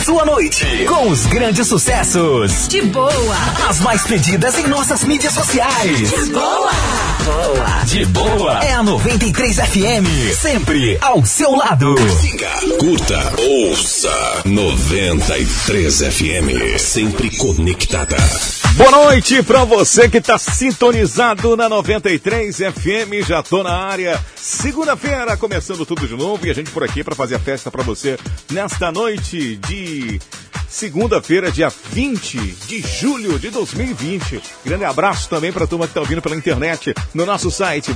sua noite com os grandes sucessos. De boa. As mais pedidas em nossas mídias sociais. De boa. De boa. É a 93 FM. Sempre ao seu lado. Siga, curta, ouça 93 FM. Sempre conectada. Boa noite pra você que tá sintonizado na 93 FM, já tô na área. Segunda-feira, começando tudo de novo e a gente por aqui pra fazer a festa pra você nesta noite de segunda-feira, dia 20 de julho de 2020. Grande abraço também pra turma que tá ouvindo pela internet no nosso site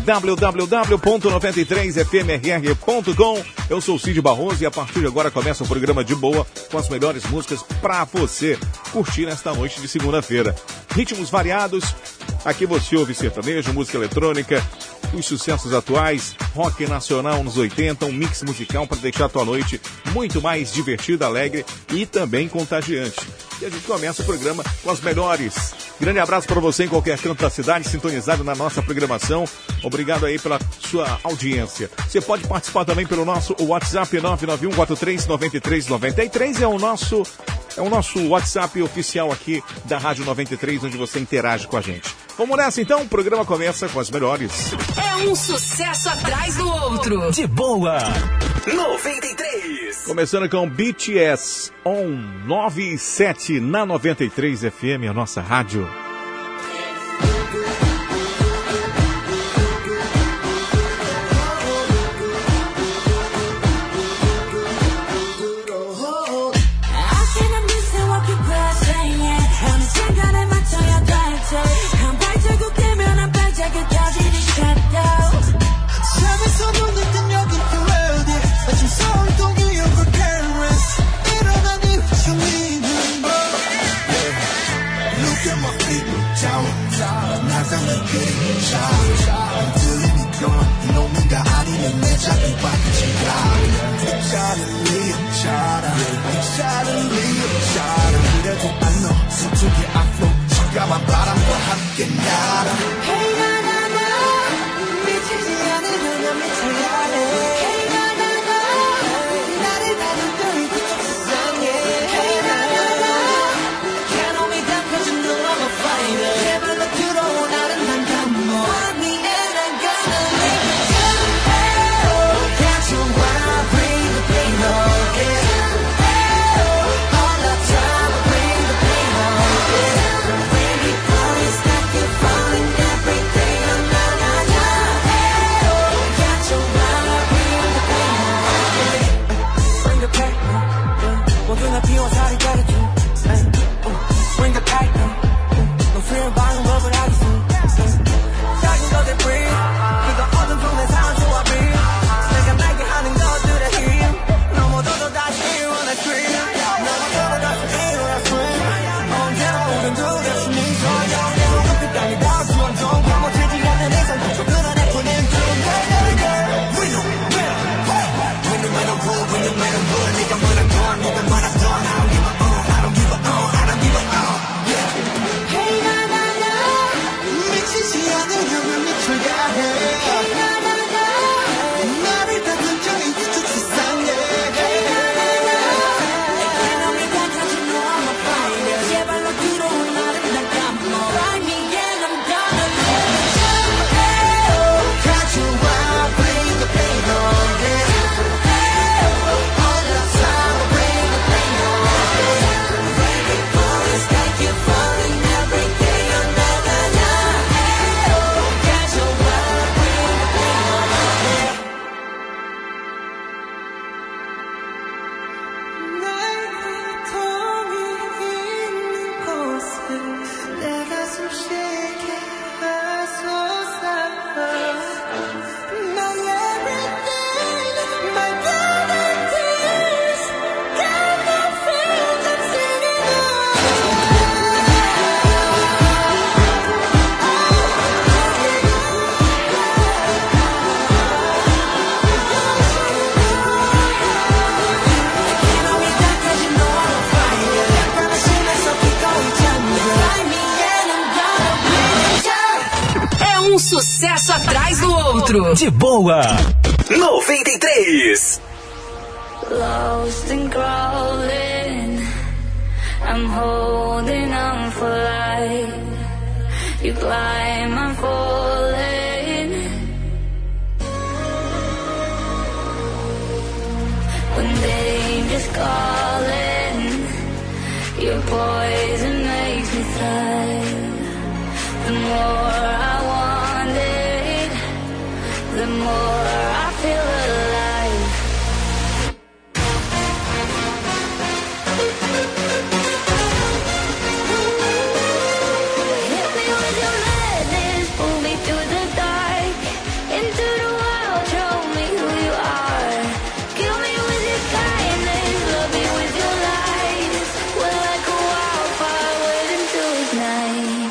www.93fmrr.com. Eu sou o Cid Barroso e a partir de agora começa o programa De Boa com as melhores músicas pra você curtir nesta noite de segunda-feira. Ritmos variados, aqui você ouve sertanejo, música eletrônica, os sucessos atuais, rock nacional nos 80, um mix musical para deixar a tua noite muito mais divertida, alegre e também contagiante. E a gente começa o programa com as melhores. Grande abraço para você em qualquer canto da cidade, sintonizado na nossa programação. Obrigado aí pela sua audiência. Você pode participar também pelo nosso WhatsApp 991439393, é o nosso WhatsApp oficial aqui da Rádio 93, onde você interage com a gente. Vamos nessa então, o programa começa com as melhores. É um sucesso atrás do outro. De boa, 93. Começando com BTS On 97 na 93 FM, a nossa rádio. Sucesso atrás do outro. De boa, 93. Lost and crawling I'm holding on for life. You climb, I'm falling. When danger's calling, your poison makes me thrive. The more I want it, the more I feel alive. Hit me with your madness, pull me through the dark, into the wild, show me who you are. Kill me with your kindness, love me with your lies. We're like a wildfire waiting to ignite.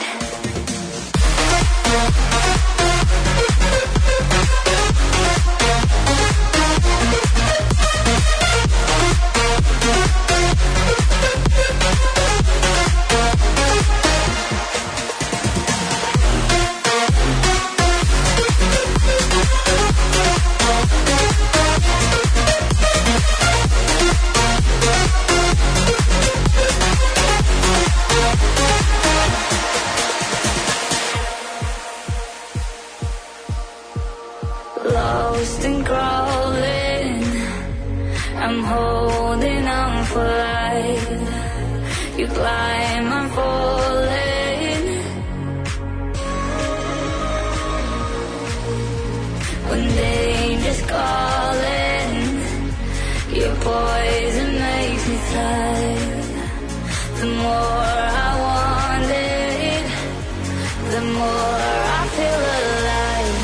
Lost and crawling, I'm holding on for life. You climb, I'm falling. When danger's calling, your poison makes me thrive. The more I want it, the more I feel alive.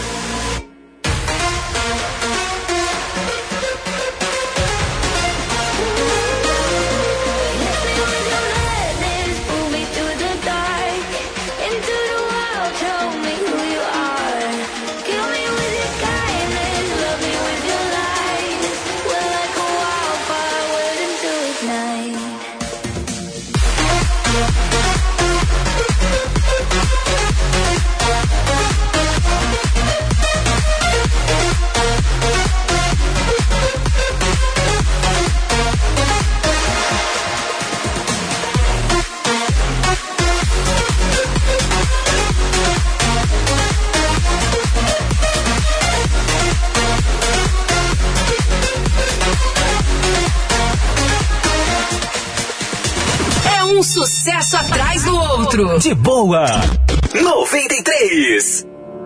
Um sucesso atrás do outro. De boa. 93.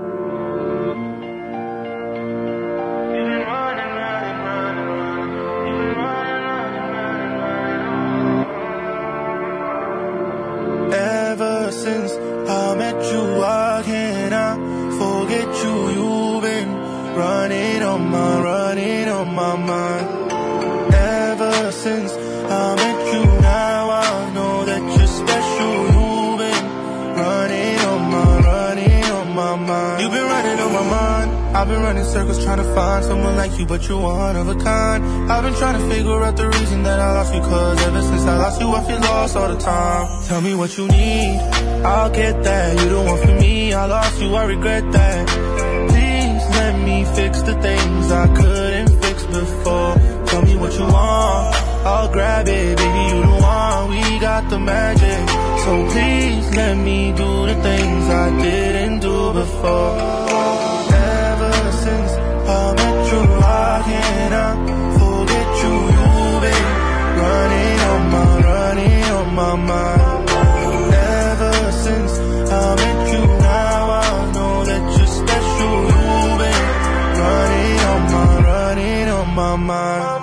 Ever since I met you, I cannot forget you. You've been running on my mind. Ever since I met you, now I know that you're special. You've been running on my mind. You've been running on my mind. I've been running circles trying to find someone like you, but you're one of a kind. I've been trying to figure out the reason that I lost you, cause ever since I lost you, I feel lost all the time. Tell me what you need, I'll get that. You the one for me, I lost you, I regret that. Please let me fix the things I couldn't fix before. Tell me what you want, I'll grab it, baby, you the one. We got the magic, so please let me do the things I didn't do before. Ever since I met you, I cannot forget you. You've been running on my mind. Ever since I met you, now I know that you're special. You've been running on my mind.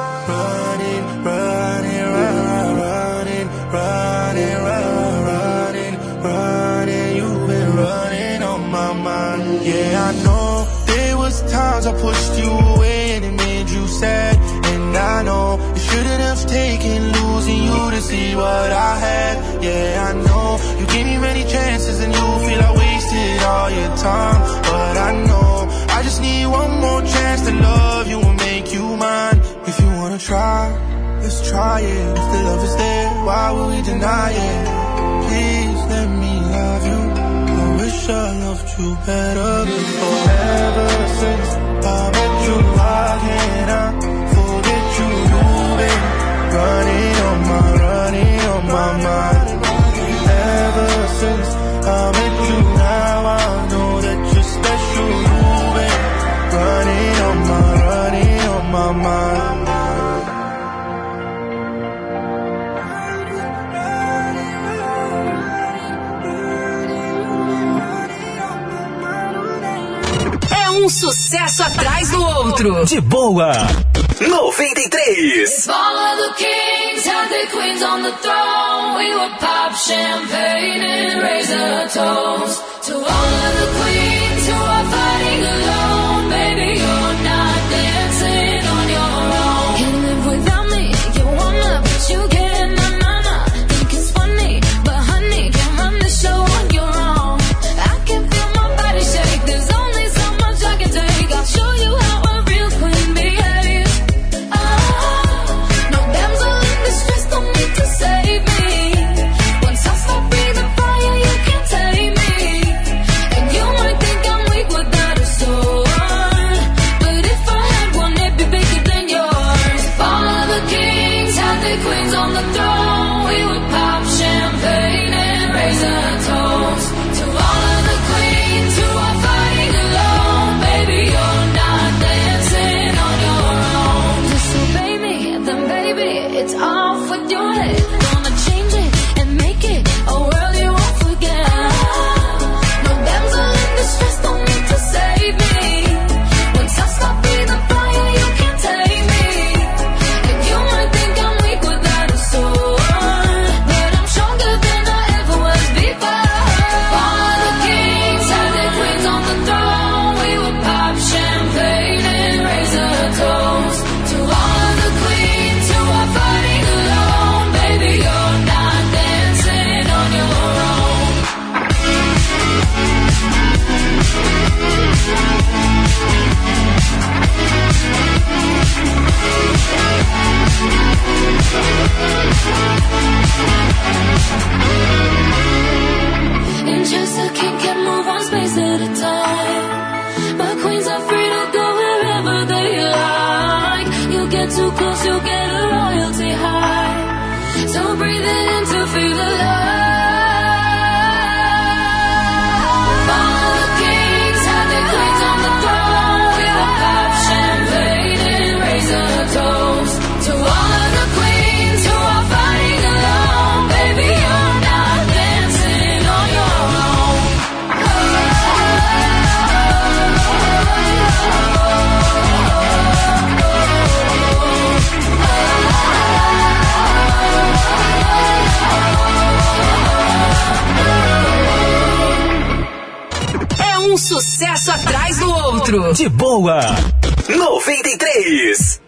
Running, you've been running on my mind. Yeah, I know there was times I pushed you away and it made you sad. And I know it shouldn't have taken losing you to see what I had. Yeah, I know you gave me many chances and you feel I wasted all your time. But I know I just need one more chance to love you and make you mine. If you wanna try, let's try it. If the love is there, why would we deny it? Please let me love you. I wish I loved you better before. Ever since I met you, I cannot forget you. You've been running on my mind. Ever since I met you, now I know that you're special. You've been running on my mind. Sucesso atrás do outro. De boa. 93. All of the kings had their queens on the throne. We would pop champagne and raise a toast to all of the queens who are fighting alone. Baby, you're not dancing on your own. Can't live without me. You wanna, but you can't. Nah. Think it's funny, but honey, can't run the show on your own. I can feel my body shake. There's only so much I can take. I'll show you how a real queen behaves. No damsel in distress, don't need to save me. Once I start breathing fire, you can't tame me. And you might think I'm weak without a sword, but if I had one, it'd be bigger than yours. All of the kings had their queens on the throne. We would pop champagne and raise a toast to all of the queens who are fighting alone. Baby, you're not dancing on your own. Disobey me, then baby, it's off with your head. Gonna change it and make it a world you won't forget. No damsel in distress, don't need to save me. Once I stop breathing fire, you can't take me. And you might think I'm weak without a sword, but I'm stronger than I ever was before. All of the kings had their queens on the throne. We would pop champagne and raise a toast to all of the queens who are fighting alone. Baby, you're not dancing on your own. And just a king can move one space at a time. But queens are free to go wherever they like. You get too close, you get a royalty high. So breathe it in to feel alive. All of the kings had their queens on the throne. We will pop champagne and raise a toast to all of the queens who are fighting alone. Baby, you're not dancing on your own. Sucesso atrás do outro. De boa. 93.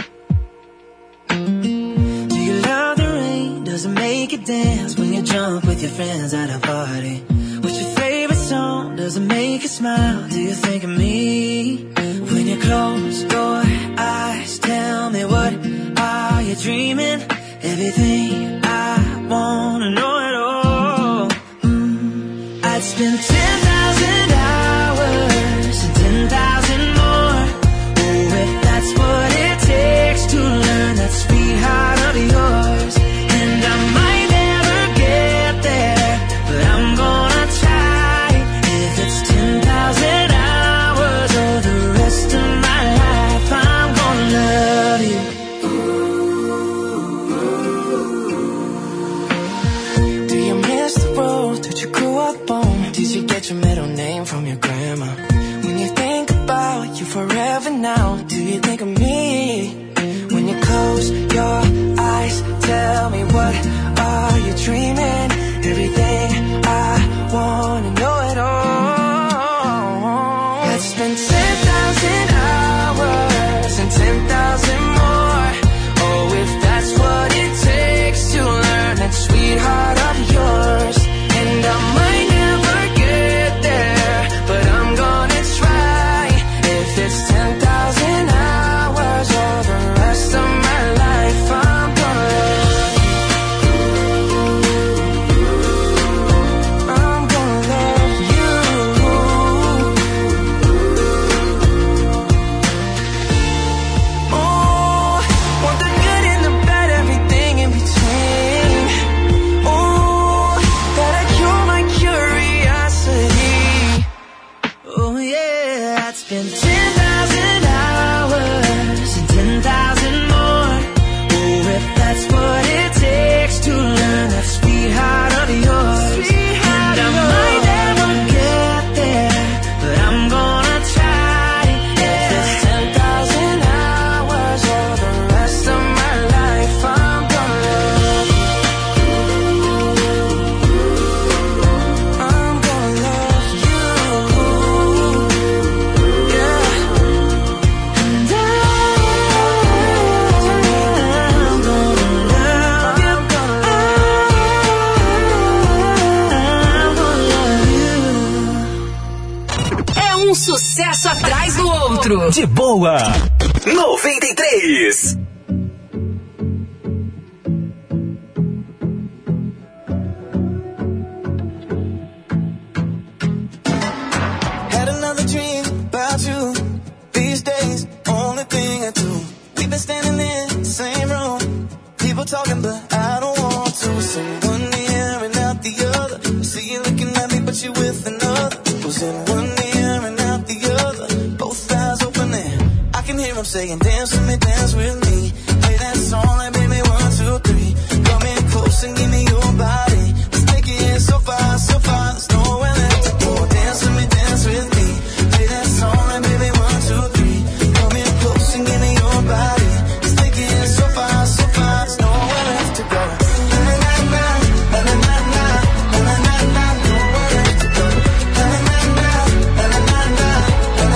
Do you love the rain? Does it make you dance when you jump with your friends at a party? What's your favorite song? Does it make you smile? Do you think of me? When you close your eyes, tell me what are you dreaming? Everything I wanna know it all. I'd spend 10,000 hours and 10,000 more. Oh, if that's what it takes to learn that sweetheart of yours. And I might never get there, but I'm gonna try. If it's 10,000 hours or the rest of my life, I'm gonna love you. Do you miss the road that you grew up on? Did you get your middle name from your grandma? When you think about you forever now, do you think of me? When you close your eyes, tell me what are you dreaming? Everything I wanna know it all. I'd spend 10,000 hours and 10,000 more. Oh, if that's what it takes to learn that sweetheart of yours. And I might never get there, but I'm gonna try. If it's 10,000 hours or the rest of my life, I'm outro. De boa. 93. Had another dream about you. These days, only thing I do. We've been standing in the same room. People talking, but I don't want to. Sing one ear and out the other. I see you looking at me, but you with another. Was in one ear and out the other. Both eyes open and I can hear them saying, dance with me, dance with me. Play that song like baby 1, 2, 3. Come in close and give me your body. Let's take it so far, so far. There's nowhere left to go. Dance with me, dance with me. Play that song like baby 1, 2, 3. Come in close and give me your body. Let's take it so far, so far. There's nowhere left to go. Na na na na na na na na na na. Nowhere left to go. Na na na na na na na na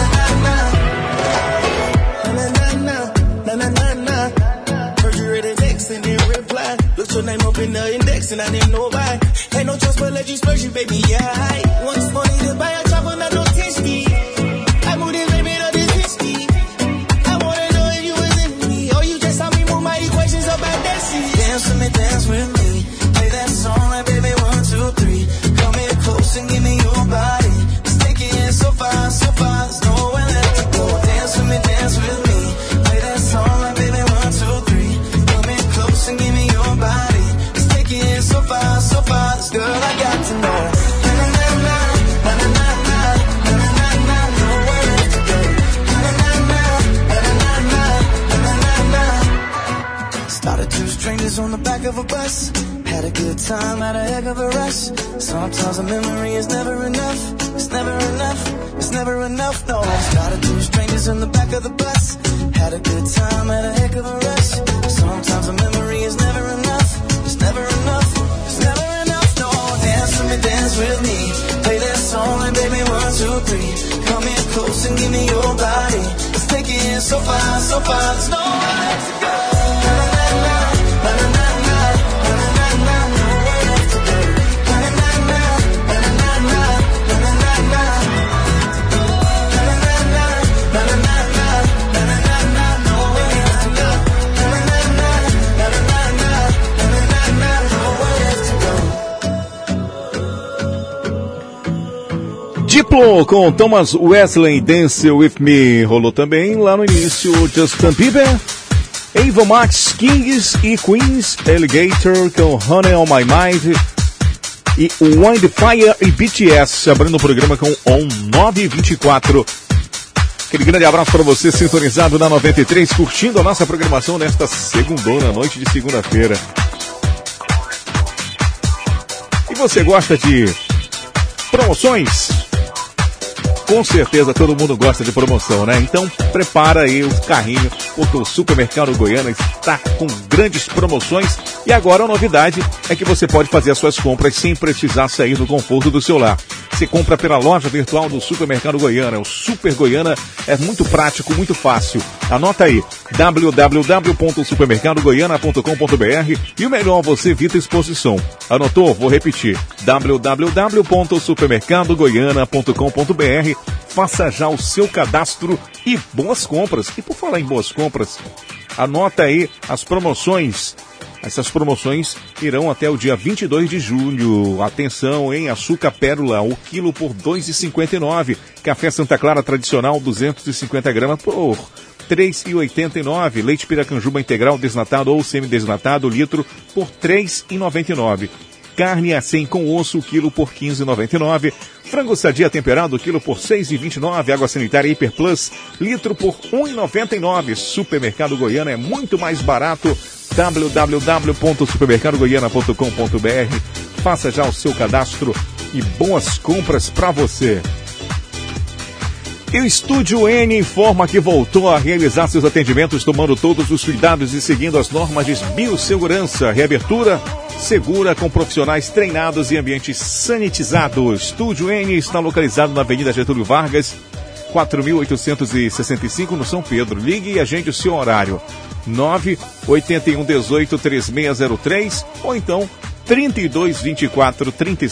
na na na. Heard you read a text and didn't reply. Looked your name up in the index and I didn't know why. Ain't no trust but let you splurge you, baby, yeah. Once money to buy a chopper, not no tasty. I moved it, baby, to this whiskey. I wanna know if you was in me or you just saw me move my equations up at that seat. Dance with me, dance with me. Play that song like baby 1, 2, 3. Come in close and give me your body. Let's take it so far, so far. There's nowhere left to go. Dance with me, dance with me. Play that song like baby 1, 2, 3. Come in close and give me your body. Let's take it so far, so far. This girl I got to know. Na na na na na na na na na na na. Nowhere left to go. Na na na na na na na na na. Started two strangers on the back of a bus. Had a good time, had a heck of a rush. Sometimes a memory is never enough. It's never enough. It's never enough. No. Started two strangers in the back of the bus. Had a good time, had a heck of a rush. Sometimes a memory is never enough. It's never enough. It's never enough. No. Dance with me, dance with me. Play that song like baby 1, 2, 3. Come in close and give me your body. Let's take it so far, so far. There's nowhere left to go. Na na na na na na na na na na na. Nowhere left to go. Na na na na na na na na na na na. Na na na na na na na na na na na. Nowhere left to go. Na na na na na na na na na na na. Nowhere left to go. Diplo com Thomas Wesley, Dance With Me. Rolou também lá no início Justin Bieber, Ava Max, Kings e Queens, Alligator com Honey on My Mind e Wildfire e BTS, abrindo o programa com On 924. Aquele grande abraço para você sintonizado na 93, curtindo a nossa programação nesta segundona, noite de segunda-feira. E você gosta de promoções? Com certeza todo mundo gosta de promoção, né? Então prepara aí o carrinho, porque o Supermercado Goiânia está com grandes promoções. E agora a novidade é que você pode fazer as suas compras sem precisar sair do conforto do seu lar. Você compra pela loja virtual do Supermercado Goiânia. O Super Goiânia é muito prático, muito fácil. Anota aí, www.supermercadogoiana.com.br, e o melhor, você evita exposição. Anotou? Vou repetir, www.supermercadogoiana.com.br. Faça já o seu cadastro e boas compras. E por falar em boas compras, anota aí as promoções. Essas promoções irão até o dia 22 de julho. Atenção, hein? Açúcar Pérola, o quilo por R$ 2,59. Café Santa Clara tradicional, 250 gramas por R$ 3,89. Leite Piracanjuba integral desnatado ou semidesnatado, litro por R$ 3,99. Carne A100 com osso, quilo por R$ 15,99. Frango sadia temperado, quilo por R$ 6,29. Água sanitária Hiper Plus, litro por R$ 1,99. Supermercado Goiânia é muito mais barato. www.supermercadogoiana.com.br. Faça já o seu cadastro e boas compras para você. E o Estúdio N informa que voltou a realizar seus atendimentos tomando todos os cuidados e seguindo as normas de biossegurança. Reabertura segura com profissionais treinados e ambientes sanitizados. Estúdio N está localizado na Avenida Getúlio Vargas, 4.865, no São Pedro. Ligue e agende o seu horário. 981183603 ou então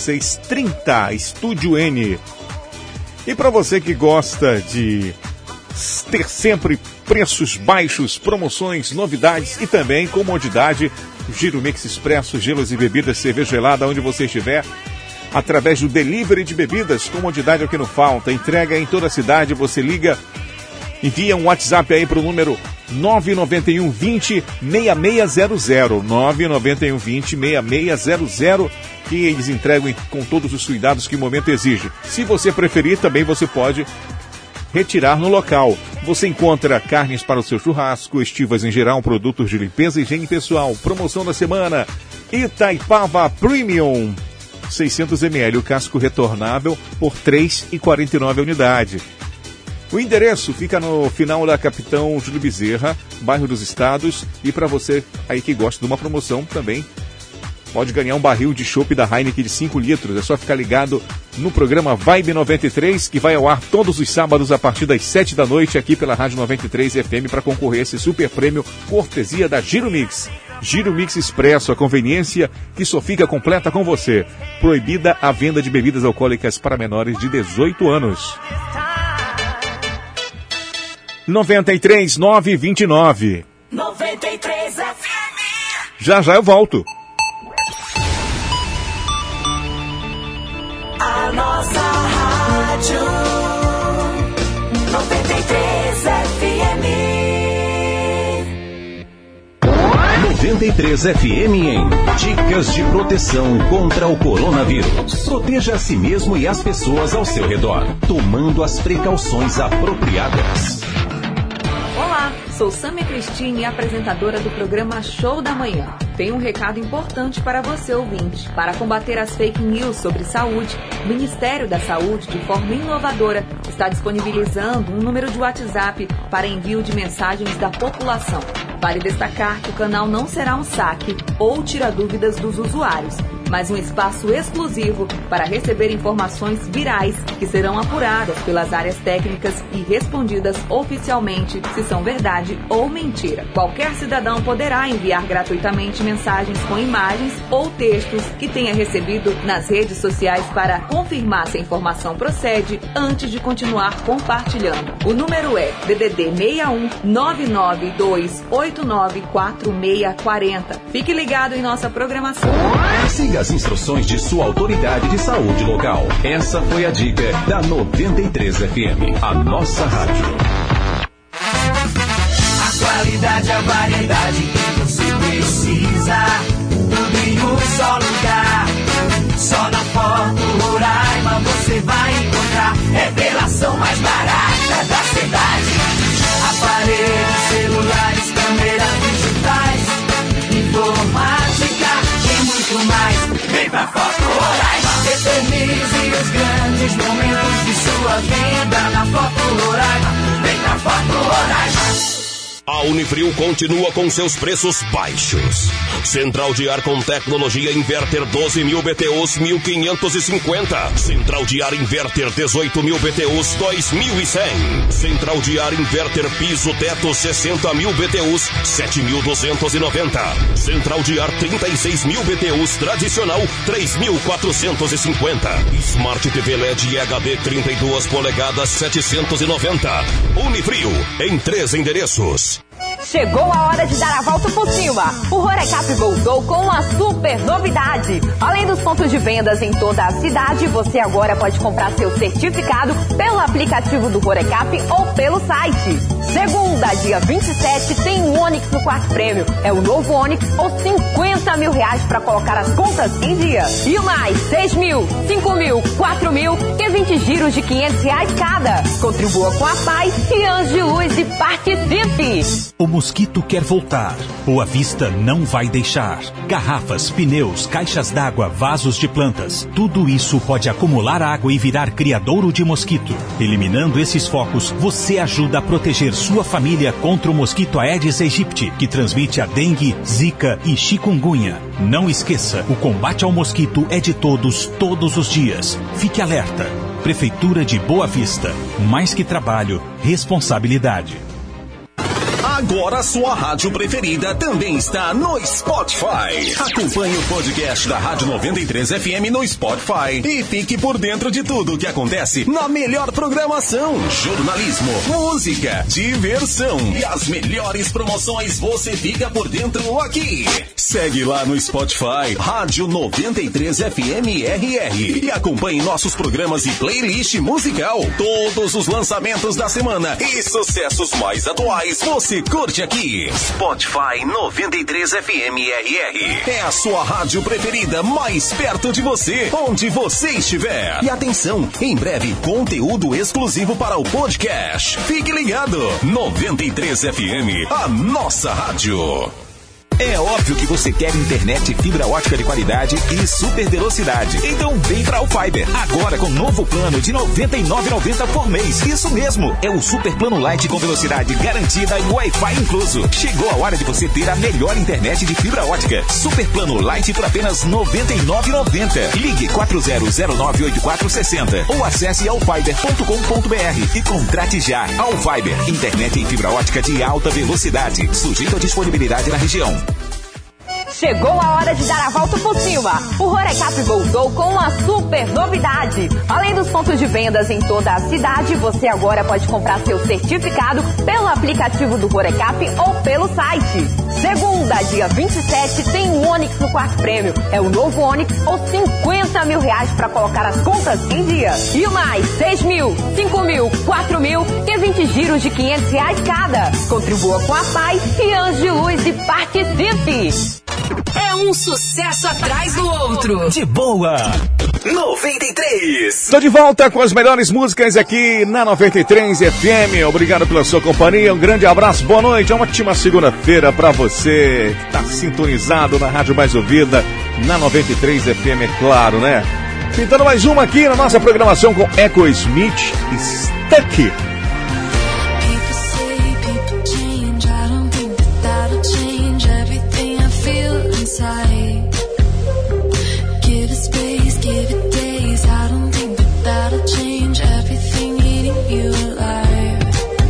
32243630. Estúdio N. E para você que gosta de ter sempre preços baixos, promoções, novidades e também comodidade. Giro Mix Expresso, gelos e bebidas, cerveja gelada, onde você estiver. Através do delivery de bebidas, comodidade é o que não falta. Entrega em toda a cidade, você liga, envia um WhatsApp aí para o número 991 20 6600, 991 20 6600, que eles entregam com todos os cuidados que o momento exige. Se você preferir, também você pode retirar no local. Você encontra carnes para o seu churrasco, estivas em geral, produtos de limpeza e higiene pessoal. Promoção da semana, Itaipava Premium, 600 ml, o casco retornável por R$ 3,49 a unidade. O endereço fica no final da Capitão Júlio Bezerra, bairro dos Estados. E para você aí que gosta de uma promoção também, pode ganhar um barril de chopp da Heineken de 5 litros. É só ficar ligado no programa Vibe 93, que vai ao ar todos os sábados a partir das 7 da noite aqui pela Rádio 93 FM para concorrer a esse super prêmio cortesia da Giro Mix. Giro Mix Expresso, a conveniência que só fica completa com você. Proibida a venda de bebidas alcoólicas para menores de 18 anos. 93 929. 93 FM. Já eu volto. A nossa rádio 93 FM. 93 FM em Dicas de Proteção contra o Coronavírus. Proteja a si mesmo e as pessoas ao seu redor, tomando as precauções apropriadas. Olá, sou Sâmia Cristine, apresentadora do programa Show da Manhã. Tenho um recado importante para você, ouvinte. Para combater as fake news sobre saúde, o Ministério da Saúde, de forma inovadora, está disponibilizando um número de WhatsApp para envio de mensagens da população. Vale destacar que o canal não será um saque ou tira dúvidas dos usuários, mas um espaço exclusivo para receber informações virais que serão apuradas pelas áreas técnicas e respondidas oficialmente se são verdade ou mentira. Qualquer cidadão poderá enviar gratuitamente mensagens com imagens ou textos que tenha recebido nas redes sociais para confirmar se a informação procede antes de continuar compartilhando. O número é DDD 61 992894640. Fique ligado em nossa programação. Siga as instruções de sua autoridade de saúde local. Essa foi a dica da 93 FM, a nossa rádio. A qualidade, a variedade que você precisa, tudo em um só lugar. Só na Foto Roraima você vai encontrar revelação mais barata da cidade. Aparelhos, celulares, câmeras digitais, informática e muito mais. Vem pra Foto Roraima, eternize os grandes momentos de sua vida na Foto Roraima. Vem pra Foto Roraima. A Unifrio continua com seus preços baixos. Central de ar com tecnologia inverter 12.000 BTUs 1.550. Central de ar inverter 18.000 BTUs 2.100. Central de ar inverter piso teto 60.000 BTUs 7.290. Central de ar 36.000 BTUs tradicional 3.450. Smart TV LED HD 32 polegadas 790. Unifrio em 3 endereços. Chegou a hora de dar a volta por cima. O Rorecap voltou com uma super novidade. Além dos pontos de vendas em toda a cidade, você agora pode comprar seu certificado pelo aplicativo do Rorecap ou pelo site. Segunda, dia 27, tem um Onix no quarto prêmio. É o novo Onix ou R$50 mil para colocar as contas em dia. E mais 6 mil, 5 mil, 4 mil e 20 giros de R$500 cada. Contribua com a paz e Anjos de Luz e participe. O mosquito quer voltar. Boa Vista não vai deixar. Garrafas, pneus, caixas d'água, vasos de plantas. Tudo isso pode acumular água e virar criadouro de mosquito. Eliminando esses focos, você ajuda a proteger sua família contra o mosquito Aedes aegypti, que transmite a dengue, zika e chikungunya. Não esqueça, o combate ao mosquito é de todos, todos os dias. Fique alerta. Prefeitura de Boa Vista. Mais que trabalho, responsabilidade. Agora a sua rádio preferida também está no Spotify. Acompanhe o podcast da Rádio 93 FM no Spotify e fique por dentro de tudo o que acontece na melhor programação, jornalismo, música, diversão e as melhores promoções você fica por dentro aqui. Segue lá no Spotify, Rádio 93 FM RR e acompanhe nossos programas e playlist musical. Todos os lançamentos da semana e sucessos mais atuais você curte aqui. Spotify 93 FM RR é a sua rádio preferida, mais perto de você, onde você estiver. E atenção, em breve conteúdo exclusivo para o podcast. Fique ligado, 93 FM, a nossa rádio. É óbvio que você quer internet fibra ótica de qualidade e super velocidade. Então vem pra Alfiber. Agora com novo plano de R$ 99,90 por mês. Isso mesmo. É o super plano Light com velocidade garantida e Wi-Fi incluso. Chegou a hora de você ter a melhor internet de fibra ótica. Super plano Light por apenas R$ 99,90. Ligue 40098460 ou acesse alfiber.com.br e contrate já. Alfiber. Internet em fibra ótica de alta velocidade. Sujeito à disponibilidade na região. Chegou a hora de dar a volta por cima. O Horecap voltou com uma super novidade. Além dos pontos de vendas em toda a cidade, você agora pode comprar seu certificado pelo aplicativo do Horecap ou pelo site. Segunda, dia 27, tem o Onix no quarto prêmio. É o novo Onix ou R$50 mil para colocar as contas em dia. E mais 6 mil, 5 mil, 4 mil e 20 giros de R$500 cada. Contribua com a paz e anos de luz e participe. É um sucesso atrás do outro. De boa. 93. Estou de volta com as melhores músicas aqui na 93 FM. Obrigado pela sua companhia. Um grande abraço, boa noite. Uma ótima segunda-feira para você que está sintonizado na rádio mais ouvida, na 93 FM, é claro, né? Pintando mais uma aqui na nossa programação com Echo Smith e Stuck. Give it space, give it days. I don't think that that'll change everything eating you alive.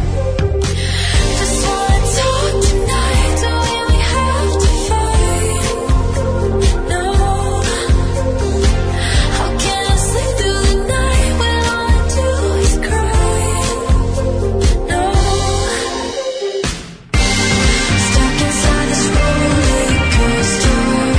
Just wanna talk tonight. Don't really have to fight. No. How can I sleep through the night when all I do is cry? No. Stuck inside this roller coaster.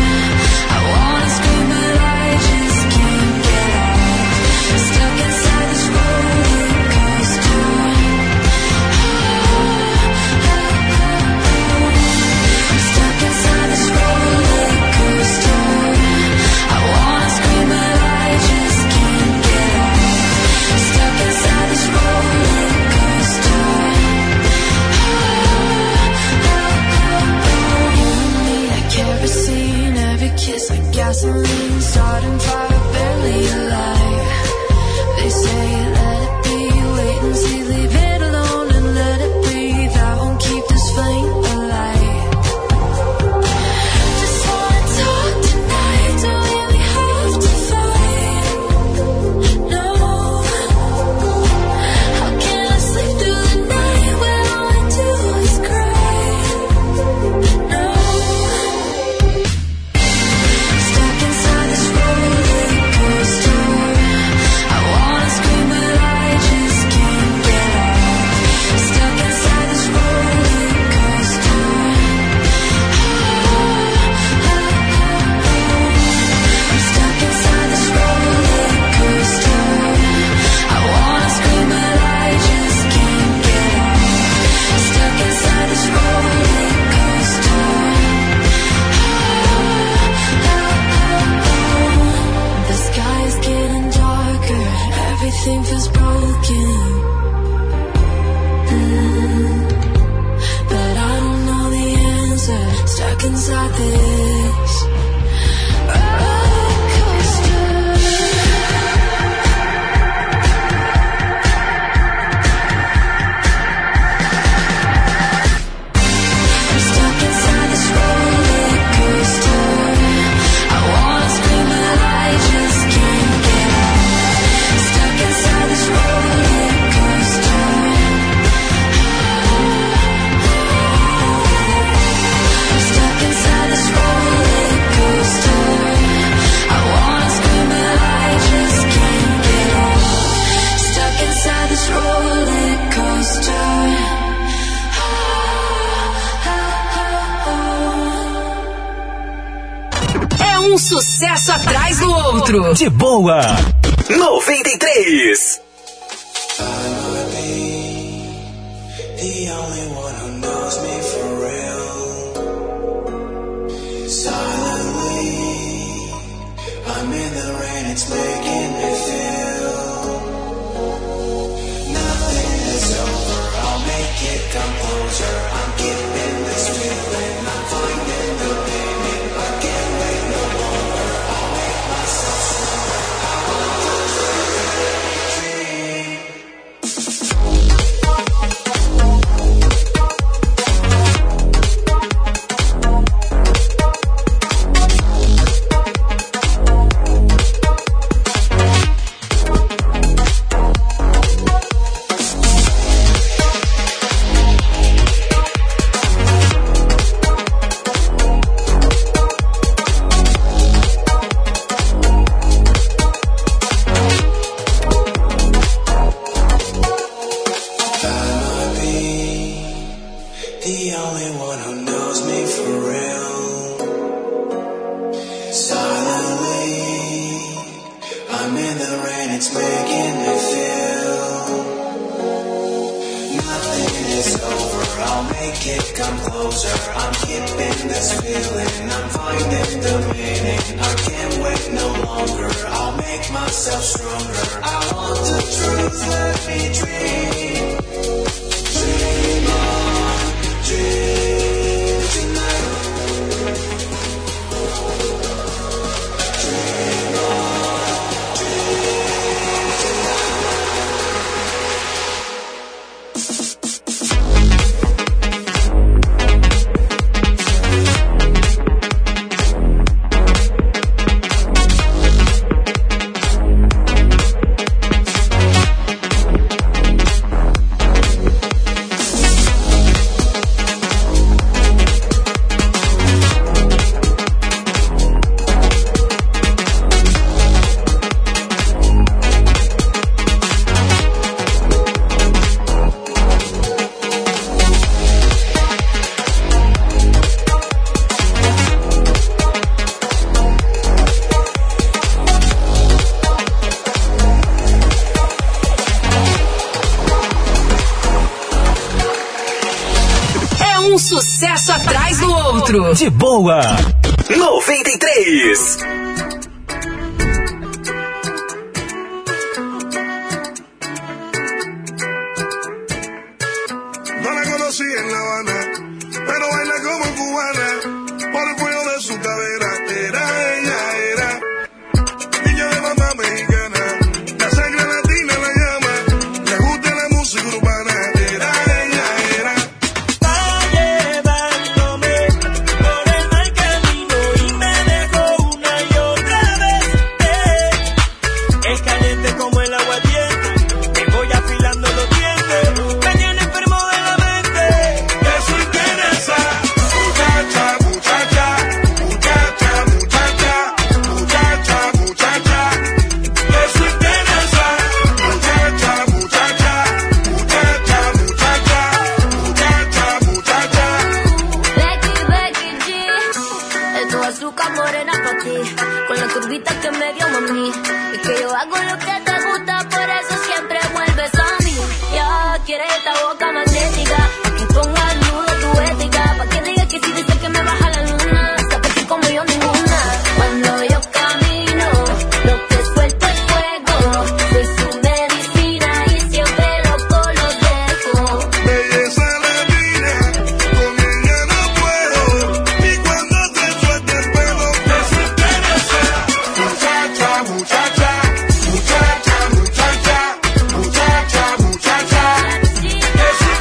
Kiss like gasoline, starting fire, barely alive. They say let it be, wait and see, leave it alone and let it breathe. I won't keep this flame alive. Just wanna talk tonight, don't really have to fight. No. How can I sleep through the night when all I do is cry? No. Stuck inside this roller coaster. I wanna scream, but um sucesso atrás do outro. De boa. 93. The only one who knows me for real. Silently, I'm in the rain, it's making me feel. Nothing is over, I'll make it come closer. I'm keeping this feeling, I'm finding the meaning. I can't wait no longer, I'll make myself stronger. I want to dream. The only one who knows me for real. Silently, I'm in the rain, it's making me feel. Nothing is over, I'll make it come closer. I'm keeping this feeling, I'm finding the meaning. I can't wait no longer, I'll make myself stronger. I want the truth, let me dream. Dream on, dream tonight. Dream on, dream Sucesso atrás do outro. De boa. 93. No la conocí en La Habana, pero baila como cubana, por el cuello de su cadera. Era ella, era niña de mamá mexicana, la sangre latina la llama, le gusta la música urbana. Era ella, era. Va llevándome por el mal camino y me dejó una y otra vez. Es caliente como el agua tiene, me voy afilando los dientes, me tiene enfermo de la mente. Eso interesa, muchacha, muchacha, muchacha, muchacha, muchacha, muchacha. Eso interesa, muchacha, muchacha, muchacha, muchacha, muchacha, muchacha. Becky G, esto es azúcar morena pa' ti, con la curvita que me dio mami. Es que yo hago lo que te gusta, por eso siempre vuelves a mí. Ya quieres esta boca magnética, aquí ponga al nudo tu ética, pa' que digas que si dices que me baja la luna, sabes que como yo ninguna. Cuando yo camino, lo que suelto es fuego, soy su medicina y siempre loco lo dejo. Belleza latina, con ella no puedo, y cuando te suelte el pelo, eso interesa. Muchacha, muchacha, muchacha, muchacha, muchacha, muchacha. Eso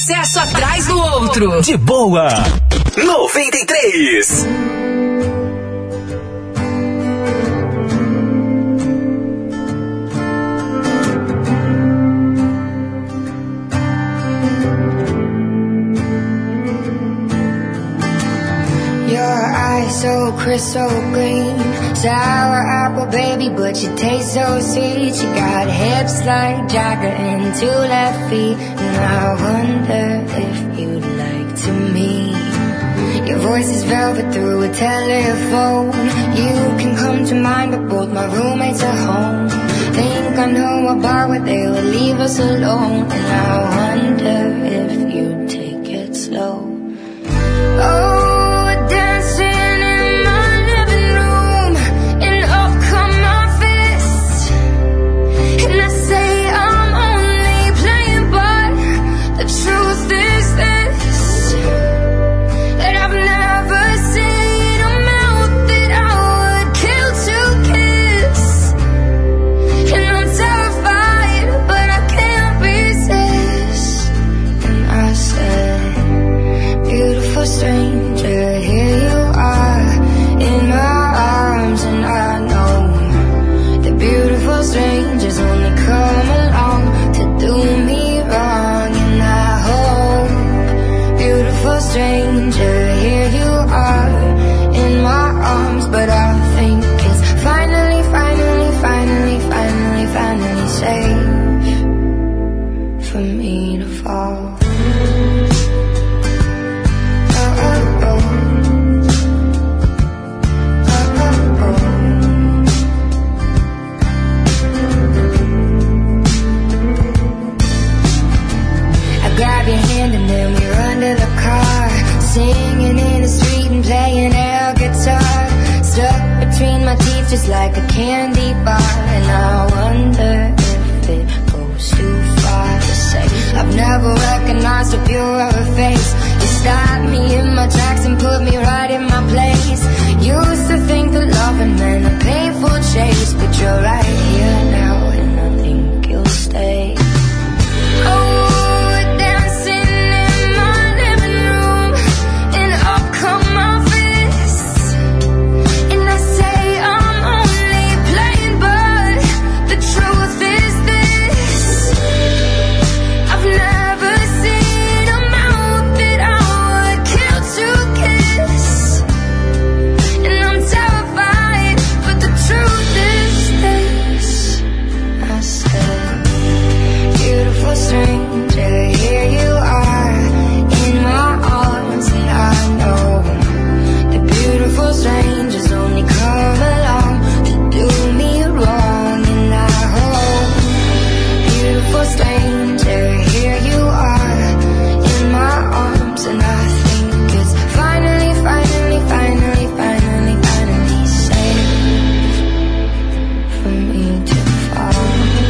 sucesso atrás do outro. De boa. 93. Your eyes so crystal green, sour apple baby, but you taste so sweet. You got hips like Jagger and 2 left feet, and I wonder if you'd like to meet. Your voice is velvet through a telephone. You can come to mind, but both my roommates are home. Think I know a bar where they will leave us alone, and I wonder if you'd take it slow. Oh, stranger, here you are in my arms, and I know the beautiful strangers only come along to do me wrong, and I hope, beautiful stranger, here you are in my arms, but I think it's finally, finally, finally, finally, finally safe for me to fall. Grab your hand and then we run to the car, singing in the street and playing air guitar, stuck between my teeth just like a candy bar, and I wonder if it goes too far to say I've never recognized a purer face. You stopped me in my tracks and put me right in my place. Used to think that loving meant a painful chase, but you're right here now and I think you'll stay. Oh, stranger, here you are in my arms, and I know the beautiful strangers only come along to do me wrong, and I hope, beautiful stranger, here you are in my arms, and I think it's finally, finally, finally, finally, finally safe for me to fall.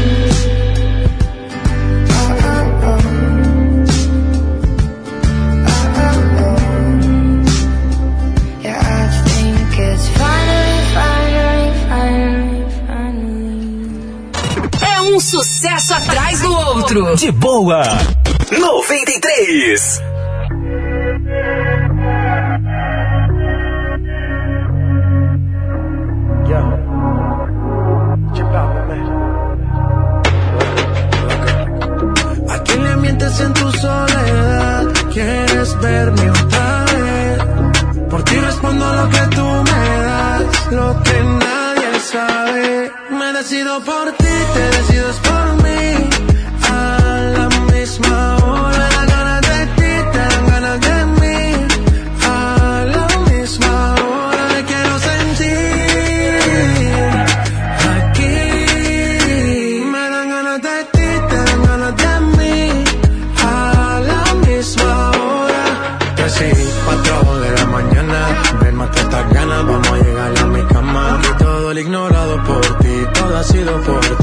Um sucesso atrás do outro. De boa. 93. ¿A quién le mientes en tu soledad? ¿Quieres verme otra vez? Por ti respondo lo que tú me das, lo que nadie sabe. Me decido por ti, te decides por mí. A la misma hora, me dan ganas de ti, te dan ganas de mí. A la misma hora me quiero sentir aquí. Me dan ganas de ti, te dan ganas de mí. A la misma hora. 3 y 4 de la mañana, ven, mata estas ganas, vamos a llegar a mi cama. Y todo el ignorado por ti, todo ha sido por ti.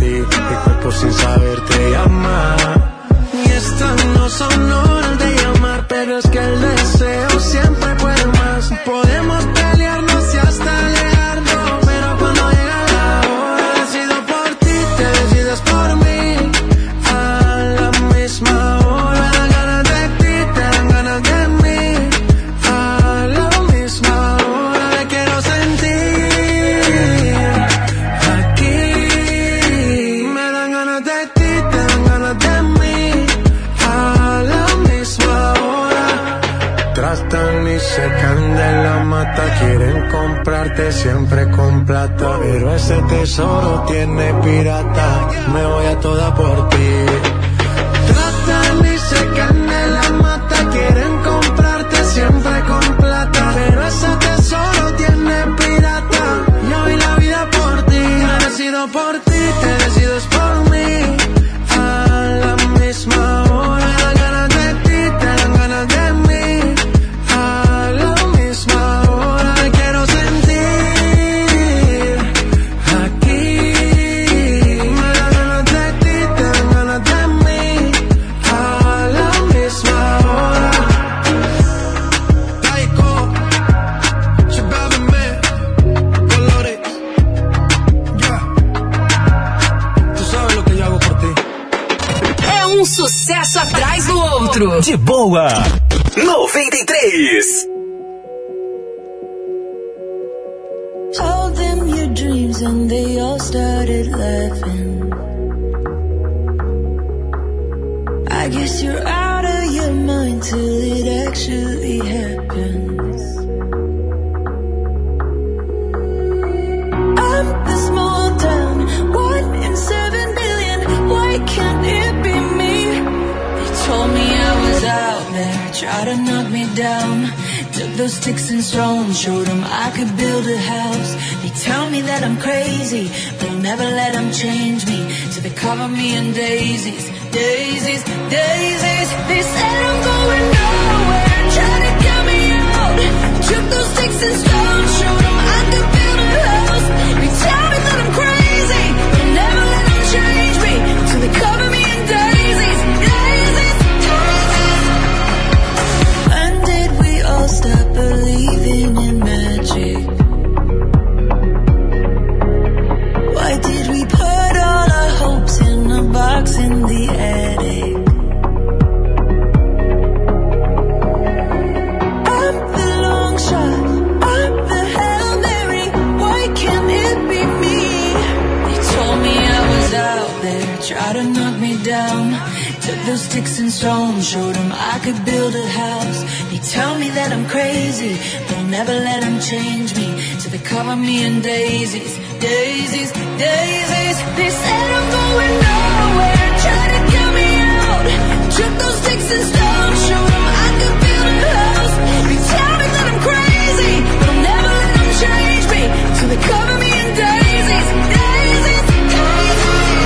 secan de la mata, quieren comprarte siempre con plata, pero ese tesoro tiene pirata, me voy a toda por ti. Tratan y secan de la mata, quieren comprarte siempre con plata, pero ese tesoro tiene pirata, yo vi la vida por ti, me decido por ti, te decides por mí, a la misma hora, me dan ganas de ti, te dan ganas de mí, a la misma hora, me quiero sentir aquí, me dan ganas de ti, te dan ganas de mí, a la misma hora. Taiko, Chibabeme, Colores, yeah. Tú sabes lo que yo hago por ti. É um sucesso atrás do outro. De boa. 93. Told them your dreams and they all started laughing. I guess you're out of your mind till it actually happens. I'm the small town, 1 in 7 billion. Why can't it be me? They told me I was out there, tried to knock me down. Took those sticks and stones, showed them I could build a house. They tell me that I'm crazy, but I'll never let them change me. So they cover me in daisies, daisies, daisies. They said I'm going nowhere, trying to get me out. Took those sticks and stones, showed them I could build a house. They tell me that I'm crazy, but I'll never let them change me. So they cover me in daisies, daisies, daisies. When did we all stop believing in magic? Why did we put all our hopes in a box in the attic? I'm the long shot, I'm the Hail Mary. Why can't it be me? They told me I was out there, tried to knock me down. Took those sticks and stones, showed them I could build a house. They tell me that I'm crazy, but I'll never let them change me. So they cover me in daisies, daisies, daisies. They said I'm going nowhere, trying to get me out. Took those sticks and stones, showed them I could build a house. They tell me that I'm crazy, but I'll never let them change me. So they cover me in daisies, daisies, daisies.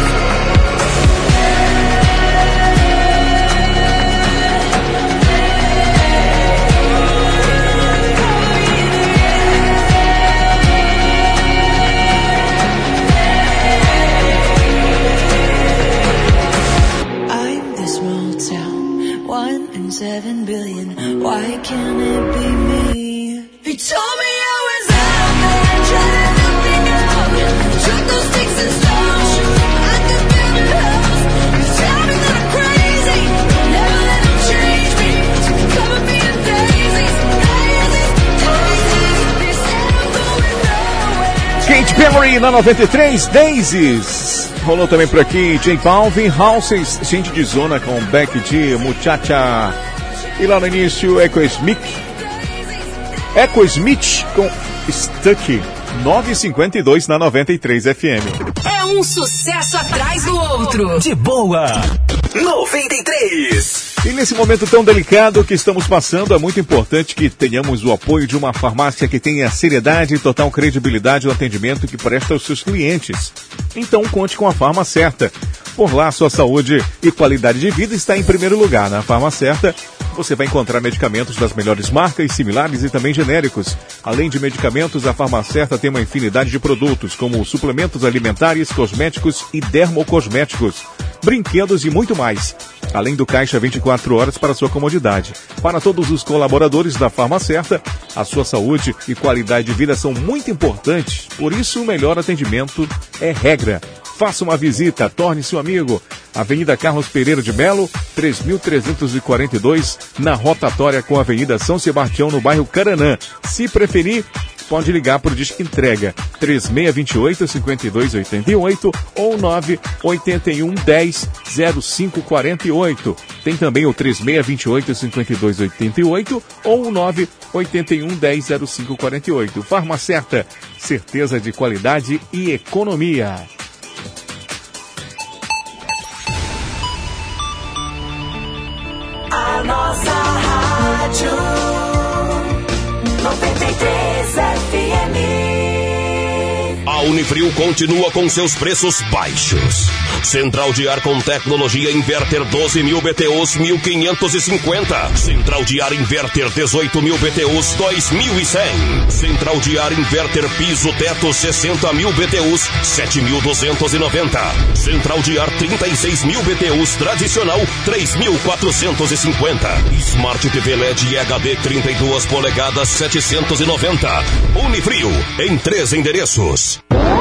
I'm this small town, 1 in 7 billion. Why can't it be me? He told me I was out there, trying to knock me down. Took those sticks and stones, showed them I could build a house. He tell me that I'm crazy, I'll never let them change me. So they cover me in daisies, daisies, daisies. They said I'm going nowhere. Katy Perry na 93, Daisies. Rolou também por aqui J Balvin, Houses, gente de zona com Beck de Muchacha. E lá no início, Echo Smith com Stuck, 9h52 na 93 FM. É um sucesso atrás do outro. De boa. 93. E nesse momento tão delicado que estamos passando, é muito importante que tenhamos o apoio de uma farmácia que tenha seriedade e total credibilidade no atendimento que presta aos seus clientes. Então conte com a Farma Certa. Por lá, sua saúde e qualidade de vida está em primeiro lugar. Na Farma Certa, você vai encontrar medicamentos das melhores marcas, similares e também genéricos. Além de medicamentos, a Farma Certa tem uma infinidade de produtos, como suplementos alimentares, cosméticos e dermocosméticos, brinquedos e muito mais. Além do caixa 24 horas para sua comodidade. Para todos os colaboradores da Farma Certa, a sua saúde e qualidade de vida são muito importantes. Por isso, o melhor atendimento é regra. Faça uma visita, torne-se um amigo. Avenida Carlos Pereira de Melo, 3.342, na rotatória com a Avenida São Sebastião, no bairro Caranã. Se preferir, pode ligar para o Disque Entrega 3628-5288 ou 98110-0548. Tem também o 3628-5288 ou 98110-0548. Farmacerta, certeza de qualidade e economia. A nossa rádio 93 FM. A Unifrio continua com seus preços baixos. Central de ar com tecnologia inverter 12.000 BTUs 1.550. Central de ar inverter 18.000 BTUs 2.100. Central de ar inverter piso teto 60.000 BTUs 7.290. Central de ar 36.000 BTUs tradicional 3.450. Smart TV LED e HD 32 polegadas 790. Unifrio em 3 endereços.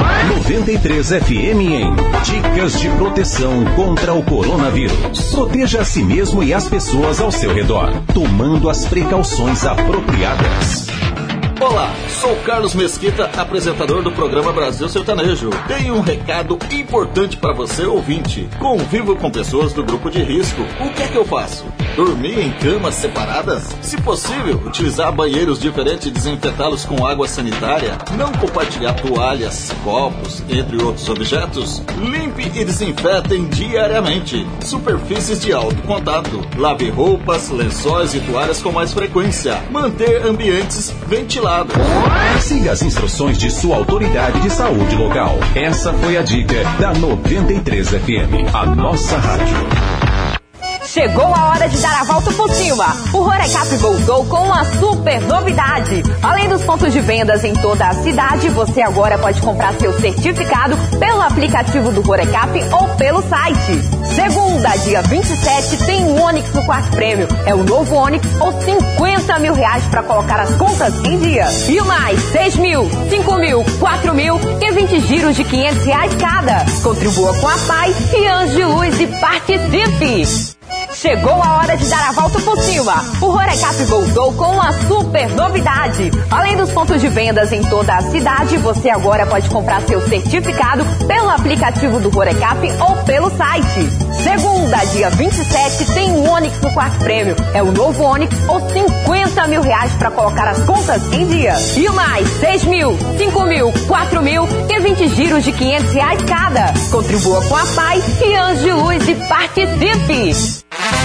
93 FM em Dicas de Proteção contra o Coronavírus. Proteja a si mesmo e as pessoas ao seu redor, tomando as precauções apropriadas. Olá, sou Carlos Mesquita, apresentador do programa Brasil Sertanejo. Tenho um recado importante para você, ouvinte. Convivo com pessoas do grupo de risco. O que é que eu faço? Dormir em camas separadas? Se possível, utilizar banheiros diferentes e desinfetá-los com água sanitária? Não compartilhar toalhas, copos, entre outros objetos? Limpe e desinfetem diariamente. Superfícies de alto contato. Lave roupas, lençóis e toalhas com mais frequência. Manter ambientes ventilados. Siga as instruções de sua autoridade de saúde local. Essa foi a dica da 93 FM, a nossa rádio. Chegou a hora de dar a volta por cima. O Horecap voltou com uma super novidade. Além dos pontos de vendas em toda a cidade, você agora pode comprar seu certificado pelo aplicativo do Horecap ou pelo site. Segunda, dia 27, tem um Onix no quarto prêmio. É o novo Onix ou R$50 mil para colocar as contas em dia. E mais 6 mil, 5 mil, 4 mil e 20 giros de R$500 cada. Contribua com a paz e Anjos de Luz e participe. Chegou a hora de dar a volta por cima. O Horecap voltou com uma super novidade. Além dos pontos de vendas em toda a cidade, você agora pode comprar seu certificado pelo aplicativo do Horecap ou pelo site. Segunda, dia 27, tem um Onix no quarto prêmio. É o novo Onix ou R$50 mil para colocar as contas em dia. E mais 6 mil, 5 mil, 4 mil e 20 giros de R$500 cada. Contribua com a paz e Anjos de Luz e participe.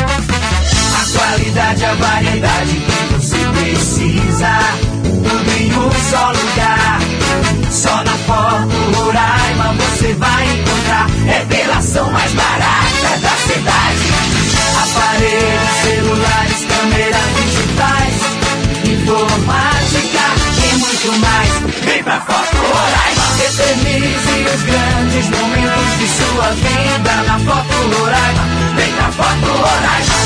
A qualidade, a variedade que você precisa, tudo em um só lugar. Só na Foto Roraima você vai encontrar revelação mais barata da cidade. Aparelhos, celulares, câmeras digitais, informática e muito mais. Vem pra Foto Roraima. Eternize os grandes momentos de sua vida na Foto Roraima. Vem pra Foto Roraima.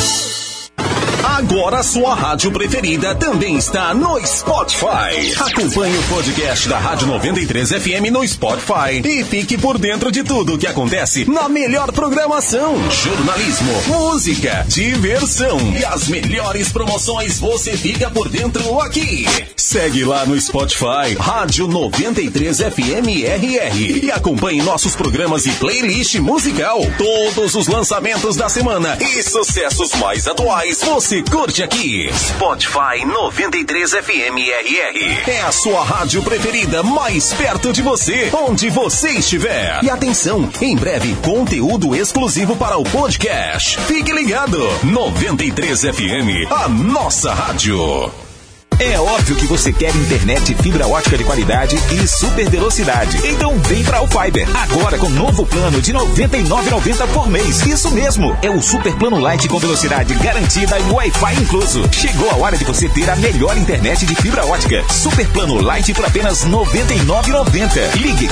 Agora sua rádio preferida também está no Spotify. Acompanhe o podcast da Rádio 93 FM no Spotify e fique por dentro de tudo o que acontece na melhor programação, jornalismo, música, diversão e as melhores promoções você fica por dentro aqui. Segue lá no Spotify, Rádio 93 FM RR e acompanhe nossos programas e playlist musical. Todos os lançamentos da semana e sucessos mais atuais você curte aqui. Spotify 93 FM RR. É a sua rádio preferida, mais perto de você, onde você estiver. E atenção, em breve, conteúdo exclusivo para o podcast. Fique ligado. 93 FM, a nossa rádio. É óbvio que você quer internet fibra ótica de qualidade e super velocidade. Então vem pra Alfiber. Agora com novo plano de R$ 99,90 por mês. Isso mesmo, é o super plano Light com velocidade garantida e Wi-Fi incluso. Chegou a hora de você ter a melhor internet de fibra ótica. Super plano Light por apenas R$ 99,90. Ligue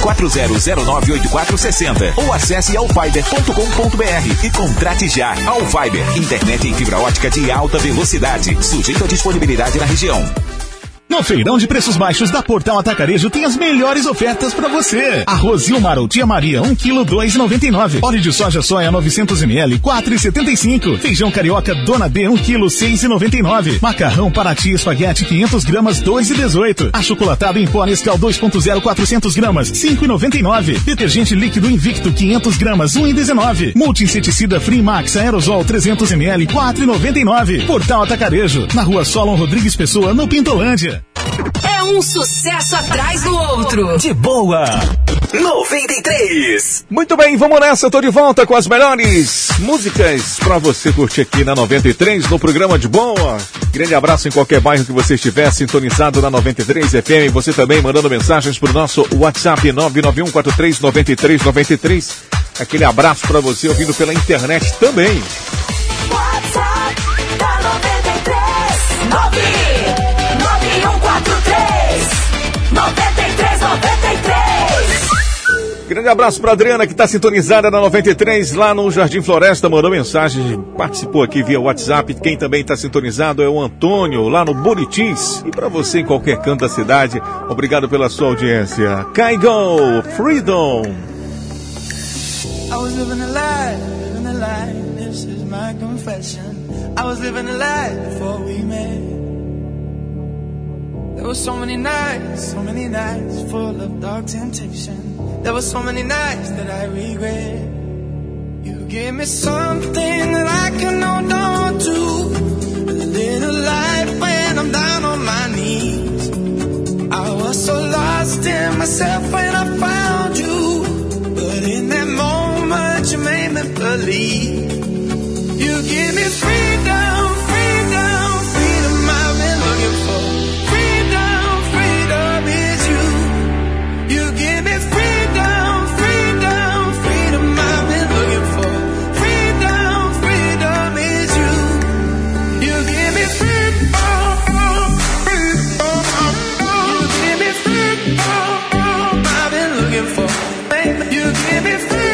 40098460 ou acesse alfiber.com.br e contrate já. Alfiber, internet em fibra ótica de alta velocidade. Sujeito à disponibilidade na região. No Feirão de Preços Baixos da Portal Atacarejo tem as melhores ofertas pra você. Arroz Ilmar ou Tia Maria, 1 kg, 2,99. Óleo de soja soia 900 ml, 4,75. Feijão carioca Dona B, 1 kg, 6,99. Macarrão Paraty espaguete 500 gramas, 2,18. Achocolatado em pó Nescau 2.0, 400 gramas, 5,99. Detergente líquido Invicto 500 gramas, 1,19. Multi-inseticida Freemax Aerosol 300 ml, 4,99. Portal Atacarejo, na Rua Solon Rodrigues Pessoa, no Pintolândia. É um sucesso atrás do outro. De boa. 93. Muito bem, vamos nessa. Eu tô de volta com as melhores músicas pra você curtir aqui na 93, no programa De Boa. Grande abraço em qualquer bairro que você estiver sintonizado na 93 FM. Você também mandando mensagens pro nosso WhatsApp 991439393. Aquele abraço pra você ouvindo pela internet também. WhatsApp da 93 991439393. Grande abraço pra Adriana, que tá sintonizada na 93, lá no Jardim Floresta, mandou mensagem, participou aqui via WhatsApp. Quem também tá sintonizado é o Antônio, lá no Bonitis. E pra você em qualquer canto da cidade, obrigado pela sua audiência. Kaigo, Freedom. I was living a lie, this is my confession. I was living a lie before we met. There were so many nights full of dark temptation. There were so many nights that I regret. You gave me something that I can hold on to, a little light when I'm down on my knees. I was so lost in myself when I found you, but in that moment you made me believe. You give me freedom, freedom, freedom I've been looking for. Freedom, freedom is you. You give me freedom, freedom, freedom I've been looking for. Freedom, freedom is you. You give me freedom, freedom. You give me freedom I've been looking for. You give me freedom.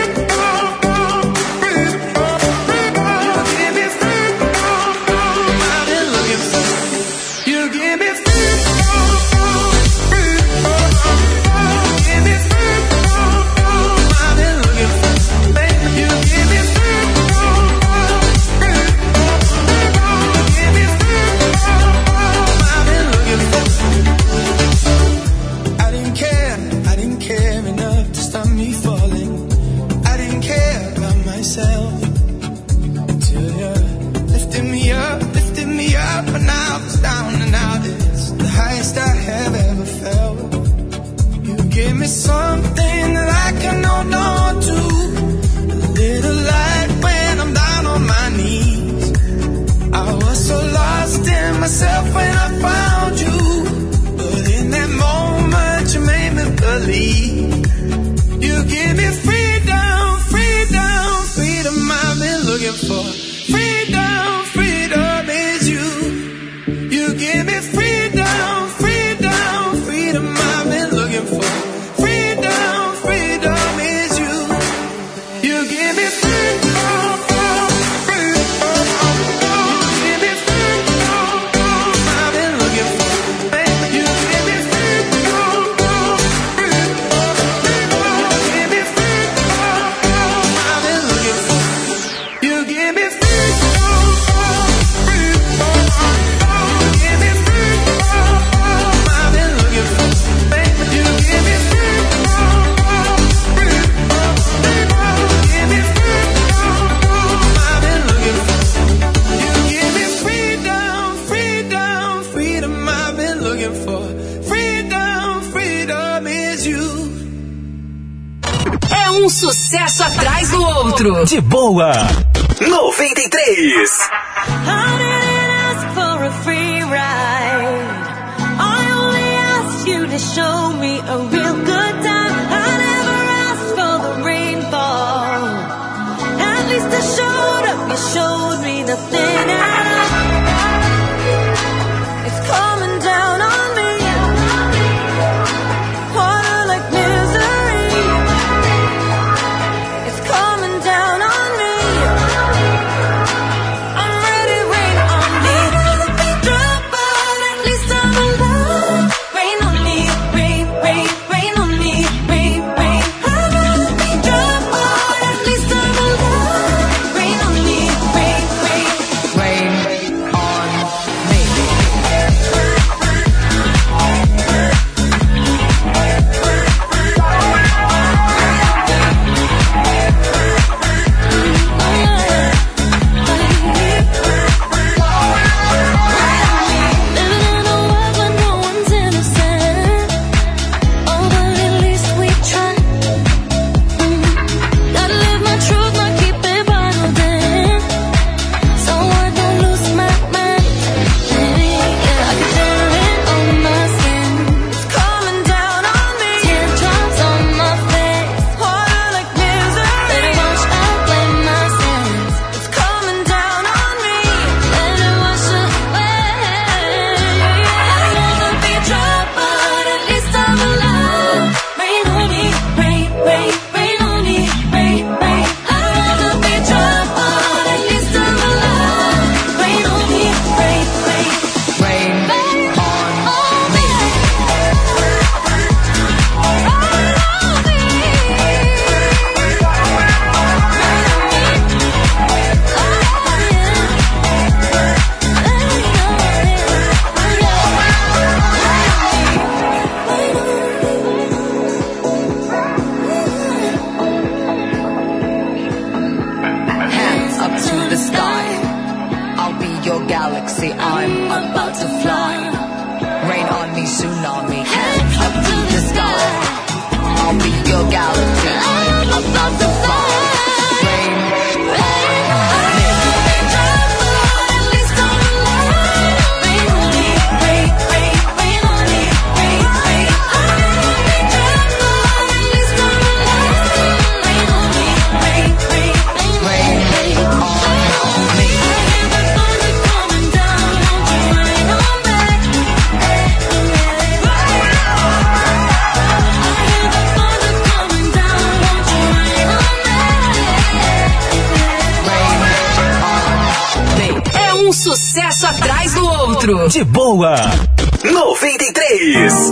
Something that I can hold on to, a little light when I'm down on my knees. I was so lost in myself when I found you, but in that moment you made me believe. You give me freedom, freedom, freedom I've been looking for. Freedom, freedom is you. You give me freedom, freedom, freedom I've been looking for. Sucesso atrás do outro. De boa. 93. Show me a real good time. I never asked for the rainfall. At least I showed up. You showed me nothing at all. It's coming down on me. Water like misery. It's coming down on me. I'm ready, rain on me. Drop out, at least I'm alive. galaxy, I'm about to fly. Rain on me, tsunami, head up to the sky. I'll be your galaxy, I'm about to fly. Rain, rain on me. Sucesso atrás do outro. De boa. 93.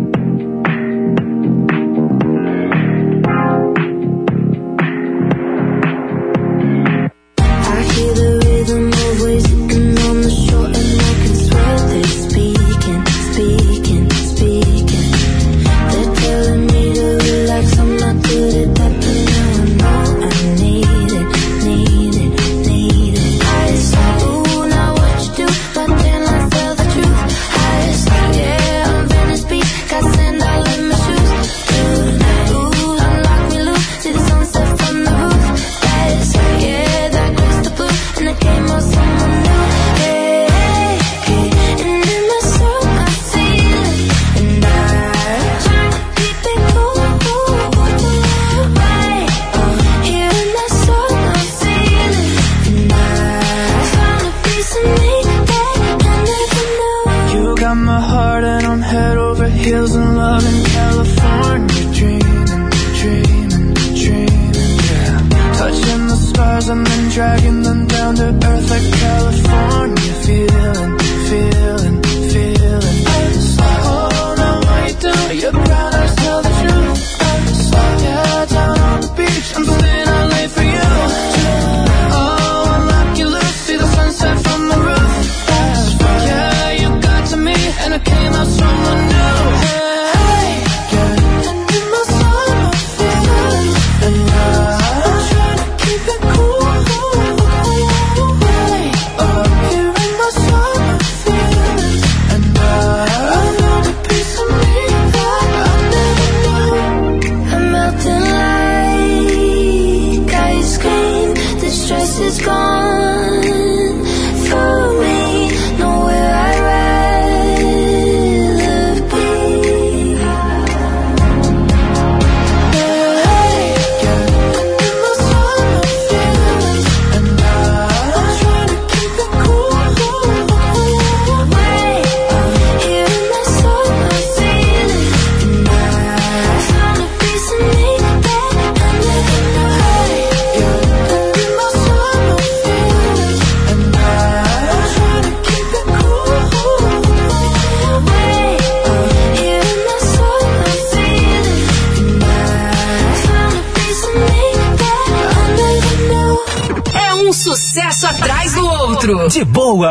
Sucesso atrás do outro. De boa.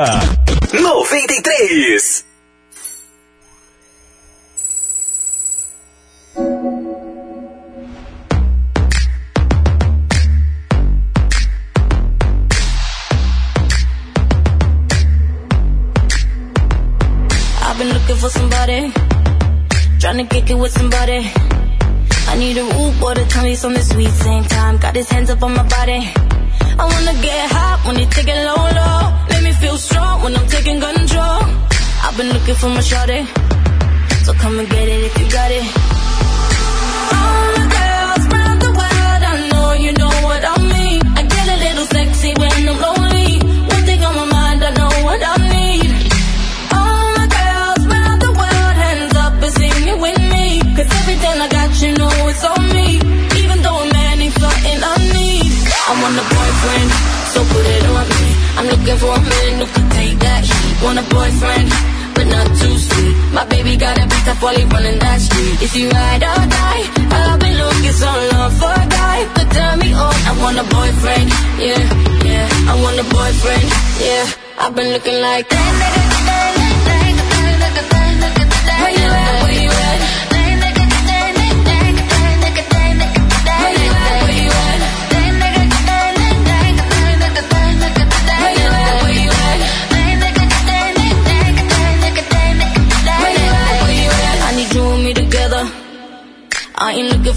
93. I've been looking for somebody, trying to kick it with somebody. I need a root boy to tell me something sweet. Same time, got his hands up on my body. I wanna get hot when you take it low, low. Make me feel strong when I'm taking control. I've been looking for my shawty, so come and get it if you got it. All the girls round the world, I know you know what I mean. I get a little sexy when I'm lonely. One thing on my mind, I know what I need. All the girls round the world, hands up and sing it with me. 'Cause everything I got, you know it's on me. Even though a man ain't something I need. I want a boyfriend, so put it on me. I'm looking for a man who can take that heat. Want a boyfriend, but not too sweet. My baby got a beat up while he running that street. If you ride or die, I've been looking so long for a guy could turn me on. I want a boyfriend, yeah, yeah. I want a boyfriend, yeah. I've been looking like that. Where you at? Where you at?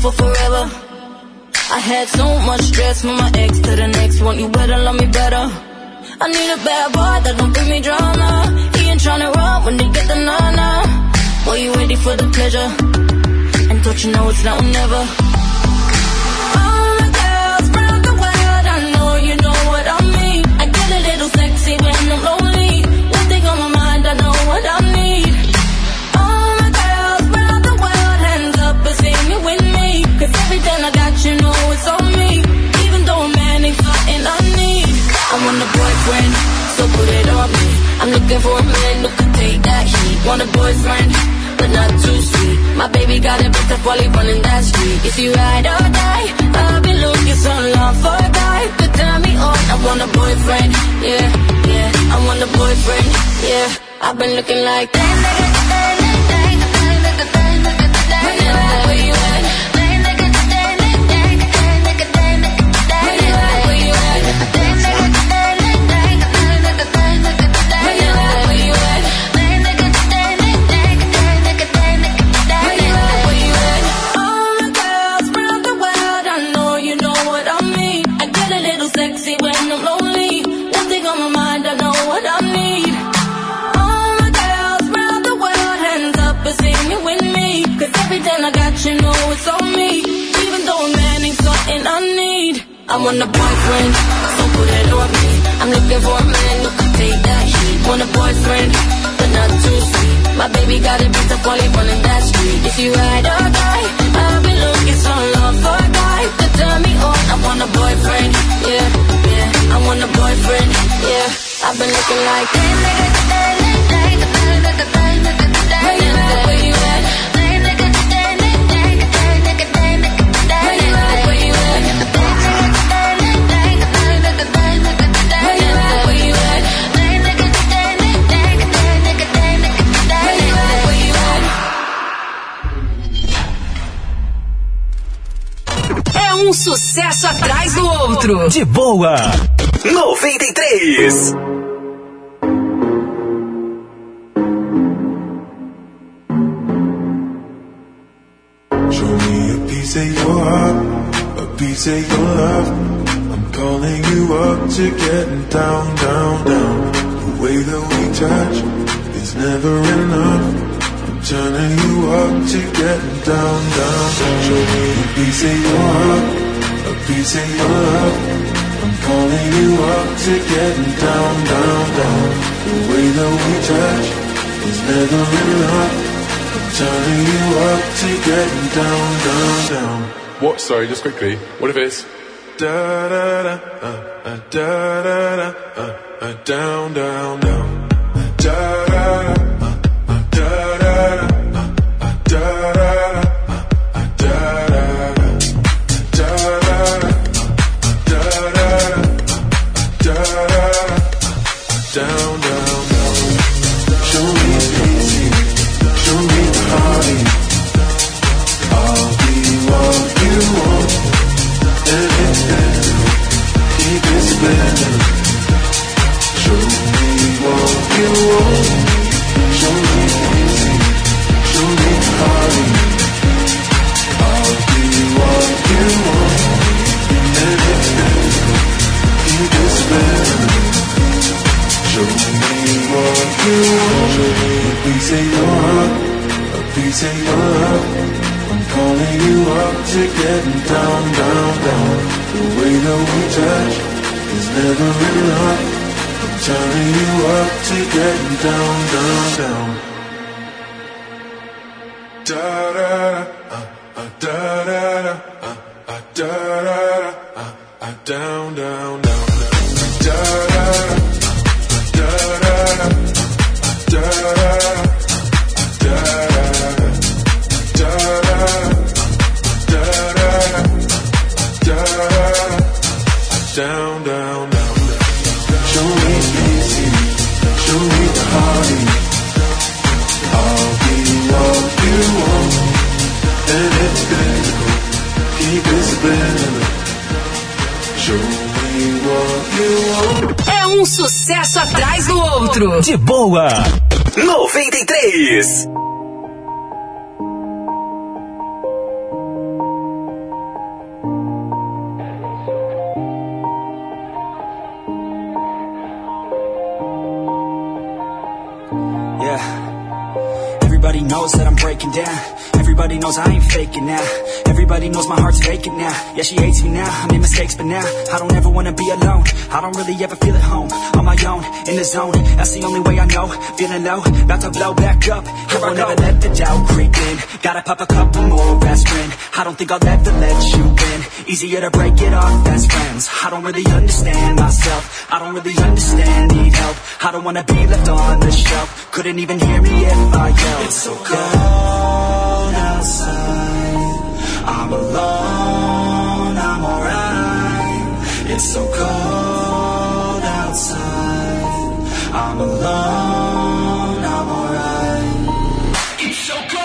for forever. I had so much stress from my ex to the next one. You better love me better. I need a bad boy that don't give me drama. He ain't tryna run when they get the nana. Boy, you ready for the pleasure? And don't you know it's now or never? All the girls round the world, I know you know what I mean. I get a little sexy when I'm lonely. One thing on my mind, I know what I need. All the girls round the world, hands up and sing it with me. Cause everything I got, you know it's on me. Even though a man ain't something I need. I want a boyfriend, so put it on me. I'm looking for a man who can take that heat. Want a boyfriend, but not too sweet. My baby got it booked up while he running that street. If you ride or die, I've been looking so long for a guy to turn me on. I want a boyfriend, yeah, yeah. I want a boyfriend, yeah. I've been looking like that. Where you at? You know it's on me. Even though a man ain't something I need. I want a boyfriend, so put it on me. I'm looking for a man who can take that heat. Want a boyfriend, but not too sweet. My baby got it built up while he running that street. If you ride or die, I've been looking so long for a guy to turn me on. I want a boyfriend, yeah, yeah. I want a boyfriend, yeah. I've been looking like where you at? Um sucesso atrás do outro. De boa. 93. Show me a piece of your heart, a piece of your love. I'm calling you up to getting down, down, down. The way that we touch is never enough. Turning you up to getting down, down. Show me a piece of your heart, a piece of your love. I'm calling you up to getting down, down, down. The way that we touch is never enough. Turning you up to getting down, down, down. What? Sorry, just quickly. What if it's da da da da da da down, down, down. Da da da. Down, down, down. Show me easy, show me the heartache. I'll be what you want, and it's better. Keep it splendid. Show me what you want. Show me easy, show me the heartache. I'll be what you want, and it's better. Keep it splendid. Show me what you want. Show me a piece of your heart, a piece of your love. I'm calling you up to getting down, down, down. The way that we touch is never enough. I'm turning you up to getting down, down, down. Da da da da da da da down, down, down. Da da down, down, down. Show me easy, show me the heartache. I'll be what you want, and it's physical. Keep it splendid. Show me what you want. É um sucesso atrás do outro. De boa. 93. knows that I'm breaking down. Everybody knows I ain't faking now. Everybody knows my heart's vacant now. Yeah, she hates me now, I made mistakes but now I don't ever wanna be alone. I don't really ever feel at home. On my own, in the zone, that's the only way I know. Feeling low, about to blow back up. Here I won't ever let the doubt creep in. Gotta pop a couple more aspirin. I don't think I'll ever let you in. Easier to break it off best friends. I don't really understand myself. I don't really understand, need help. I don't wanna be left on the shelf. Couldn't even hear me if I yelled. It's so cold outside. I'm alone, I'm alright. It's so cold outside. I'm alone, I'm alright. It's so cold.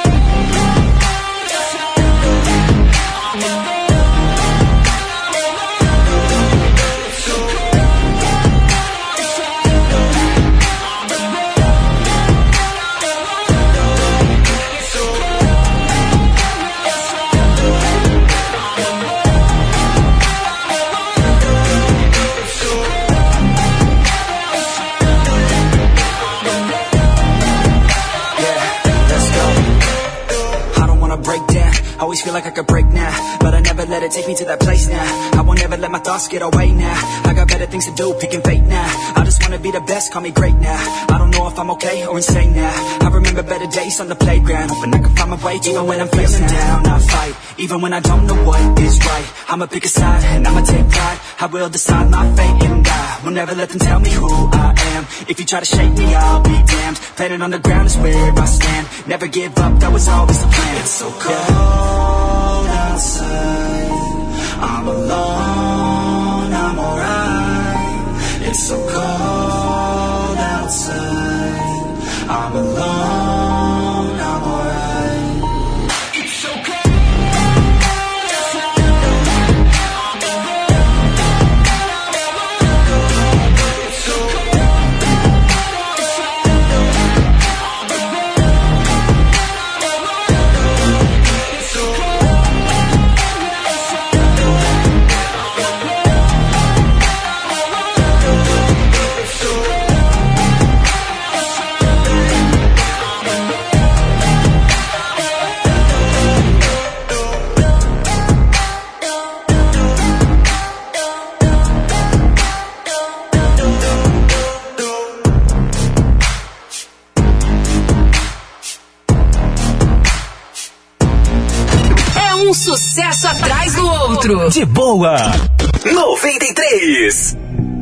Always feel like I could break now, but I never let it take me to that place now. I won't ever let my thoughts get away now. I got better things to do, picking fate now. I just wanna be the best, call me great now. I don't know if I'm okay or insane now. I remember better days on the playground, hoping I can find my way even when I'm feeling down. I fight, even when I don't know what is right. I'ma pick a side and I'ma take pride. I will decide my fate and I will never let them tell me who I am. If you try to shake me, I'll be damned. Planet on the ground is where I stand. Never give up, that was always the plan. It's so cold outside. I'm alone, I'm alright. It's so cold outside. I'm alone, I'm alright. It's so cold. Sucesso atrás do outro. De boa. 93.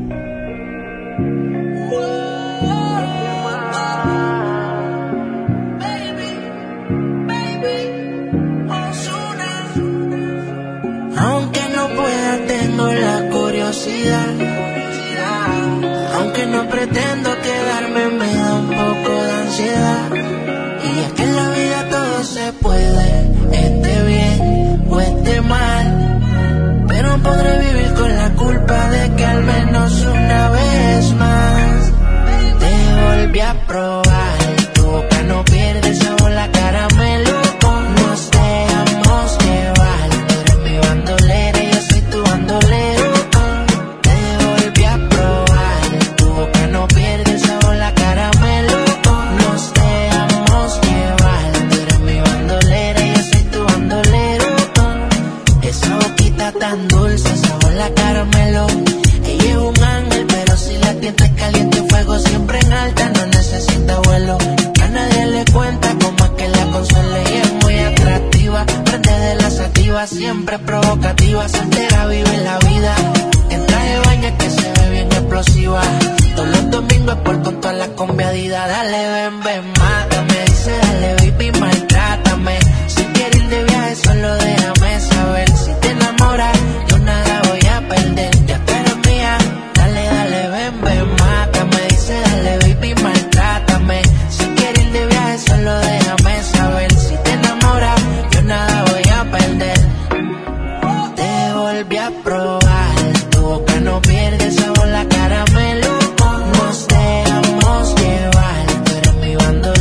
Aunque no pueda, tengo la curiosidad. Aunque no pretendo quedarme, me da un poco de ansiedad. Y es que en la vida todo se puede, esté bien o esté mal, pero podré vivir con la culpa de que al menos una vez más te volví a probar. Tu boca no pierde el sabor, la caramelo. Nos dejamos llevar. Tú eres mi bandolera y yo soy tu bandolero. Te volví a probar. Tu boca no pierde el sabor, la caramelo. Nos dejamos llevar. Tú eres mi bandolera y yo soy tu bandolero. Esa boquita tan dulce, sabor la caramelo. Ella es un ángel, pero si la tienda es caliente, fuego siempre en alta, no necesita vuelo. A nadie le cuenta cómo es que la consuela. Ella es muy atractiva, prende de la sativa, siempre provocativa, soltera vive la vida. En traje de baño que se ve bien explosiva. Todos los domingos es por con todas las conviadidas. Dale, ven, ven, mátame. Dice, dale, baby, maltrátame. Si quieres ir de viaje, solo déjame saber. Si te enamoras, yo nada voy a perder. Ya tú eres mía. Dale, dale, ven, ven, mátame. Dice, dale, baby, maltrátame. Si quieres ir de viaje, solo déjame saber. Si te enamoras, yo nada voy a perder. Te volví a probar. Tu boca no pierde el sabor, la caramelo. Nos dejamos llevar. Tú eres mi bandolera.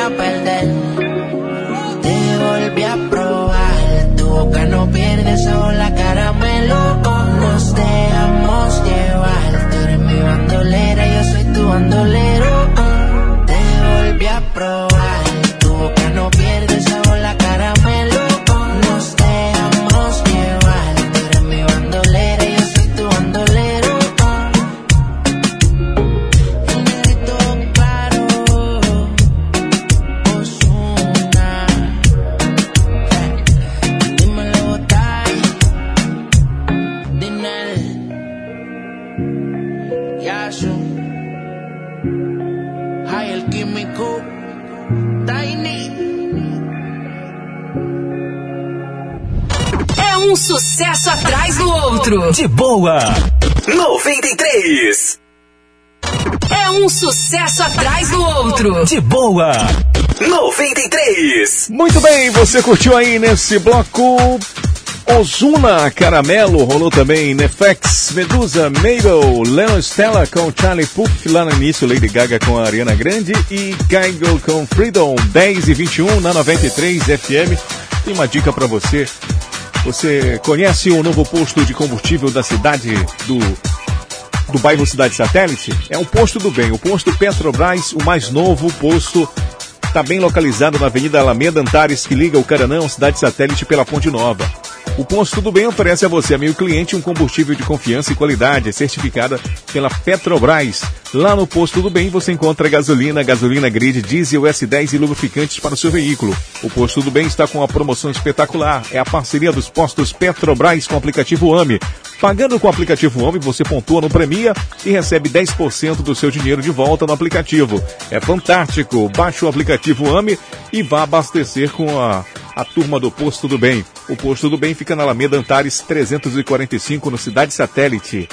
a perder. Te volví a probar, tu boca no pierde sabor, la caramelo. Nos dejamos llevar, tú eres mi bandolera, yo soy tu bandolero. Te volví a probar, tu boca no pierde sabor, la caramelo. Nos dejamos llevar, tú eres mi bandolera, yo soy tu bandolero. El negrito claro, Ozuna. Dímelo, Tai, Dinel, Yasu, Hay el químico, Tiny. É um sucesso atrás do outro. De boa. 93. É um sucesso atrás do outro. De boa. 93. Muito bem, você curtiu aí nesse bloco Ozuna, Caramelo, rolou também Nefex, Medusa, Mabel, Leon Stella com Charlie Puth, lá no início Lady Gaga com a Ariana Grande e Kygo com Freedom, 10h21 na 93 FM. Tem uma dica pra você. Você conhece o novo posto de combustível da cidade do bairro Cidade Satélite? É o Posto do Bem, o posto Petrobras, o mais novo posto. Está bem localizado na Avenida Alameda Antares, que liga o Caranã, Cidade Satélite, pela Ponte Nova. O Posto do Bem oferece a você, amigo cliente, um combustível de confiança e qualidade, certificada pela Petrobras. Lá no Posto do Bem você encontra gasolina grid, diesel, S10 e lubrificantes para o seu veículo. O Posto do Bem está com uma promoção espetacular. É a parceria dos postos Petrobras com o aplicativo AME. Pagando com o aplicativo AME, você pontua no Premia e recebe 10% do seu dinheiro de volta no aplicativo. É fantástico! Baixe o aplicativo AME e vá abastecer com a turma do Posto do Bem. O Posto do Bem fica na Alameda Antares 345, no Cidade Satélite.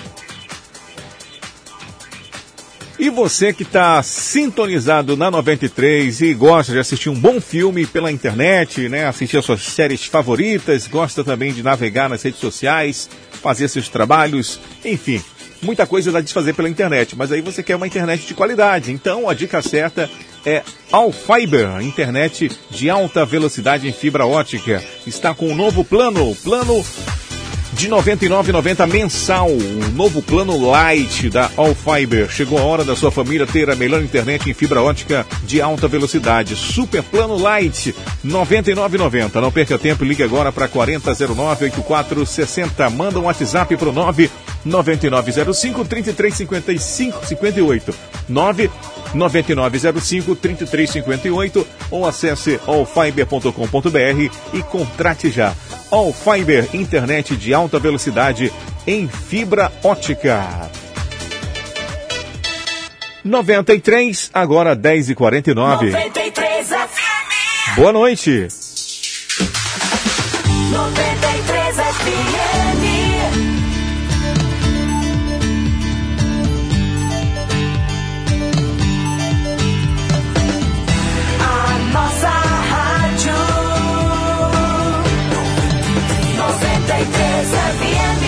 E você que está sintonizado na 93 e gosta de assistir um bom filme pela internet, né? Assistir as suas séries favoritas, gosta também de navegar nas redes sociais, fazer seus trabalhos, enfim, muita coisa dá de fazer pela internet, mas aí você quer uma internet de qualidade. Então a dica certa é Allfiber, internet de alta velocidade em fibra ótica. Está com um novo plano de R$ 99,90 mensal, um novo plano Light da Allfiber. Chegou a hora da sua família ter a melhor internet em fibra ótica de alta velocidade. Super plano Light, R$ 99,90. Não perca tempo, ligue agora para 4009-8460. Manda um WhatsApp para o 99905-3358. 99905-3358 ou acesse allfiber.com.br e contrate já. Allfiber, internet de alta velocidade em fibra ótica. 93, agora 10h49. 93 FM. Boa noite. 93 FM. Nossa rádio 93 FM.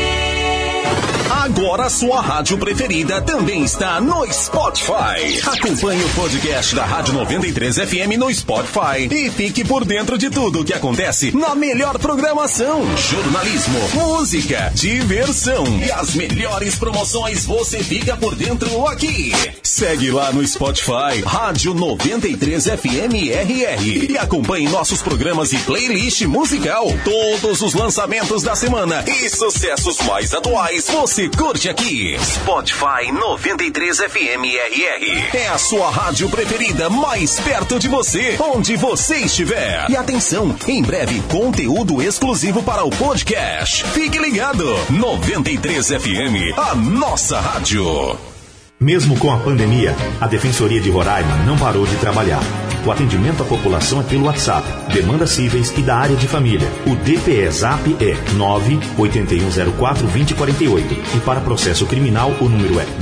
Agora sua rádio preferida também está no Spotify. Acompanhe o podcast da Rádio 93 FM no Spotify e fique por dentro de tudo o que acontece na melhor programação. Jornalismo, música, diversão e as melhores promoções você fica por dentro aqui. Segue lá no Spotify, Rádio 93 FM RR e acompanhe nossos programas e playlist musical. Todos os lançamentos da semana e sucessos mais atuais você curte aqui. Spotify 93 FM RR. É a sua rádio preferida, mais perto de você, onde você estiver. E atenção, em breve conteúdo exclusivo para o podcast. Fique ligado. 93 FM, a nossa rádio. Mesmo com a pandemia, a Defensoria de Roraima não parou de trabalhar. O atendimento à população é pelo WhatsApp, demandas cíveis e da área de família. O DPE Zap é 98104-2048 e para processo criminal o número é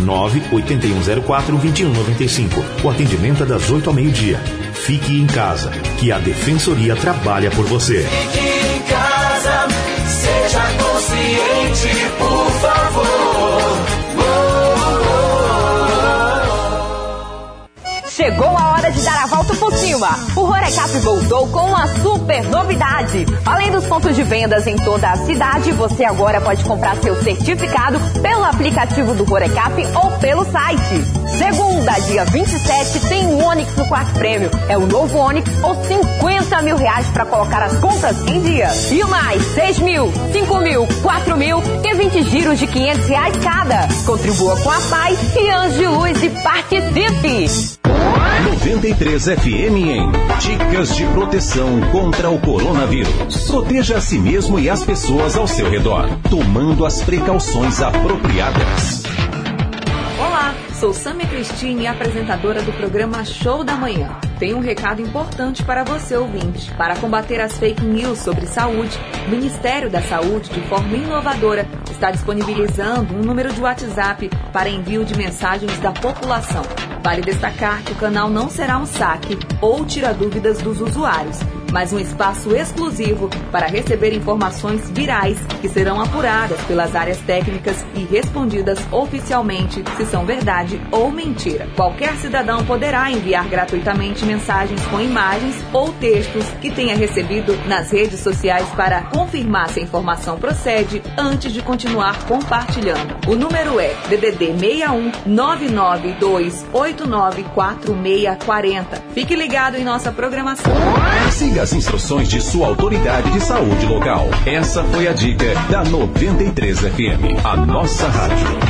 98104-2195. O atendimento é das 8 ao meio-dia. Fique em casa, que a Defensoria trabalha por você. Fique em casa, seja consciente, por favor. Chegou a hora de dar a volta por cima. O Horecap voltou com uma super novidade. Além dos pontos de vendas em toda a cidade, você agora pode comprar seu certificado pelo aplicativo do Horecap ou pelo site. Segunda, dia 27, tem um Onix no quarto prêmio. É o novo Onix ou 50 mil reais para colocar as contas em dia. E mais 6 mil, 5 mil, 4 mil e 20 giros de 500 reais cada. Contribua com a paz e Anjos de Luz e participe! 93 FM em Dicas de proteção contra o coronavírus. Proteja a si mesmo e as pessoas ao seu redor, tomando as precauções apropriadas. Olá, sou Sâmia Cristine, apresentadora do programa Show da Manhã. Tenho um recado importante para você, ouvinte. Para combater as fake news sobre saúde, o Ministério da Saúde, de forma inovadora, está disponibilizando um número de WhatsApp para envio de mensagens da população. Vale destacar que o canal não será um saque ou tira dúvidas dos usuários, mas um espaço exclusivo para receber informações virais que serão apuradas pelas áreas técnicas e respondidas oficialmente se são verdade ou mentira. Qualquer cidadão poderá enviar gratuitamente mensagens com imagens ou textos que tenha recebido nas redes sociais para confirmar se a informação procede antes de continuar compartilhando. O número é DDD 61 992894640. Fique ligado em nossa programação. Siga as instruções de sua autoridade de saúde local. Essa foi a dica da 93 FM, a nossa rádio.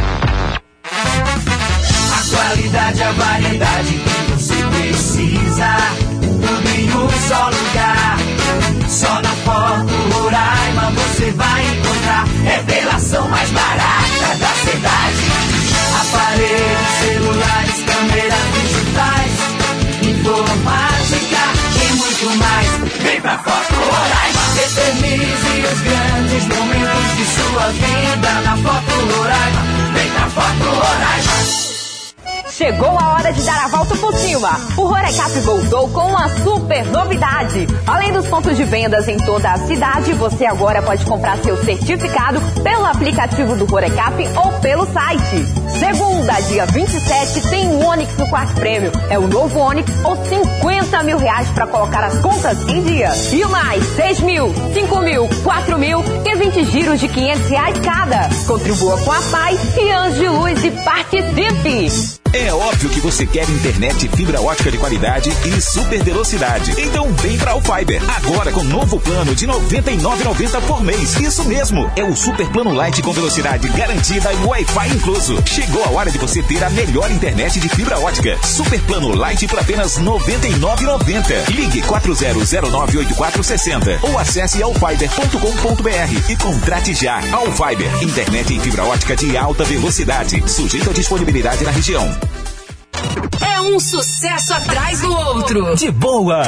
A qualidade, a variedade que você precisa, tudo em um só lugar. Só na Foto Roraima você vai encontrar revelação mais barata da cidade. Aparelhos, celulares, câmeras digitais, informática e muito mais. Vem pra Foto Roraima, eternize os grandes momentos de sua vida na Foto Roraima. Vem pra Foto Roraima. Chegou a hora de dar a volta por cima. O Horecap voltou com uma super novidade. Além dos pontos de vendas em toda a cidade, você agora pode comprar seu certificado pelo aplicativo do Horecap ou pelo site. Segunda, dia 27, tem um Onix no quarto prêmio. É o novo Onix ou 50 mil reais para colocar as contas em dia. E mais 6 mil, 5 mil, 4 mil e 20 giros de 500 reais cada. Contribua com a paz e Anjos de Luz e participe! É óbvio que você quer internet fibra ótica de qualidade e super velocidade. Então vem pra Alfiber. Agora com novo plano de R$ 99,90 por mês. Isso mesmo, é o super plano Light com velocidade garantida e Wi-Fi incluso. Chegou a hora de você ter a melhor internet de fibra ótica. Super plano Light por apenas R$ 99,90. Ligue 40098460 ou acesse alfiber.com.br e contrate já. Alfiber, internet em fibra ótica de alta velocidade. Sujeito à disponibilidade na região. É um sucesso atrás do outro. De boa.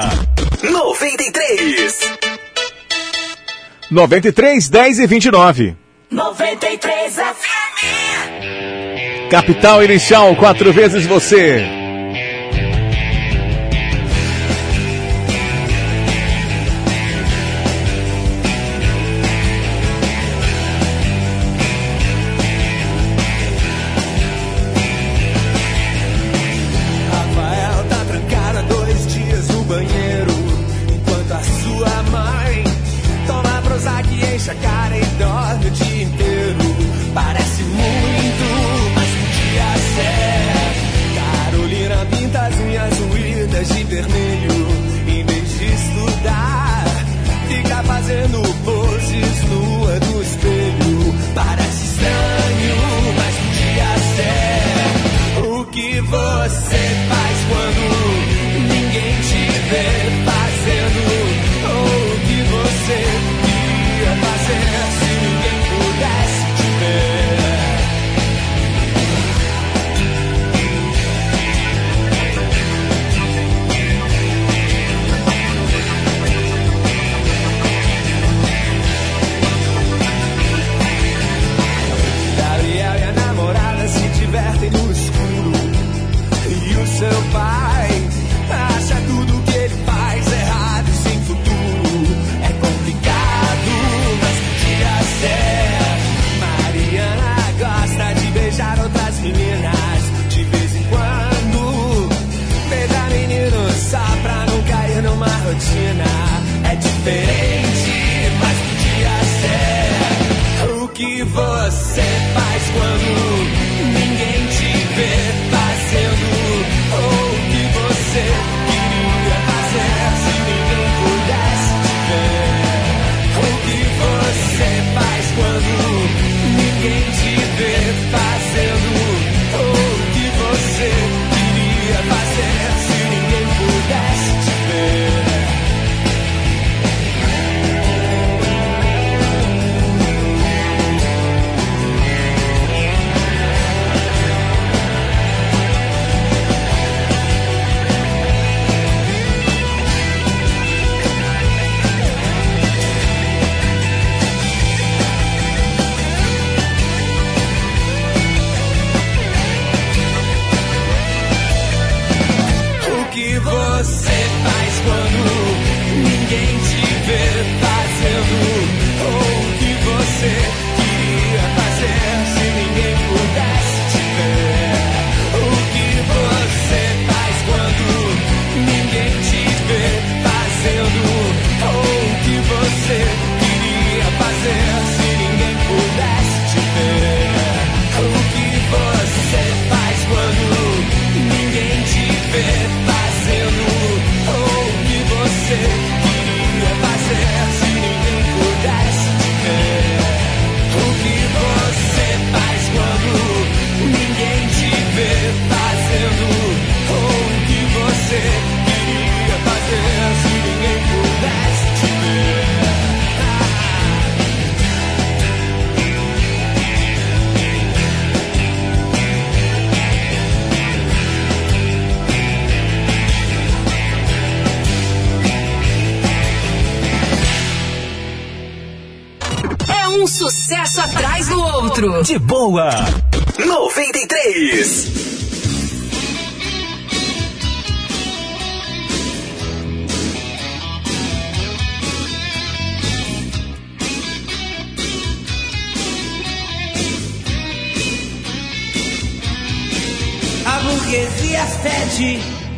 93, 10 e 29. 93 FM. Capital Inicial, 4 vezes você. A cara e dorme o dia inteiro. Parece muito, mas podia ser. Carolina pinta as unhas ruídas de vermelho. Em vez de estudar, fica fazendo poses nua do espelho. Parece estranho, mas podia ser. O que você faz quando ninguém te vê fazendo? Ou o que você fazer se ninguém pudesse te ver? Gabriel e a namorada se divertem no escuro. E o seu pai acha tudo que ele faz errado e sem futuro. É complicado, mas podia ser. Mariana gosta de beijar outras meninas. De vez em quando, beija sucesso atrás do outro. De boa. 93. A burguesia fede,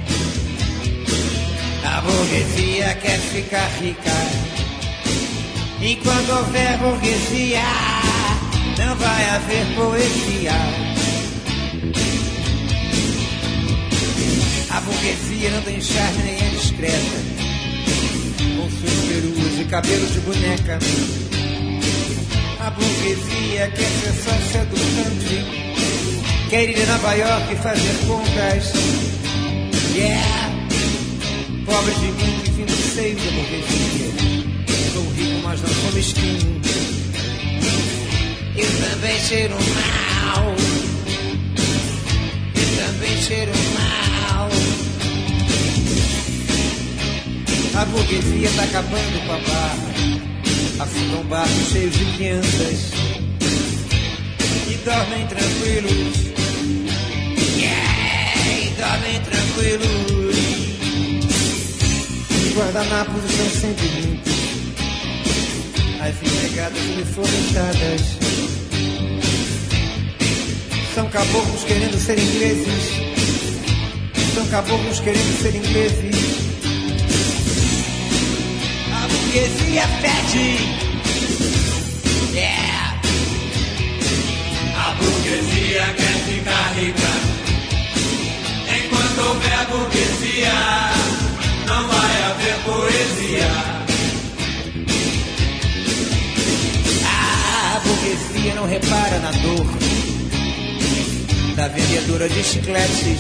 a burguesia quer ficar rica. Enquanto houver burguesia, não vai haver poesia. A burguesia não tem charme nem é discreta, com suas peruas e cabelo de boneca. A burguesia quer ser sócia do country, quer ir a Nova York e fazer compras. Yeah! Pobre de mim que fim do seio da burguesia. Sou rico, mas não sou mesquinho. Eu também cheiro mal. Eu também cheiro mal. A burguesia tá acabando com a barra. Afundam barcos cheios de crianças e dormem tranquilos. E dormem tranquilos. Os guardanapos estão sempre limpos, as empregadas uniformizadas. São caboclos querendo ser ingleses. São caboclos querendo ser ingleses. A burguesia pede. Yeah. A burguesia quer ficar rica. Enquanto houver burguesia, não vai haver poesia. A burguesia não repara na dor da vendedora de chicletes.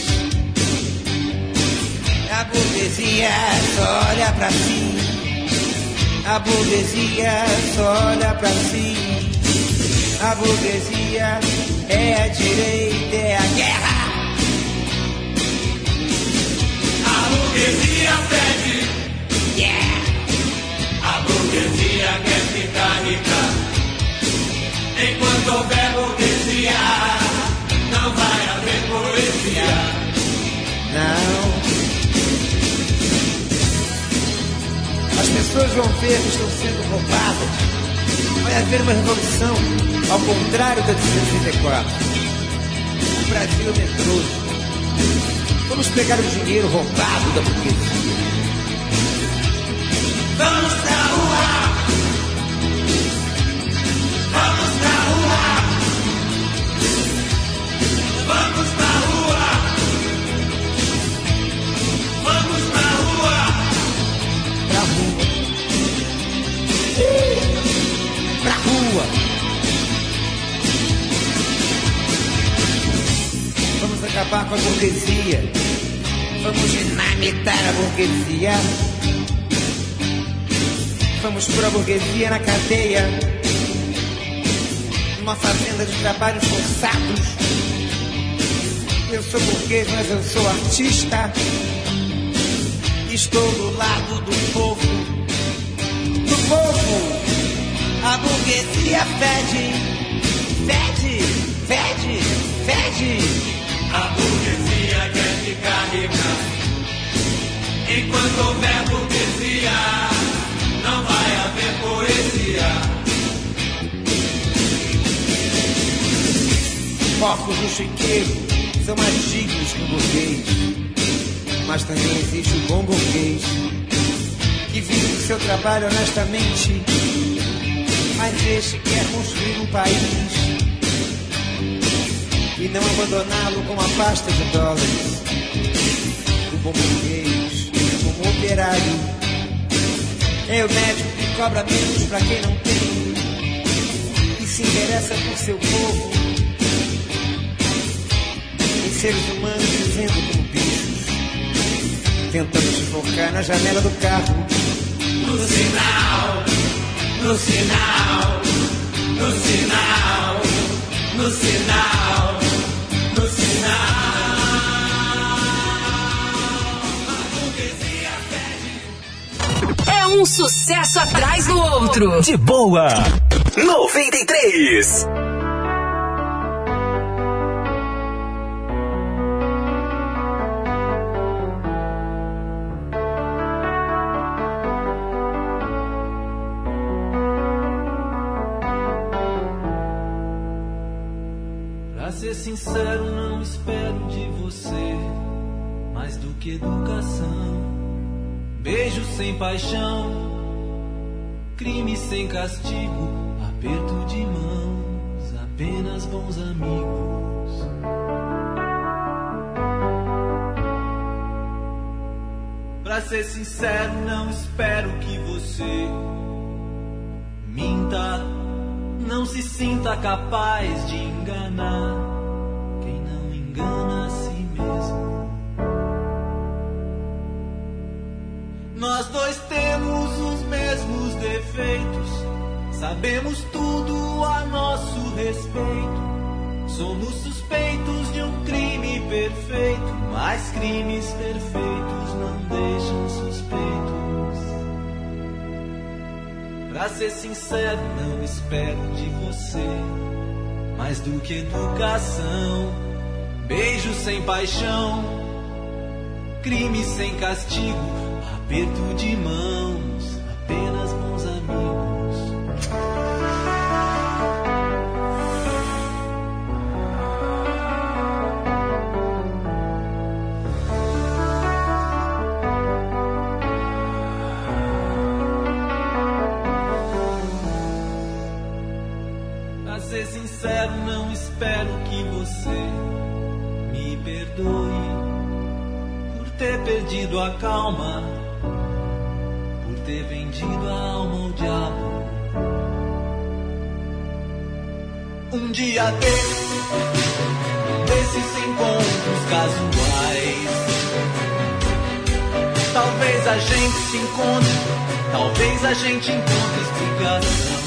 A burguesia só olha pra si. A burguesia só olha pra si. A burguesia é a direita, é a guerra. A burguesia pede. Yeah. A burguesia quer ficar rica. Enquanto houver burguesia, não vai haver poesia. Não. As pessoas vão ver que estão sendo roubadas. Vai haver uma revolução, ao contrário da de 64. O Brasil é medroso. Vamos pegar o dinheiro roubado da burguesia. Vamos pra rua. Vamos pra rua. Vamos pra rua. Vamos pra rua. Pra rua. Pra rua. Vamos acabar com a burguesia. Vamos dinamitar a burguesia. Vamos pôr a burguesia na cadeia. Uma fazenda de trabalhos forçados. Eu sou burguês, mas eu sou artista. Estou do lado do povo. Do povo. A burguesia fede. Fede, fede, fede. A burguesia quer ficar rica. Enquanto houver burguesia, não vai haver poesia. Porcos do chiqueiro são mais dignos que o burguês. Mas também existe o bom burguês, que vive do seu trabalho honestamente, mas este quer construir um país e não abandoná-lo com uma pasta de dólares. O bom burguês, como operário, é o médico que cobra menos para quem não tem e se interessa por seu povo. Em seres humanos vivendo como bichos, tentando sufocar na janela do carro. No sinal, no sinal, no sinal, no sinal, no sinal. É um sucesso atrás do outro. De boa. 93. Pra ser sincero, não espero de você mais do que educação. Beijo sem paixão, crime sem castigo, aperto de mãos, apenas bons amigos. Pra ser sincero, não espero que você minta, não se sinta capaz de enganar quem não engana a si mesmo. Nós dois temos os mesmos defeitos, sabemos tudo a nosso respeito. Somos suspeitos de um crime perfeito, mas crimes perfeitos não deixam suspeitos. Pra ser sincero, não espero de você mais do que educação. Beijo sem paixão, crime sem castigo, aperto de mãos, apenas bons amigos. Pra ser sincero, não espero que você me perdoe por ter perdido a calma, por ter vendido a alma ao diabo. Um dia desses encontros casuais, talvez a gente se encontre, talvez a gente encontre explicação.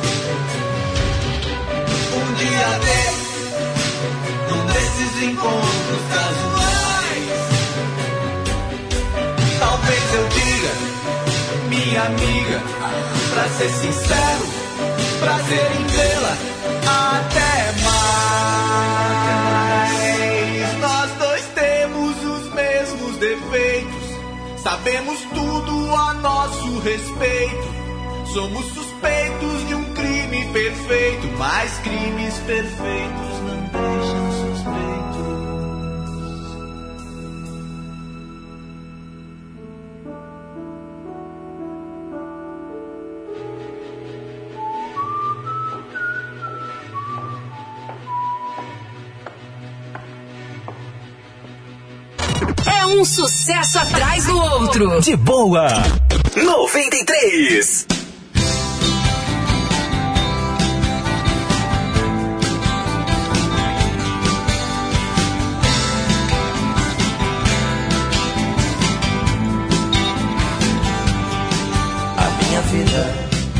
Um dia desses encontros casuais, talvez eu diga, minha amiga, pra ser sincero, prazer em vê-la, até mais. Nós dois temos os mesmos defeitos, sabemos tudo a nosso respeito. Somos suspeitos de um crime perfeito, mas crimes perfeitos não deixam suspeitos. É um sucesso atrás do outro. De boa. 93. Vida,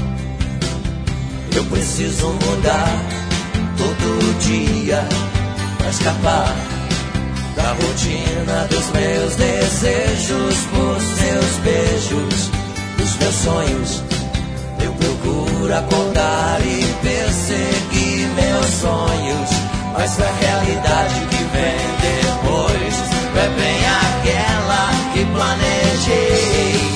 eu preciso mudar todo dia pra escapar da rotina dos meus desejos, por seus beijos, dos meus sonhos. Eu procuro acordar e perseguir meus sonhos, mas a realidade que vem depois é bem aquela que planejei.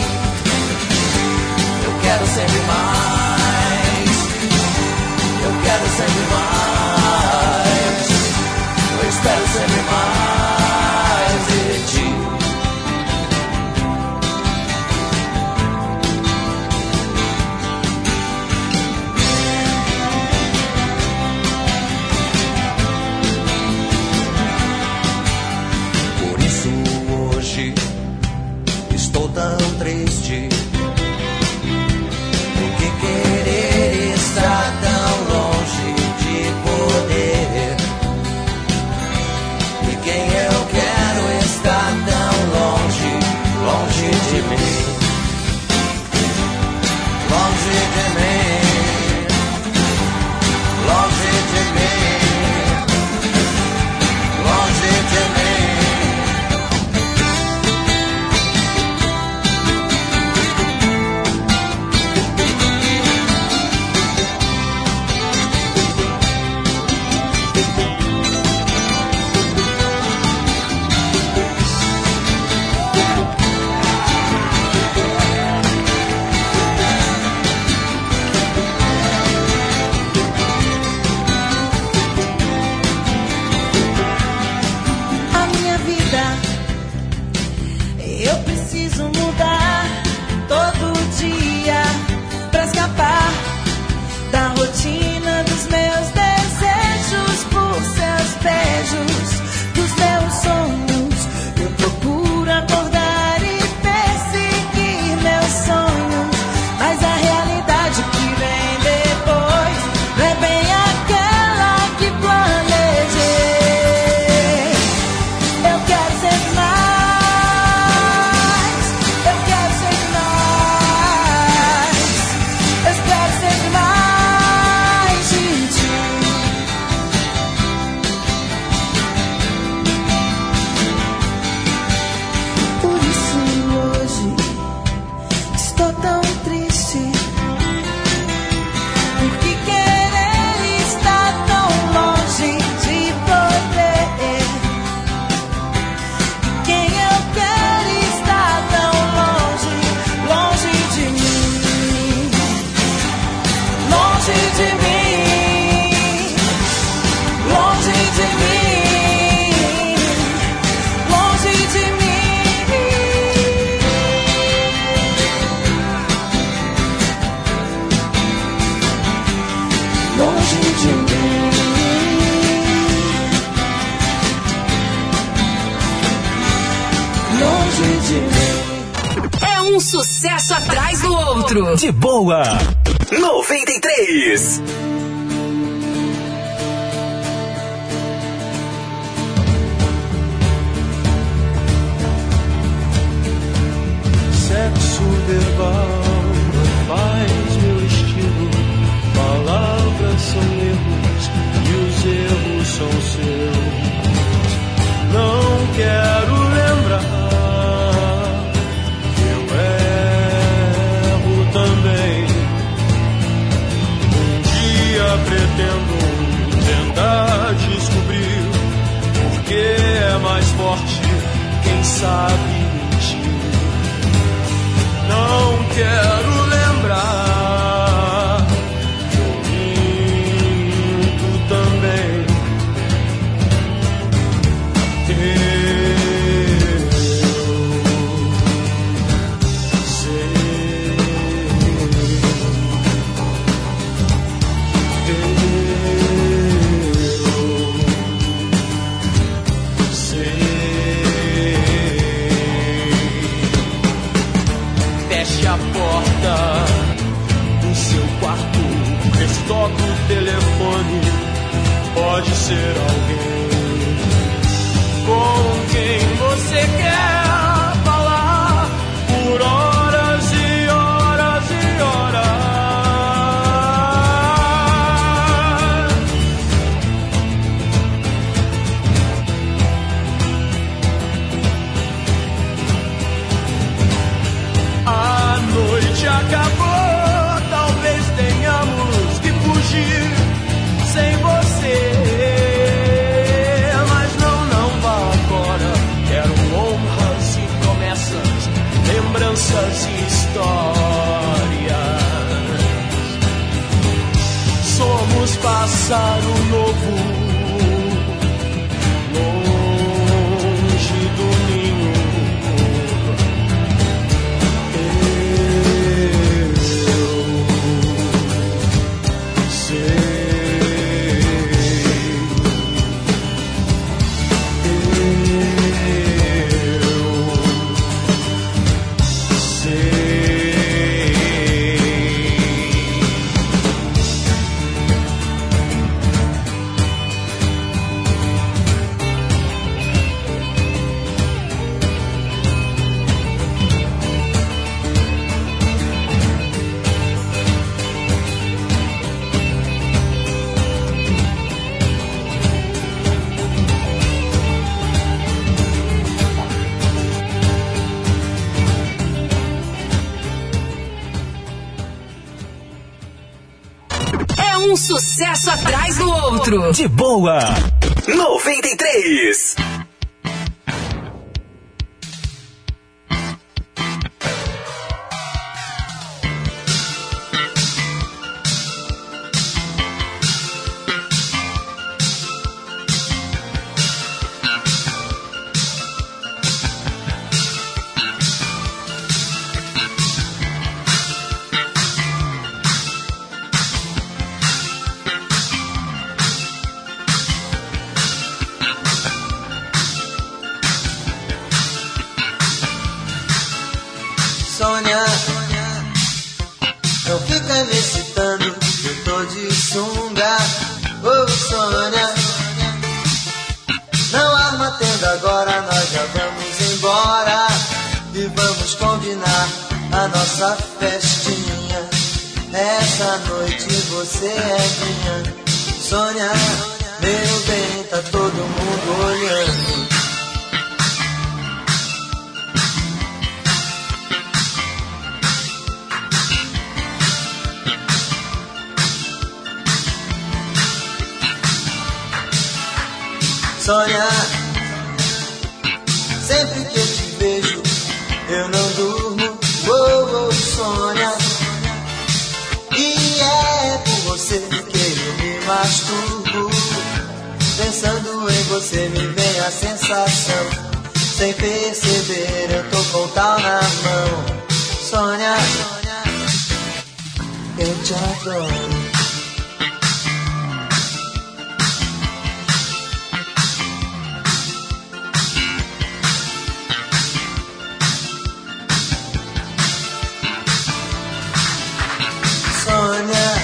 Eu quero sempre mais, eu quero sempre mais, eu espero sempre mais de ti. Por isso hoje estou tão triste. Eu preciso mudar todo dia pra escapar da rotina dos meus desejos, por seus beijos, dos meus sonhos. Eu procuro acordar e perseguir meus sonhos, mas a realidade que vem depois não é bem aquela que planejei. Eu quero ser mais, eu quero ser mais, eu espero ser mais de ti. Por isso hoje estou tão triste, porque querer está tão longe de poder. Quem eu quero está tão longe, longe de mim, longe de mim, longe de mim, longe de mim. Longe de mim, longe de mim. É um sucesso atrás do outro. De boa. 93. Sexo verbal não faz meu estilo. Palavras são erros e os erros são seus. Não quero lembrar que eu erro também. Um dia pretendo tentar descobrir porque é mais forte quem sabe mentir. Não quero lembrar que eu minto também. Eu feche a porta do seu quarto, estoca o telefone. Pode ser alguém com quem você quer falar por horas e horas e horas. A noite acabou, talvez tenhamos que fugir sem você. Mas não vá agora. Quero honras e promessas, lembranças e histórias. Somos pássaro novo, longe do ninho. Um sucesso atrás do outro. De boa. 93. Sônia, não fica me excitando, eu tô de sunga. Oh, Sônia, não arma tenda agora, nós já vamos embora. E vamos combinar a nossa festinha. Essa noite você é minha. Sônia, meu bem, tá todo mundo olhando. Sônia, sempre que eu te vejo, eu não durmo. Oh, oh, Sônia, e é por você que eu me masturbo. Pensando em você me vem a sensação. Sem perceber eu tô com o tal na mão. Sônia, eu te adoro. Sônia,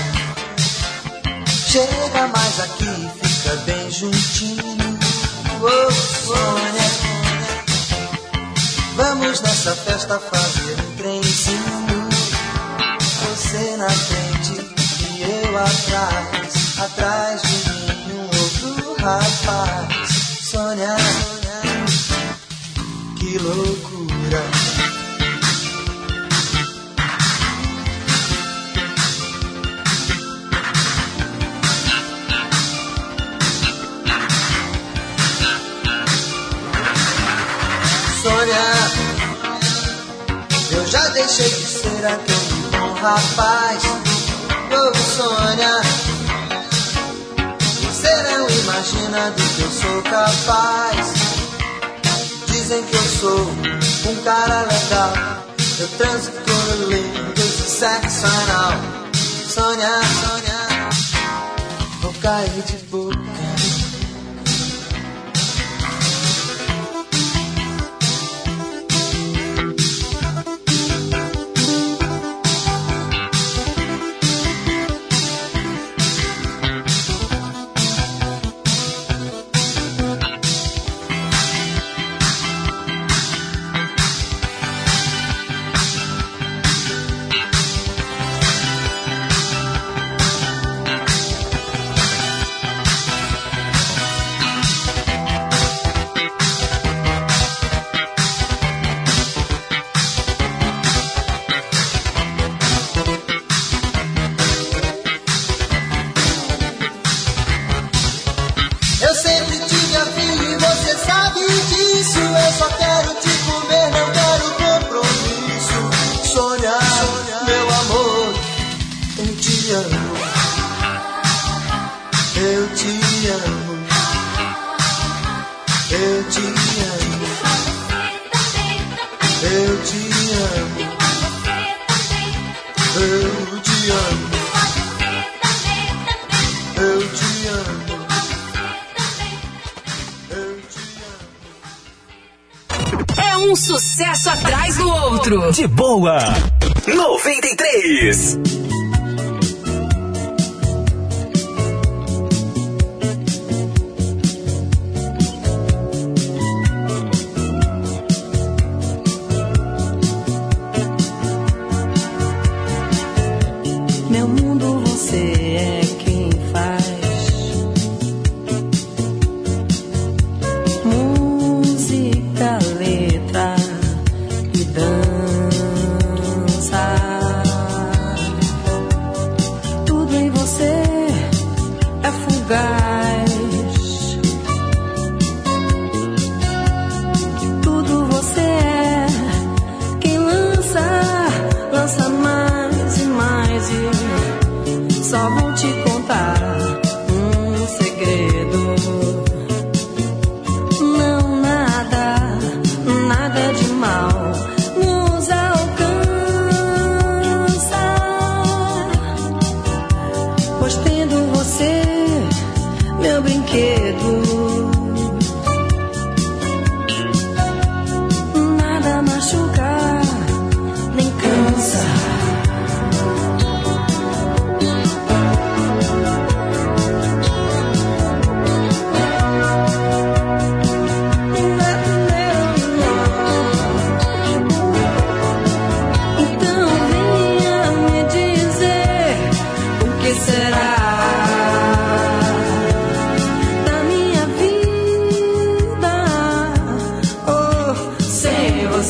chega mais aqui, fica bem juntinho. Oh, Sônia, vamos nessa festa fazer um trenzinho. Você na frente e eu atrás, atrás de mim um outro rapaz. Sônia, que loucura. Sônia, eu já deixei de ser aquele bom rapaz. Oh, Sônia, você não imagina do que eu sou capaz. Dizem que eu sou um cara legal, eu transo com lindo sexo anal. Sônia, Sônia, vou cair de boca. Um sucesso atrás do outro. De boa. 93. Meu mundo, você é quem faz. Música, letra e dança.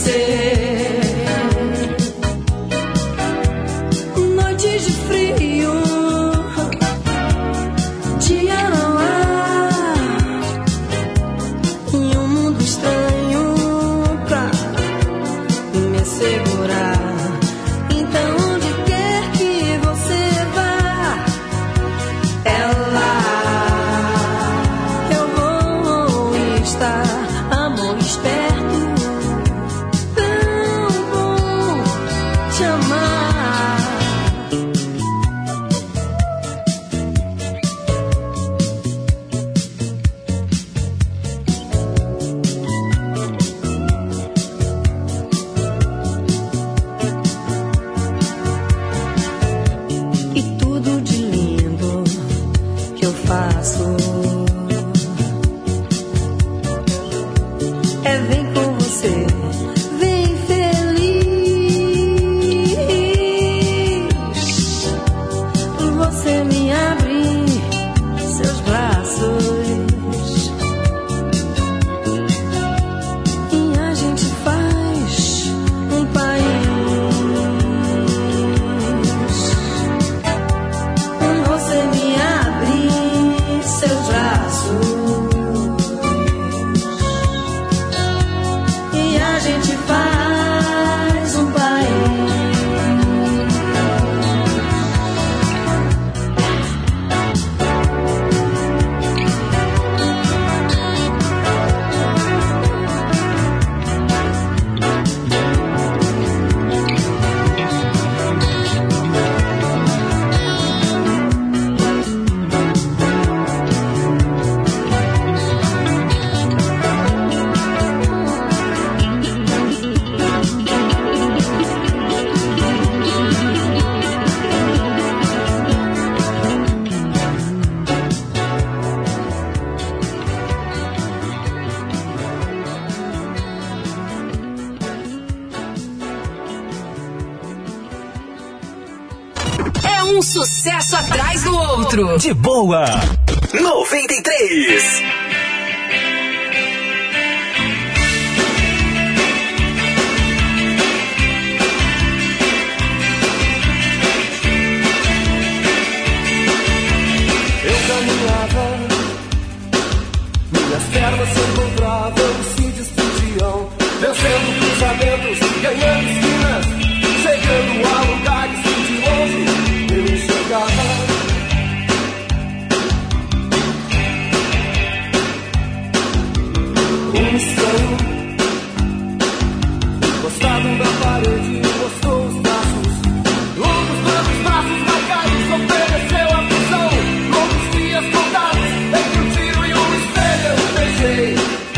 você. Noites de frio, dia não há, em um mundo estranho pra me segurar. Então onde quer que você vá, é lá eu vou estar. Amor esperto, tão bom te amar. E tudo de lindo que eu faço é vem com você, vem feliz. Você me abre seus braços e a gente faz um país. Você me abre seus braços e a gente faz um país. É um sucesso atrás do outro. De boa. 93. Eu caminhava, minhas pernas se encontravam e se despediam, vencendo cruzamentos, ganhando esquinas, chegando a lugares que de longe eu enxergava. Um estranho, encostado na parede, mostrou os braços. Um dos brancos braços marcados ofereceu a visão. Longos dias contados, entre um tiro e um espelho eu beijei.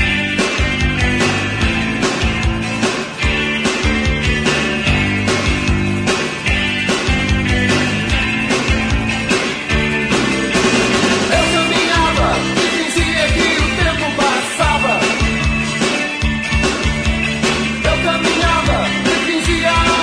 Eu caminhava e fingia que o tempo passava. Eu caminhava e fingia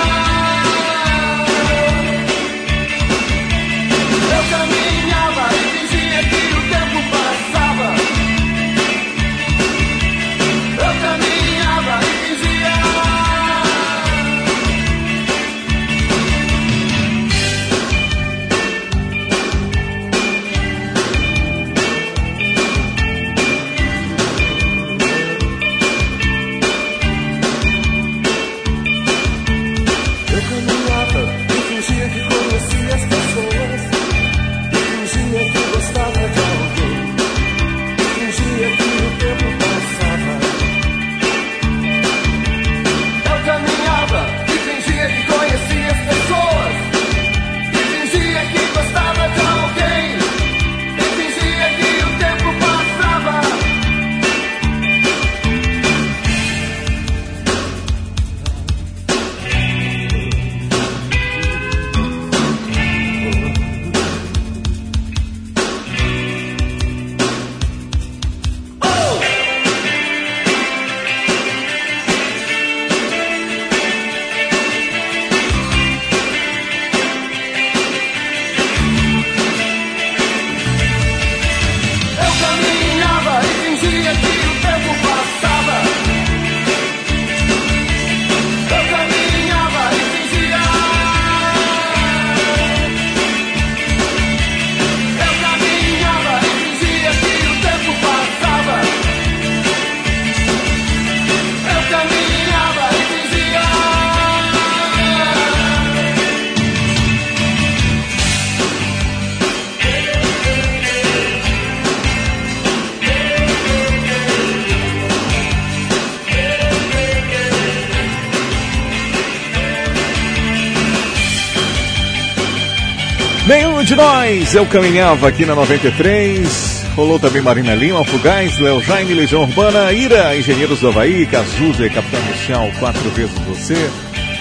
Nenhum de nós. Eu caminhava aqui na 93. Rolou também Marina Lima, Fugaz, Léo Jaime, Legião Urbana, Ira, Engenheiros do Havaí, Cazuza e Capitão Inicial, 4 vezes você.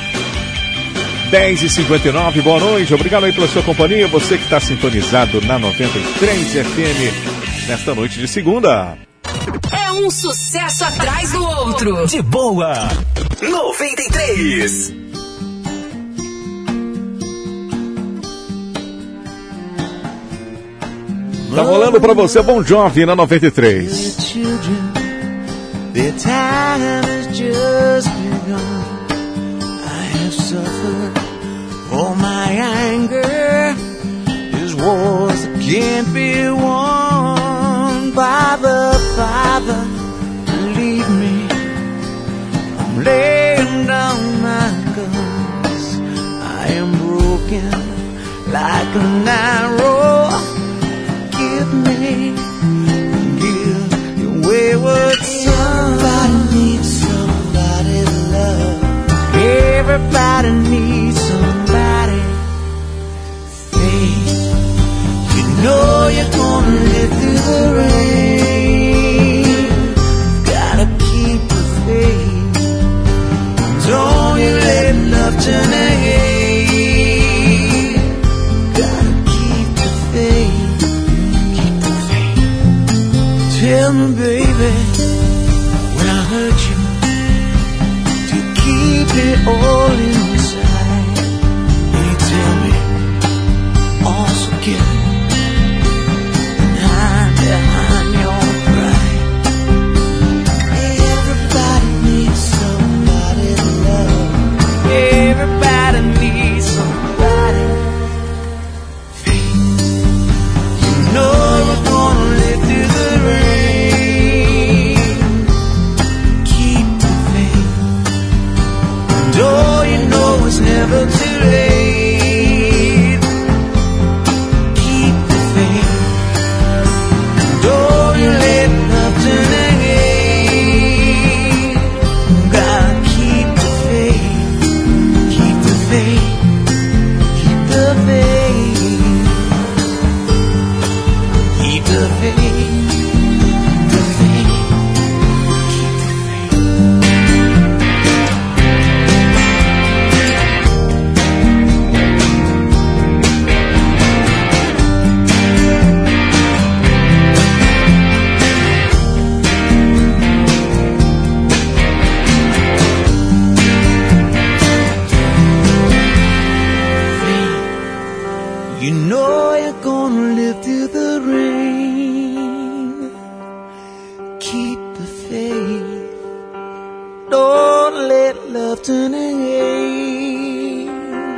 10h59, boa noite. Obrigado aí pela sua companhia. Você que está sintonizado na 93 FM nesta noite de segunda. É um sucesso atrás do outro. De boa. 93. Tá rolando pra você Bon Jovi na 93. Their time has just begun. I have suffered all my anger. There's wars that can't be won. Father, Father, believe me, I'm laying down my guns. I am broken like an arrow. Give me, give your wayward son. Somebody needs somebody to love. Everybody needs somebody. Faith, you know you're gonna live through the rain. Gotta keep the faith. Don't you let love turn to hate. Gotta keep the faith. Tell me, baby, when I hurt you, to keep it all inside. And you tell me, all's forgiven, and hide behind your pride. Everybody needs somebody to love. Everybody needs somebody. Faith, you know we're gonna live through the rain. Oh, you know it's never too late. Keep the faith. Don't you let love turn to hate. Gotta keep the faith. Keep the faith. Keep the faith. Keep the faith. You know you're gonna live through the rain. Keep the faith. Don't let love turn to hate.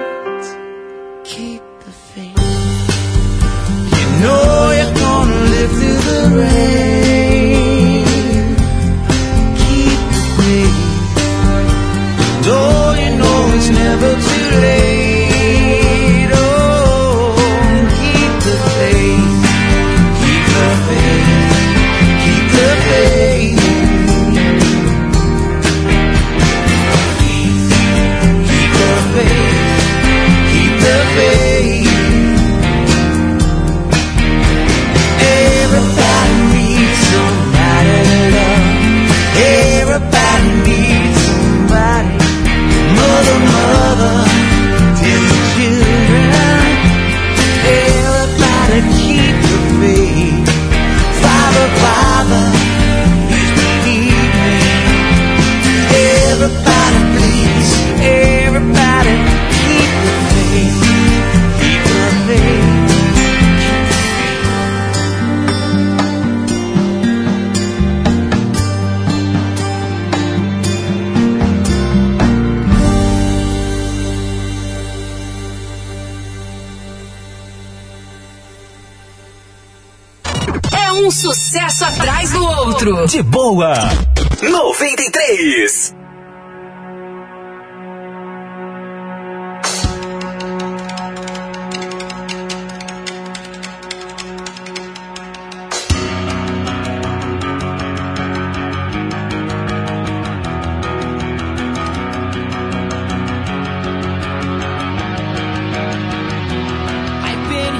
Keep the faith. You know you're gonna live through the rain. Keep the faith. Don't you know it's never too late. Um sucesso atrás do outro. De boa. 93. I've been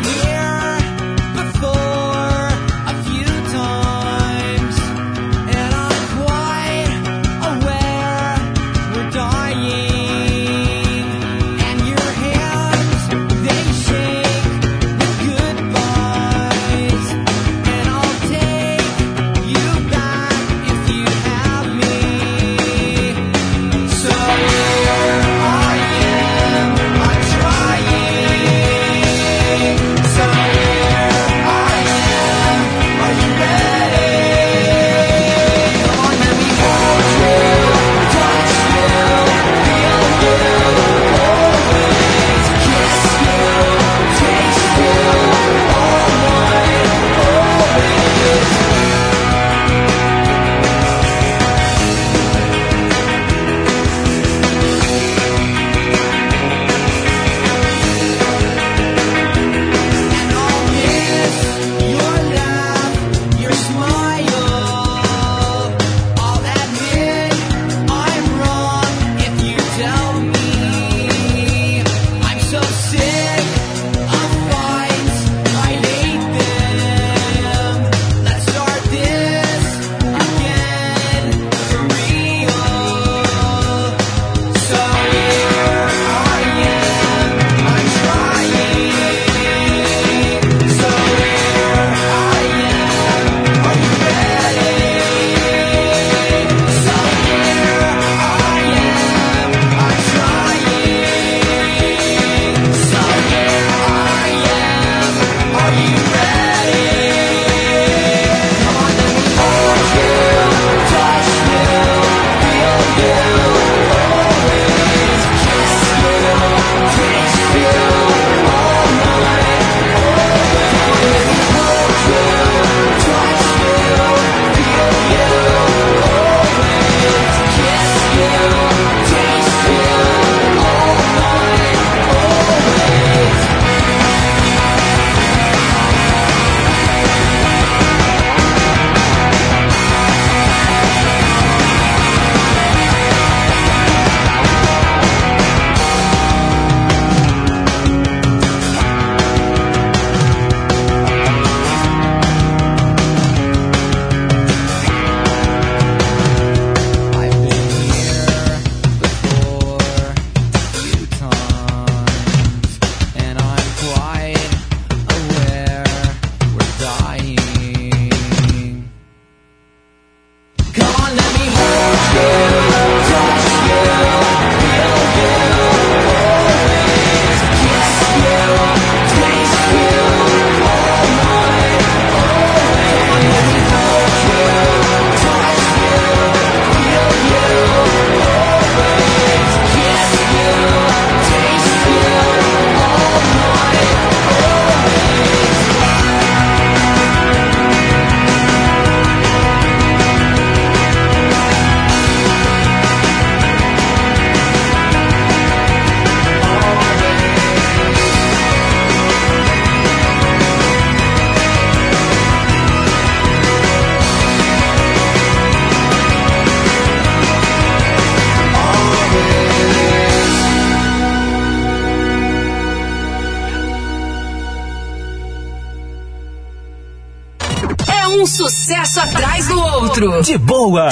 sucesso atrás do outro. De boa.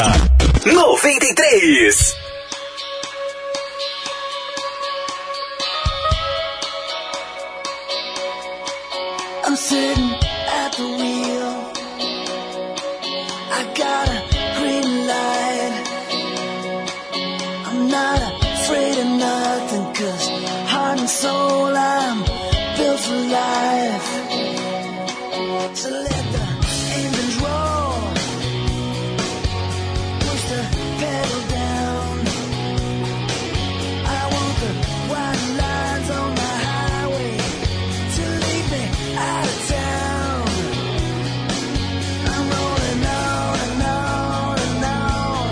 93. I'm sitting at the wheel. I got a green light. I'm not afraid of nothing, 'cause heart and soul I'm built for life. So let the engines roll. Push the pedal down. I want the white lines on my highway to lead me out of town. I'm rolling on and on and on.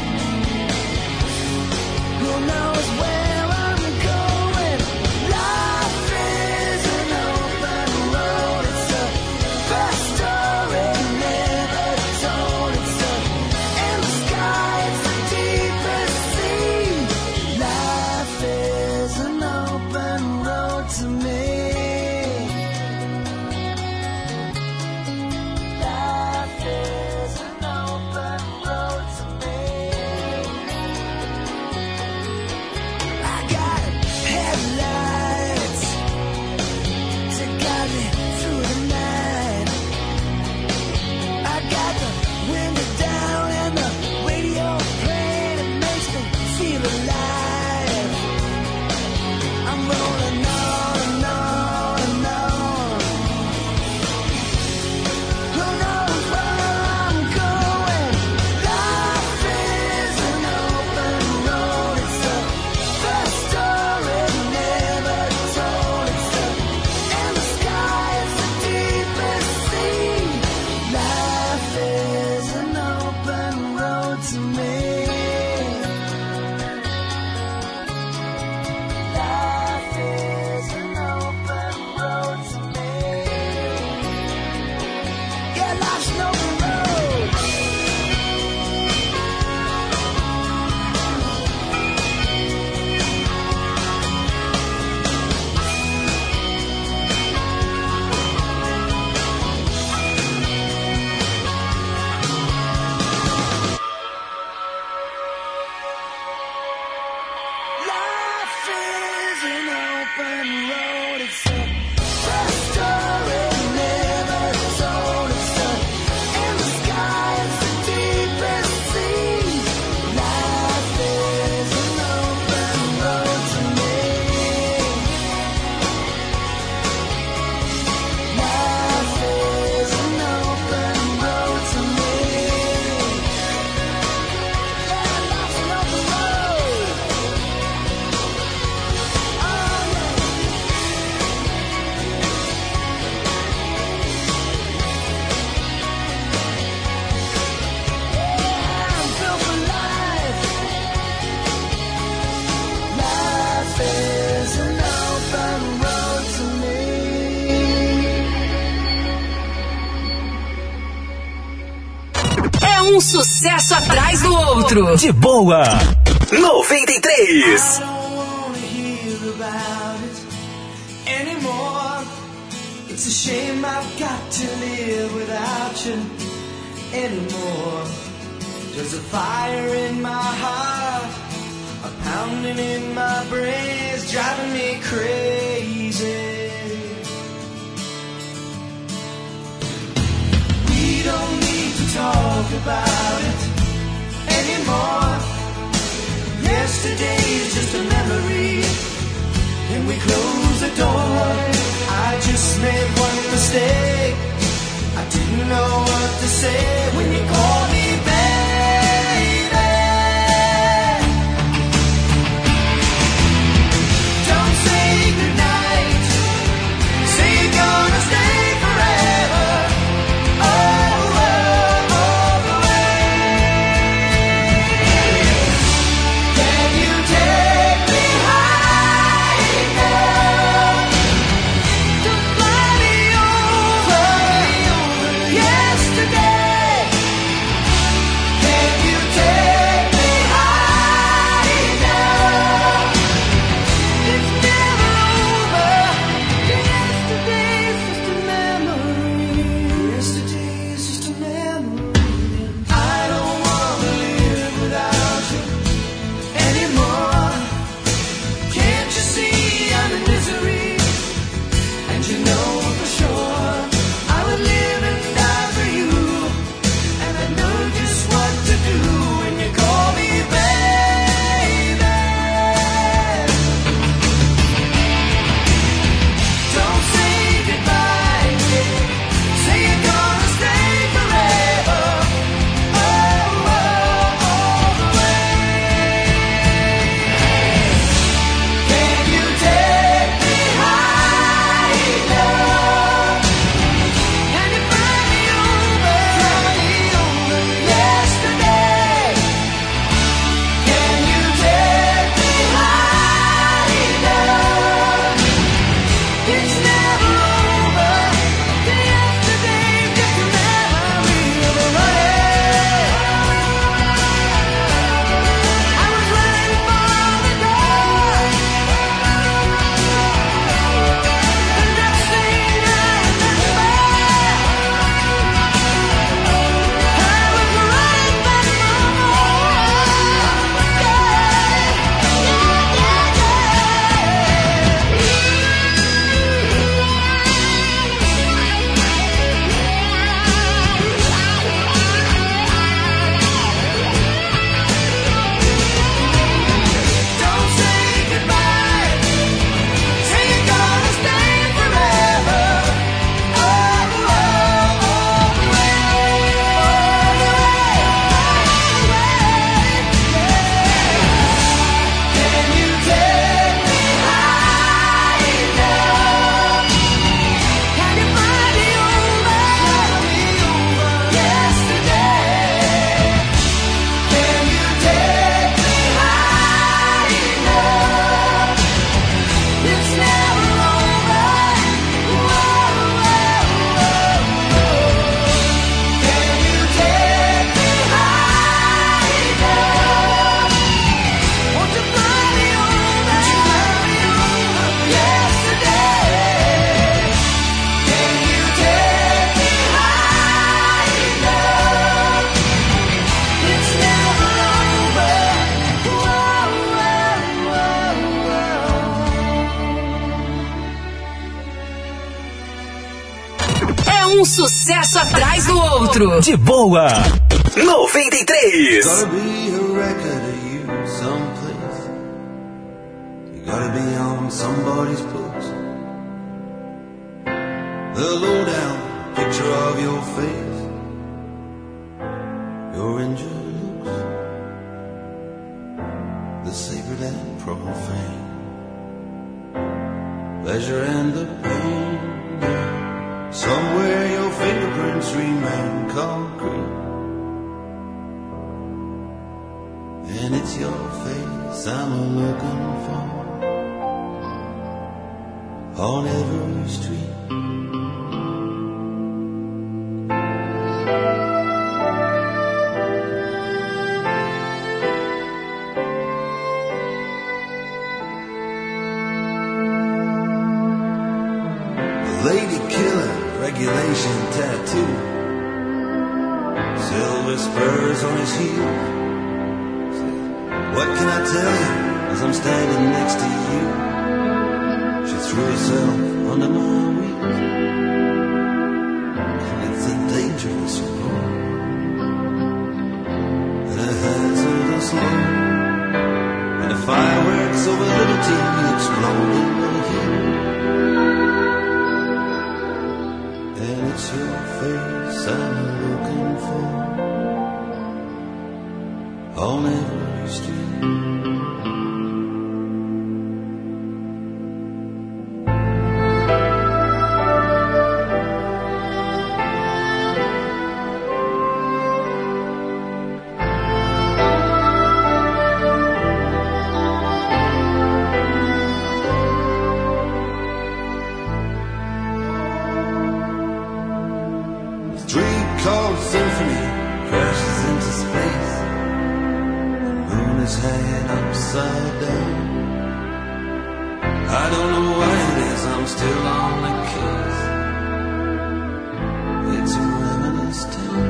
Who knows where I'm going? Life is an open road. It's a best story never told. It's a in the sky, it's the deepest sea. Life is an open road to me. Life is an open road to me. I got headlights to guide me through the night. I got the window down and the radio playing. It makes me feel alive. I'm rolling on and on and on. Who knows where I'm going? Life is an open road. It's the first story never told. It's the in the sky, it's the deepest sea. Life is an open road to me. Life is an open road to me. Yeah, life's an open road. Life is an open road. It's a first story never told. It's a in the sky, it's the deepest sea. Life is an open road to me. Life is an open road to me. Yeah, life's an open road. I'm built for life. Life is an open road to me. É um sucesso atrás do outro. De boa. 93. I don't wanna hear about it anymore. It's a shame I've got to live without you anymore. There's a fire in my heart, a pounding in my brain, it's driving me crazy. We don't need to talk about it anymore. Yesterday is just a memory, and we close the door. I just made one mistake. I didn't know what to say when you called me baby. Don't say goodnight. Say you're gonna stay forever. Oh, all the way. Can you take me high enough to fly me over yesterday? É um sucesso atrás do outro. De boa. 93. Gotta be a record of you someplace. You gotta be on somebody's books. The lowdown picture of your face, your injured looks, the sacred and profane, pleasure and the pain. Somewhere your fingerprints remain concrete, and it's your face I'm looking for on every street. Lady killer, regulation tattoo, silver spurs on his heel. What can I tell you as I'm standing next to you? She threw herself under my wheels, and it's a dangerous road, and a hazardous load, and the fireworks over liberty explode in the hill. And it's your face I'm looking for on every street. Three-chord symphony crashes into space. The moon is hanging upside down. I don't know why it is I'm still on the case. It's a reminisce town.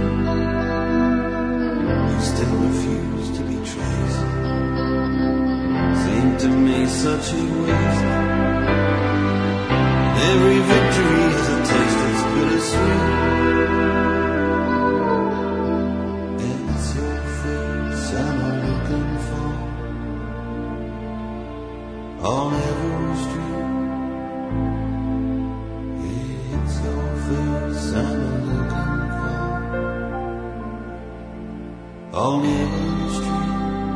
You still refuse to be traced. Seemed to me such a waste. Every victory has a taste that's bittersweet. On every street, it's your face I'm looking for. On every street.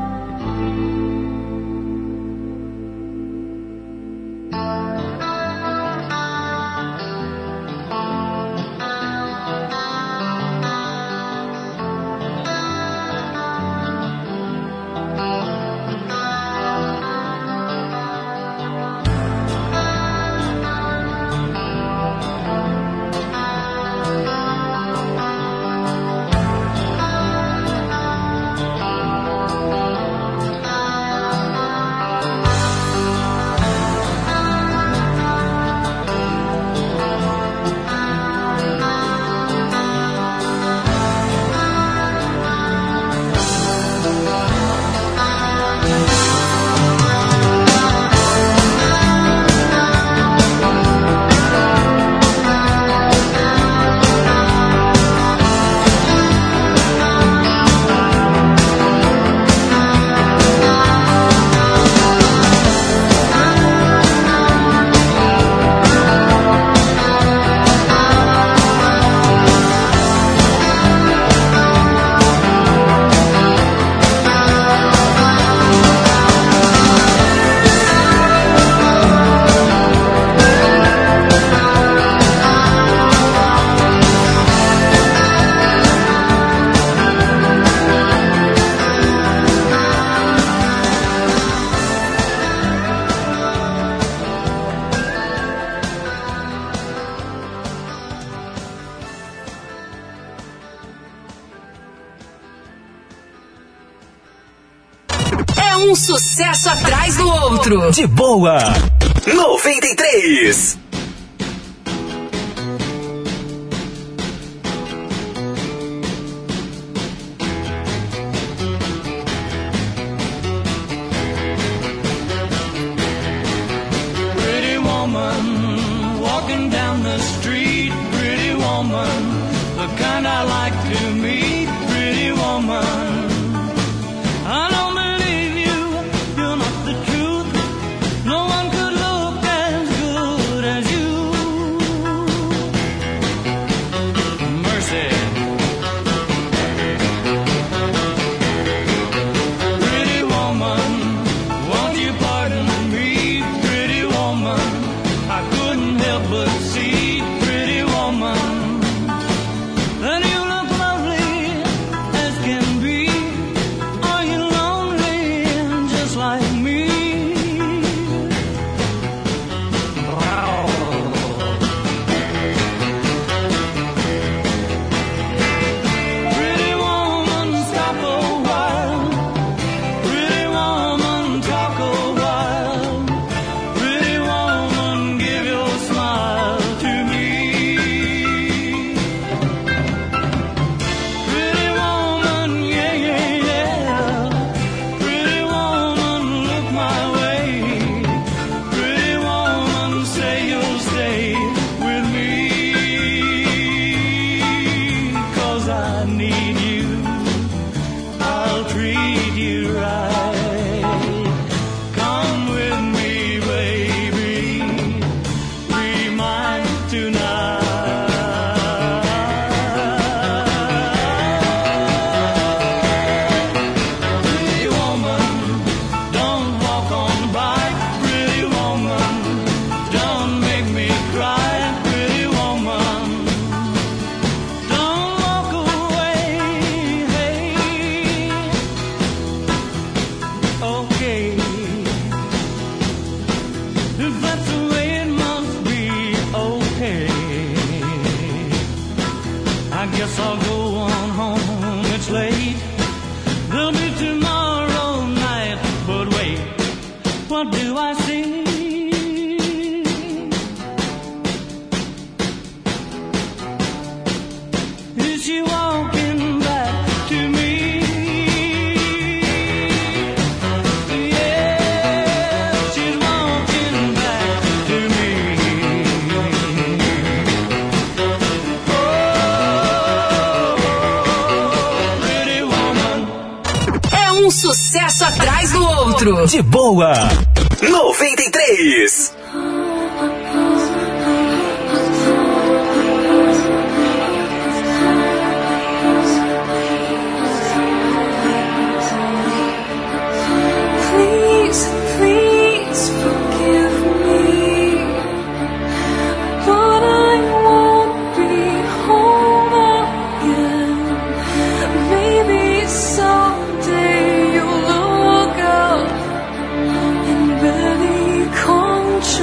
Um sucesso atrás do outro. De boa. 93. Pretty woman walking down the street. Pretty woman woman, the kind I like to meet, pretty woman. I don't believe you, you're not the truth. No one could look as good as you. Mercy. Pretty woman, won't you pardon me, pretty woman? I couldn't help but see, pretty woman, that you look lovely as can be. Are you lonely just like me? Pretty woman, stop a while. Pretty woman, talk a while. Pretty woman, give your smile to me. Pretty woman, yeah, yeah, yeah. Pretty woman, look my way. Pretty woman, say you'll stay with me. 'Cause I need you, I'll treat you right. Come with me, baby, be mine tonight. Pretty woman, don't walk on by. Pretty woman, don't make me cry. Pretty woman, don't walk away. Hey, okay, if that's the way it must be, okay. I guess I'll go on home, it's late. There'll be tomorrow night, but wait, what do I see? Is she walking back to me? Yeah, she's walking back to me. Pretty woman. É um sucesso atrás do outro. De boa. 93. Please, please forgive me, but I won't be home again. Maybe someday you'll look up and barely come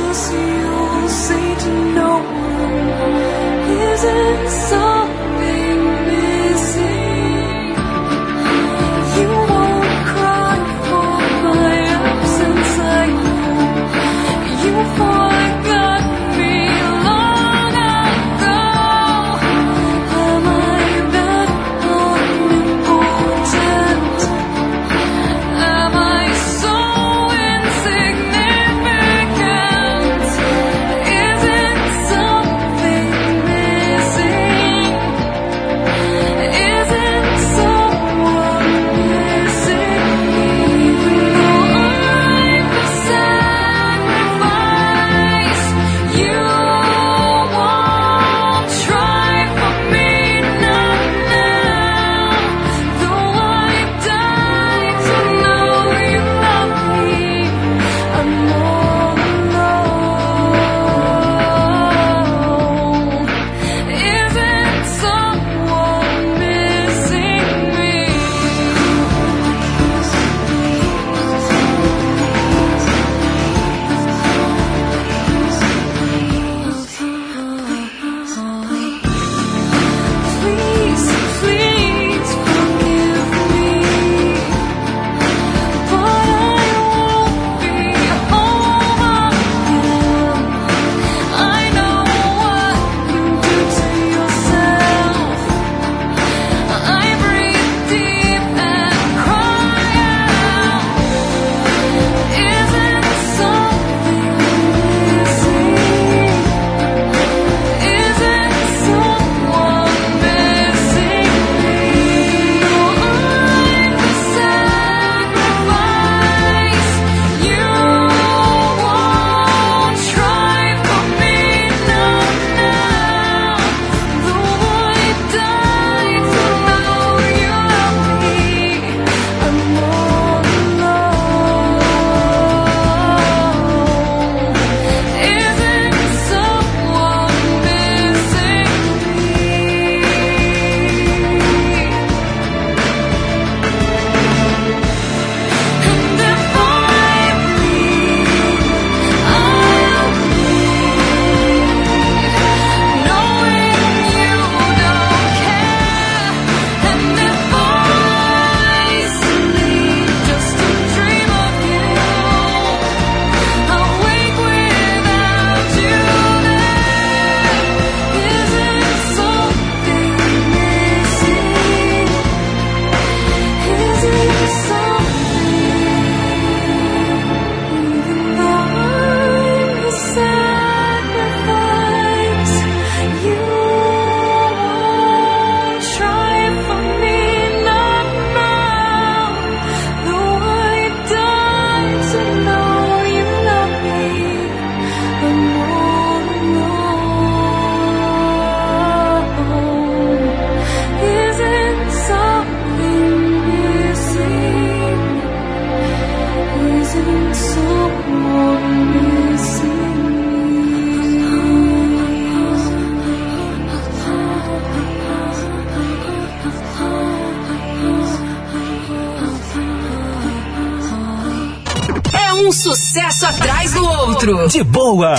sucesso atrás do outro. De boa.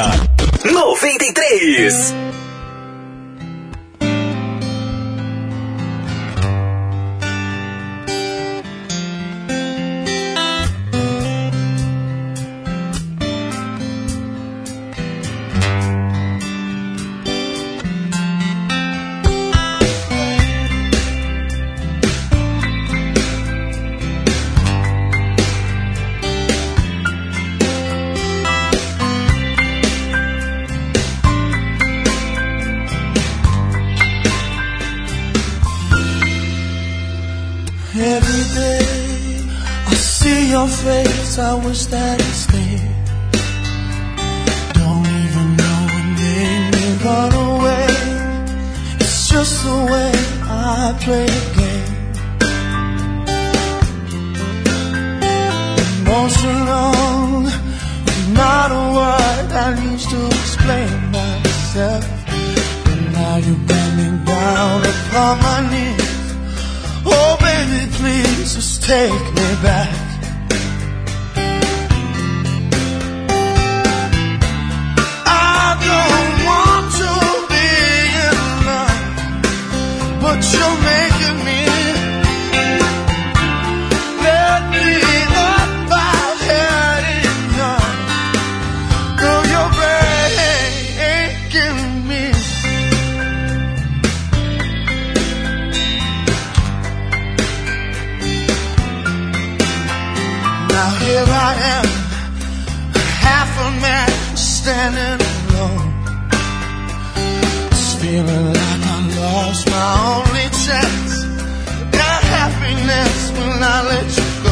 93. Every day I see your face, I wish that it stayed. Don't even know what made me run away. It's just the way I play the game. Emotional, not a word I used to explain myself. But now you got me down upon my knees. Oh baby, please just take me back. I don't want to be in love, but you're making me. Let me up my head in young. Girl, you're breaking me. Now here I am, half a man standing alone, just feeling like I lost my only chance. Got happiness when I let you go.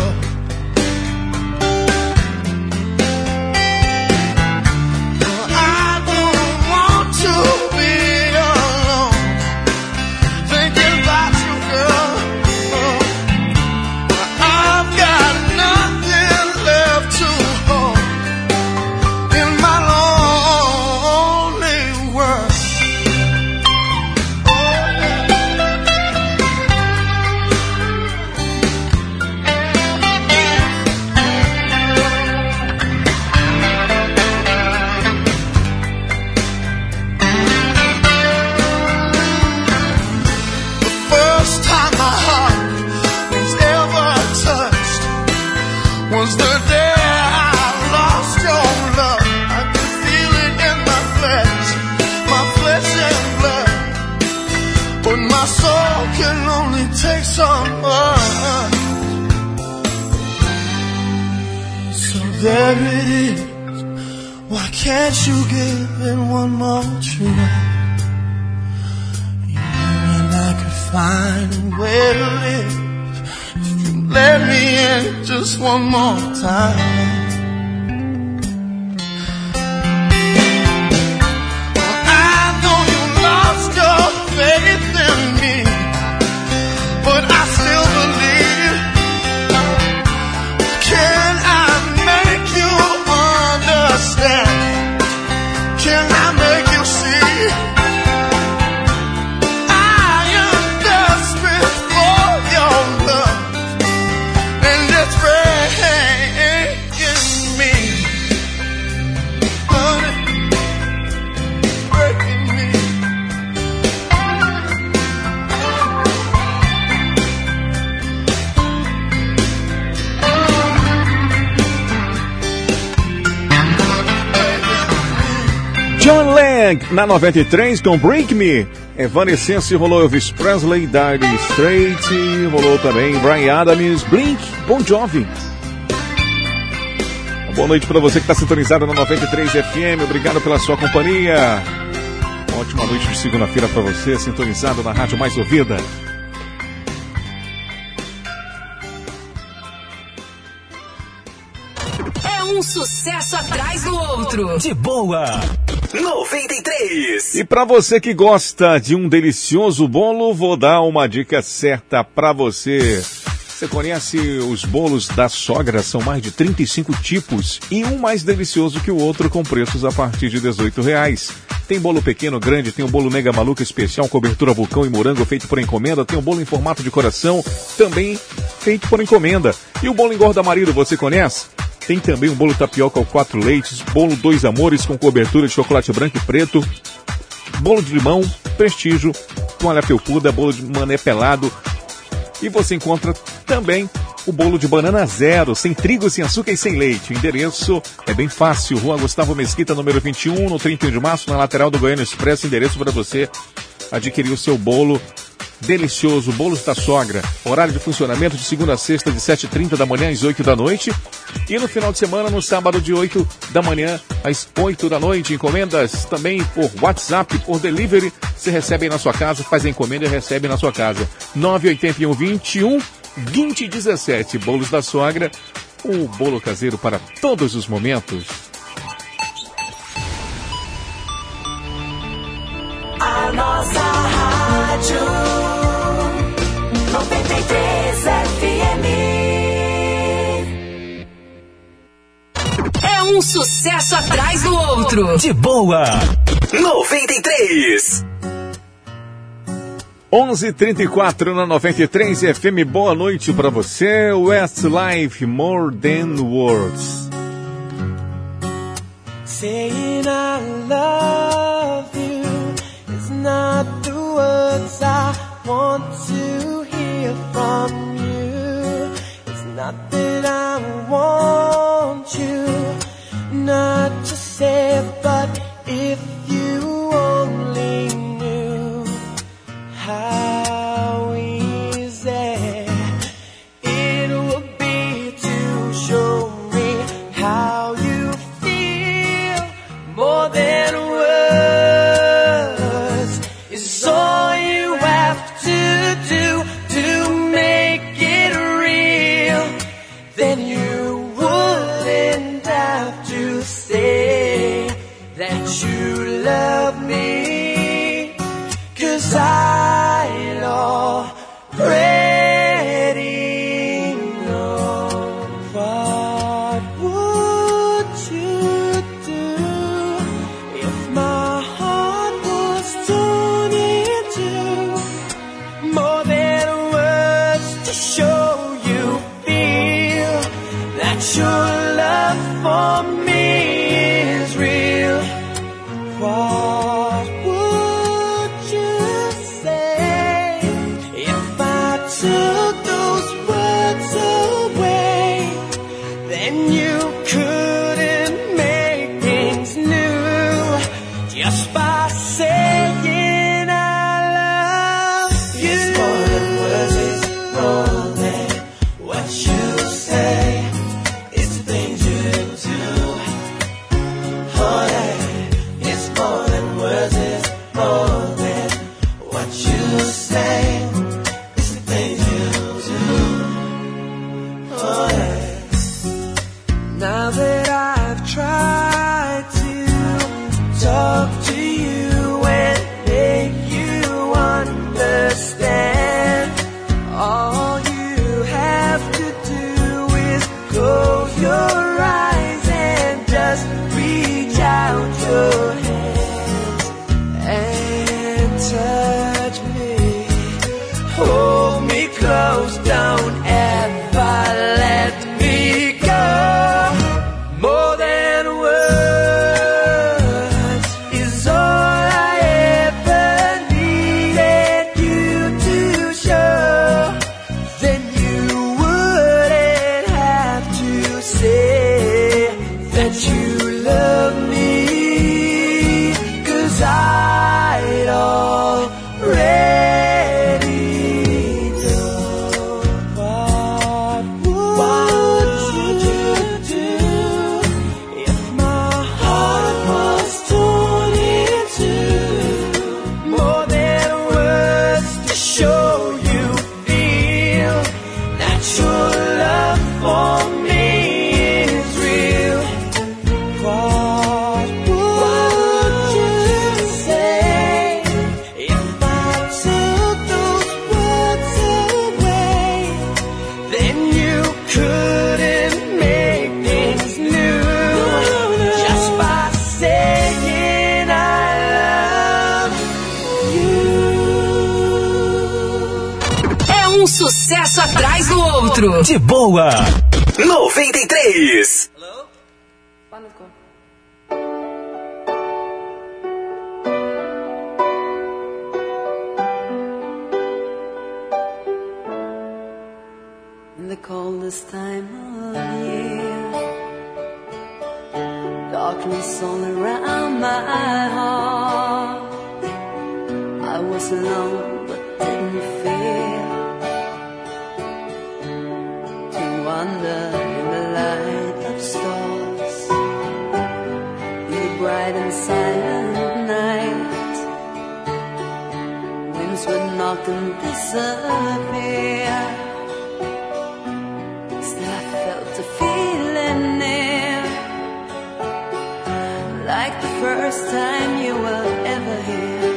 I don't want to be alone, thinking about you, girl. I've got nothing left to hold in my lonely world. The first time my heart was ever touched was the day I lost your love. I could feel it in my flesh and blood, but my soul can only take so much. So there it is. Why can't you give it one more try? You and I could find a way to live. Let me in just one more time. I know you lost your faith in me, but I still believe. Can I make you understand? Can I make you see? I am desperate for your love, and it's breaking me, honey, breaking me. John Lang na 93 com Break Me. Evanescence rolou Elvis Presley, Dire Straits, rolou também Bryan Adams, Blink, Bon Jovi. Boa noite para você que está sintonizado na 93 FM. Obrigado pela sua companhia. Ótima noite de segunda-feira para você, sintonizado na rádio mais ouvida. É um sucesso atrás do outro. De boa. 93. E para você que gosta de um delicioso bolo, vou dar uma dica certa para você. Você conhece os bolos da sogra? São mais de 35 tipos e um mais delicioso que o outro, com preços a partir de R$18. Tem bolo pequeno, grande, tem o bolo Nega Maluca especial, cobertura vulcão e morango feito por encomenda, tem o bolo em formato de coração, também feito por encomenda. E o bolo engorda marido, você conhece? Tem também um bolo tapioca ao 4 leites, bolo 2 amores com cobertura de chocolate branco e preto, bolo de limão, prestígio, toalha felpuda, bolo de mané pelado. E você encontra também o bolo de banana zero, sem trigo, sem açúcar e sem leite. O endereço é bem fácil, Rua Gustavo Mesquita, número 21, no 31 de março, na lateral do Goiânia Expresso. Endereço para você adquirir o seu bolo delicioso, Bolos da Sogra. Horário de funcionamento de segunda a sexta, de 7h30 da manhã às 8 da noite. E no final de semana, no sábado, de 8 da manhã às 8 da noite. Encomendas também por WhatsApp, por delivery. Você recebe aí na sua casa, faz a encomenda e recebe na sua casa. 981 21 2017. Bolos da Sogra, o bolo caseiro para todos os momentos. A nossa rádio 93 FM. É um sucesso atrás do outro. De boa. 93. 11h34 na 93 FM. Boa noite pra você. Westlife, More Than Words. Saying I love you is not the words I want to hear from you. It's not that I want you not to say, but if you only knew how easy it would be to show me how you feel. More than words is all you have to do to make it real. Then you wouldn't have to say that you love me, 'cause I already know. What would you do if my heart was torn in two? More than words to show you feel that your love for me is real. What would you say if I took those words away? Then you couldn't make things new just by saying I love you. It's more than words, it's more than what you say. It's things you do. Oh, yeah. It's more than words, it's more than what you say. It's the things you do. Oh, yeah. Now that I've tried to talk to you and make you understand, all you have to do is close your eyes and just reach out your hands and touch me. Hold me close, don't ever let me go. More than words is all I ever needed you to show. Then you wouldn't have to say that you love me, 'cause I'd already know. What would you do if my heart was torn in two? More than words to show you feel that your love for me is real. What would you say if I took those words away? Then you couldn't make things new just by saying I love you. É um sucesso atrás do outro. De boa. 93. this time of year. Darkness all around my heart. I was alone but didn't fear to wander in the light of stars, in the bright and silent night. Winds would knock and disappear. Still I felt the feeling near, like the first time you were ever here.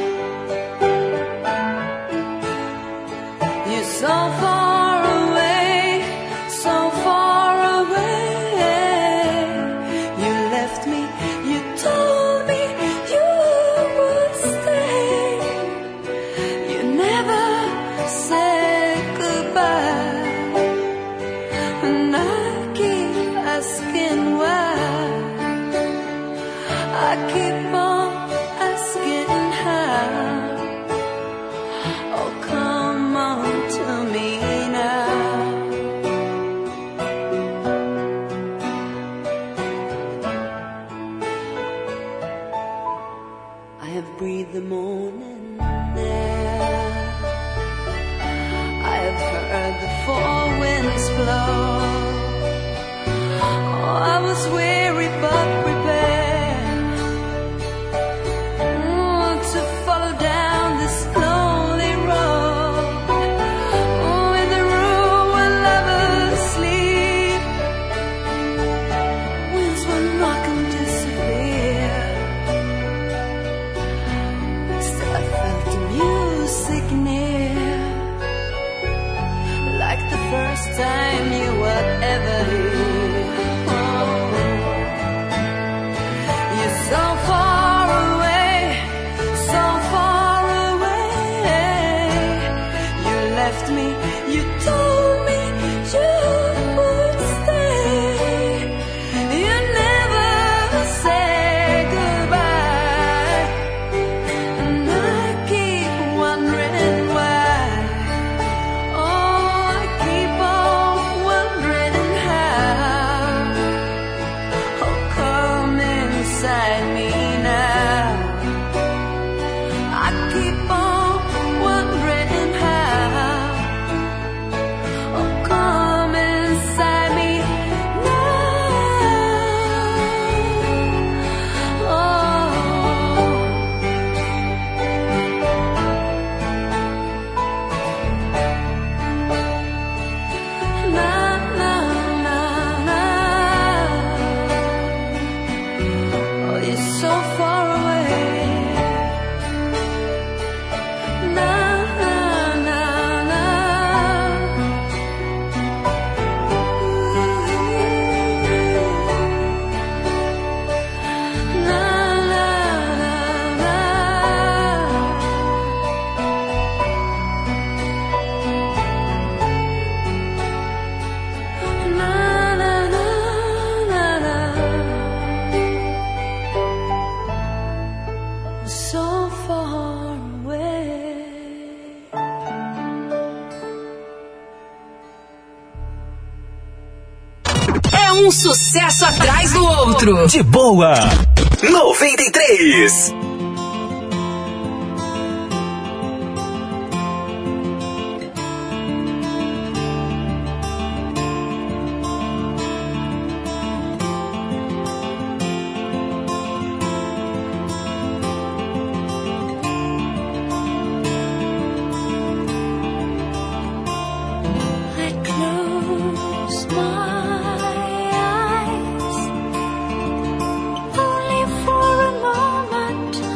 You're so far away, so far away. You left me, you told me you would stay. You never said goodbye, and I keep asking why. I keep on asking how. Oh, come on to me now. I have breathed the morning air. I have heard the four winds blow. Oh, I was weary but prepared to follow down this lonely road. Oh, in the room where lovers sleep, winds will knock and disappear. Still I felt the music near, like the first time you were ever here. Oh, you're so far away, so far away. You left me, you told me you would stay. You never said goodbye, and I keep wondering why. Oh, I keep on wondering how. Oh, come inside me now. I keep on wondering how. Oh, come inside me now. Oh, na na na na. Oh, you're so far away. Na na na na. Na na na na. Na na na na na. So far away. É um sucesso atrás do outro. De boa. 93. I close my eyes only for a moment.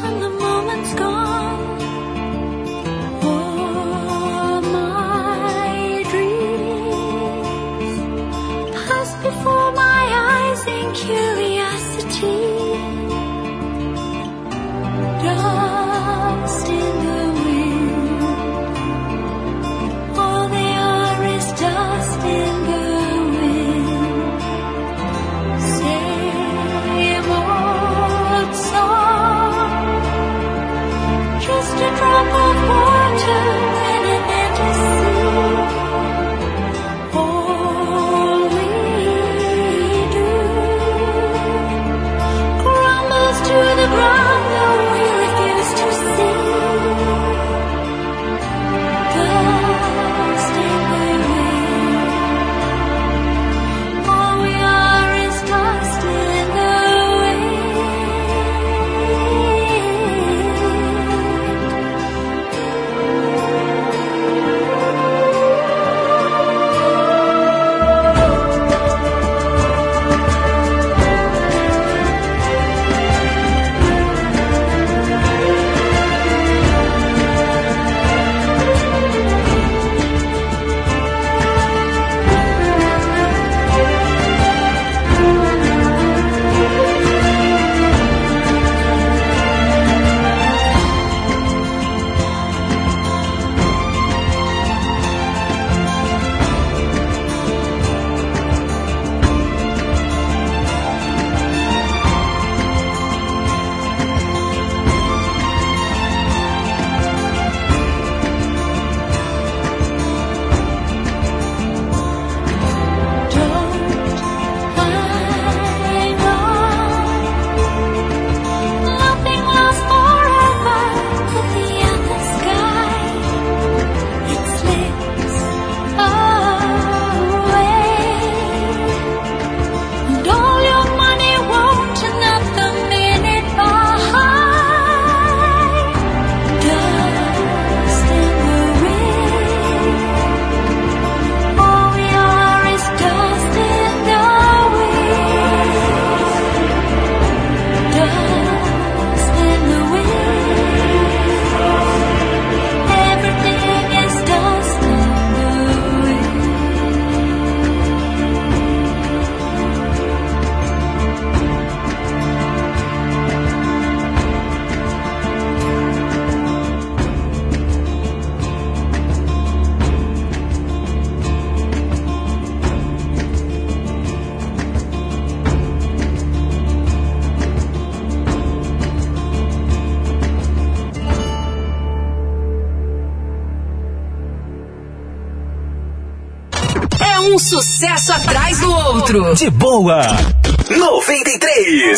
Um sucesso atrás do outro. De boa. 93.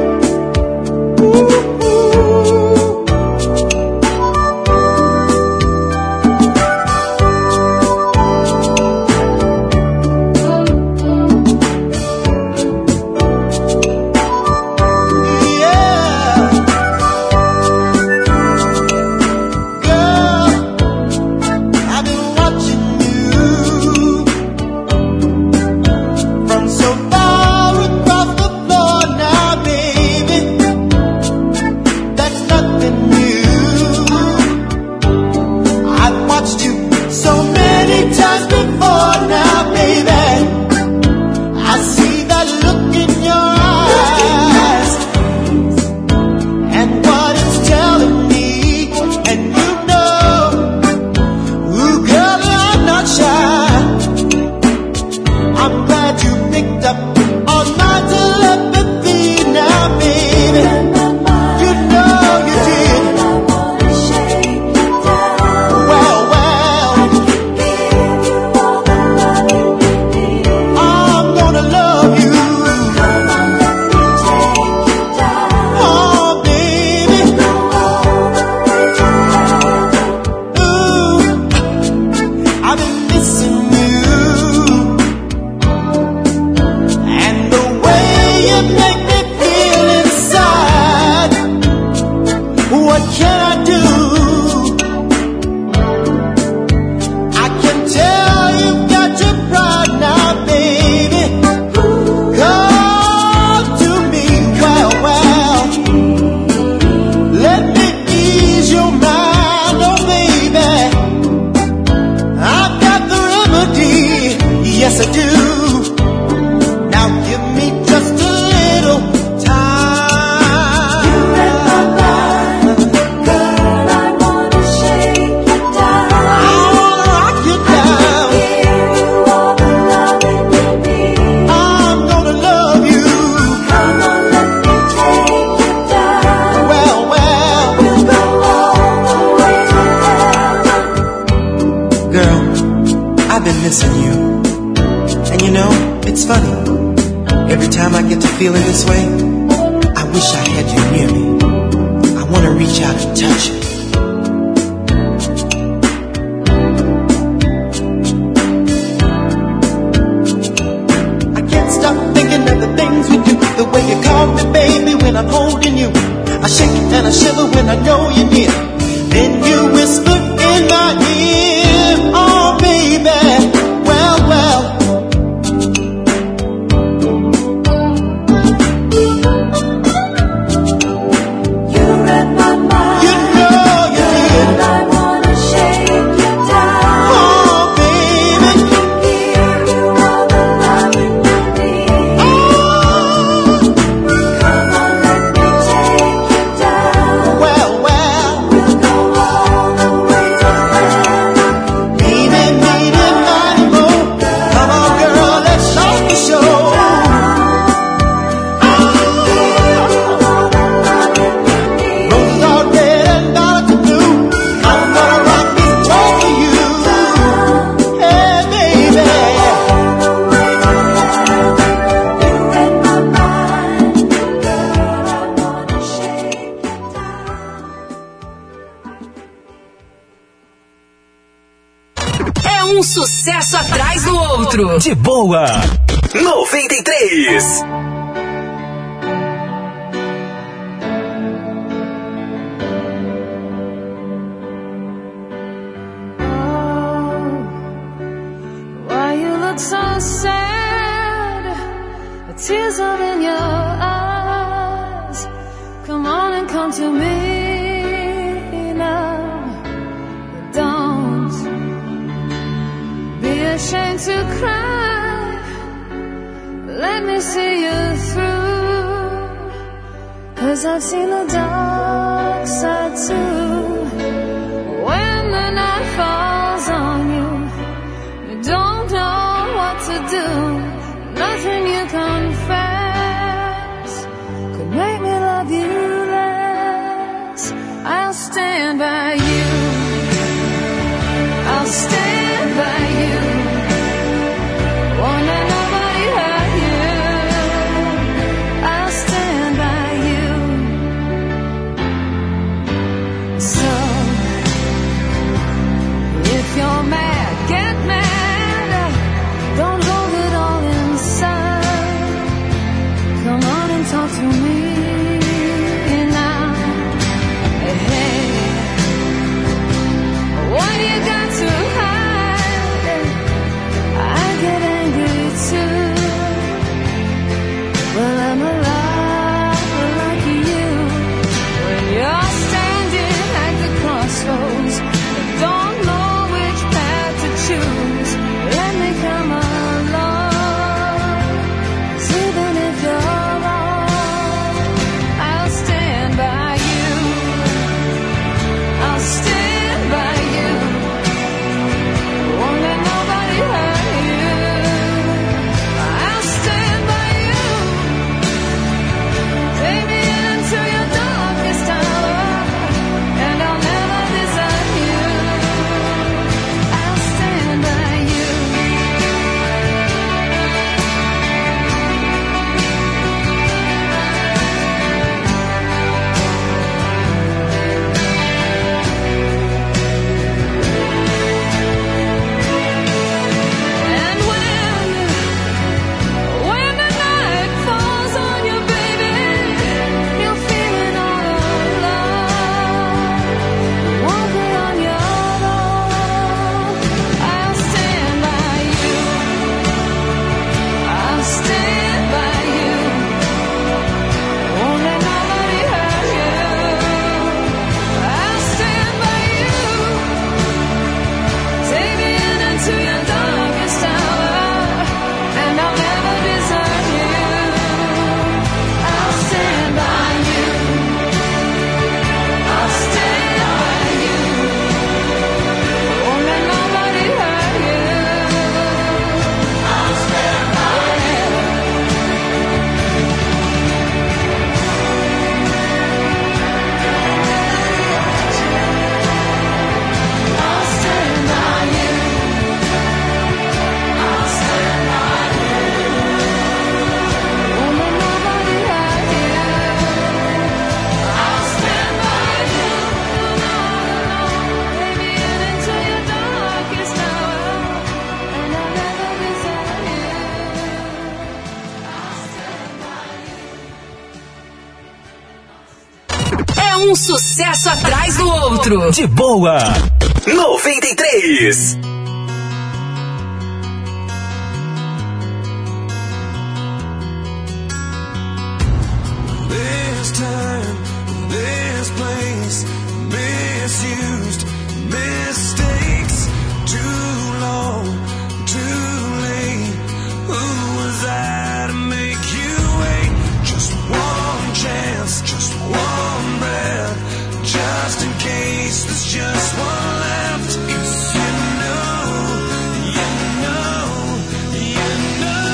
Um sucesso atrás do outro. De boa. 93. Why you look so sad? The tears are in your eyes. Come on and come to me now. Don't be ashamed to cry. Let me see you through. 'Cause I've seen the dark side too. When the night falls on you, you don't know what to do. Nothing you confess could make me love you less. I'll stand by you. I'll stand by you. um sucesso atrás do outro. De boa. 93. This time, this place, misused, mistakes, too long, too late. Who was I to make you wait? Just one chance, just one breath, just in case there's just one left. 'Cause you know, you know, you know.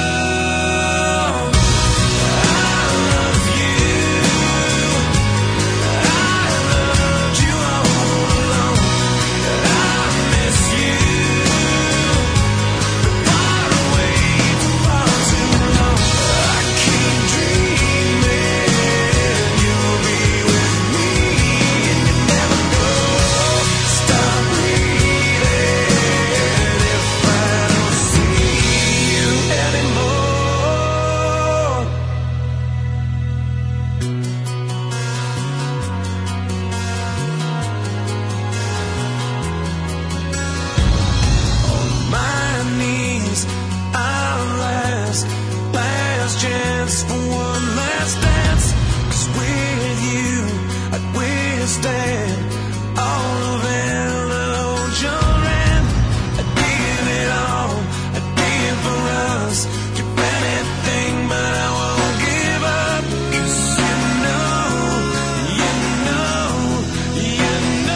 Last chance for one last dance. 'Cause with you I'd withstand all of it. Hold your hand, I'd give it all, I'd give for us. Give anything, but I won't give up. 'Cause you know, you know, you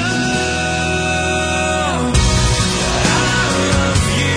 know. I love you.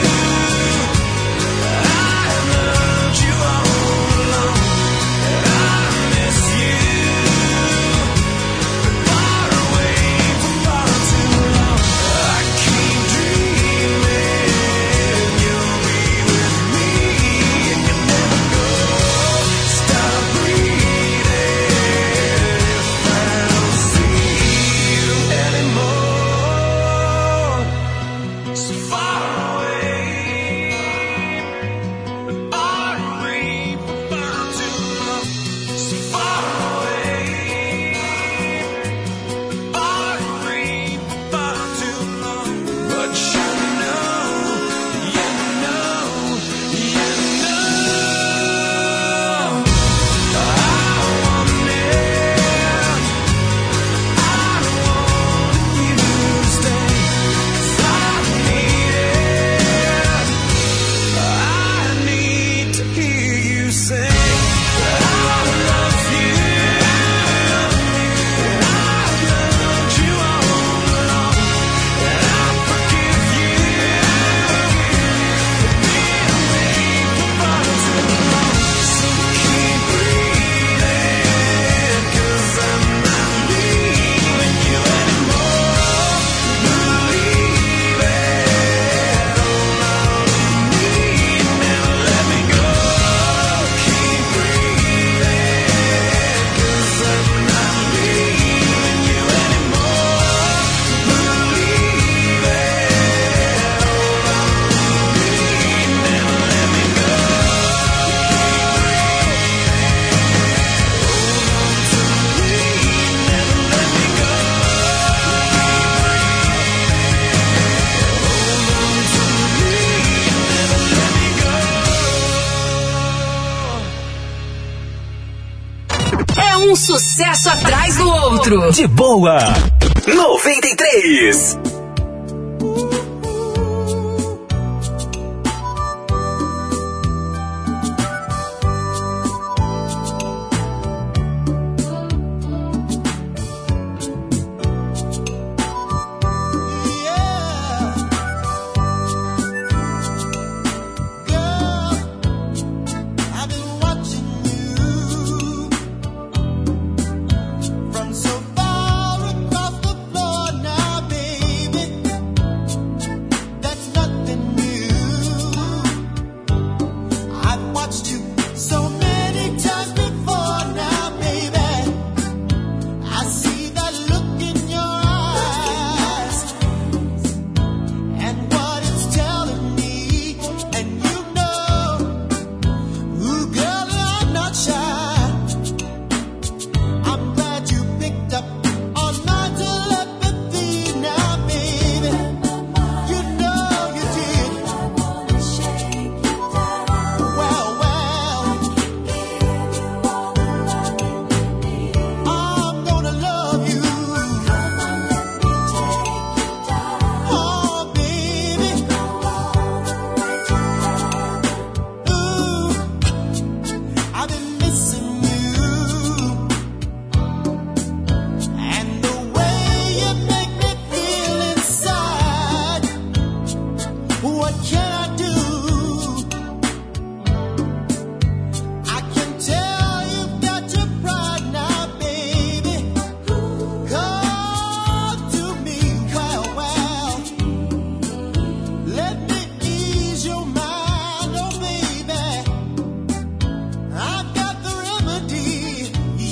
Um sucesso atrás do outro. De boa. 93. From so far across the floor now, baby.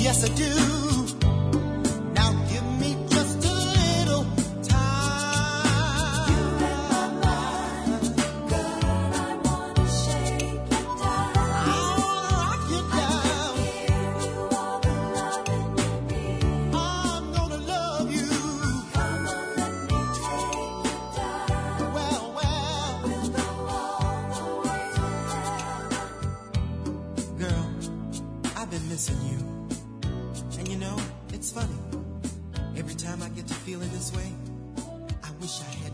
yes I do. Now give me just a little time. You read my mind, girl, I wanna shake you down. I wanna rock you down. Give you all the loving you need. I'm gonna love you. Come on, let me take you down. Well, we'll go all the way to heaven. Girl, I've been missing you. And you know, it's funny. Every time I get to feeling this way, I wish I had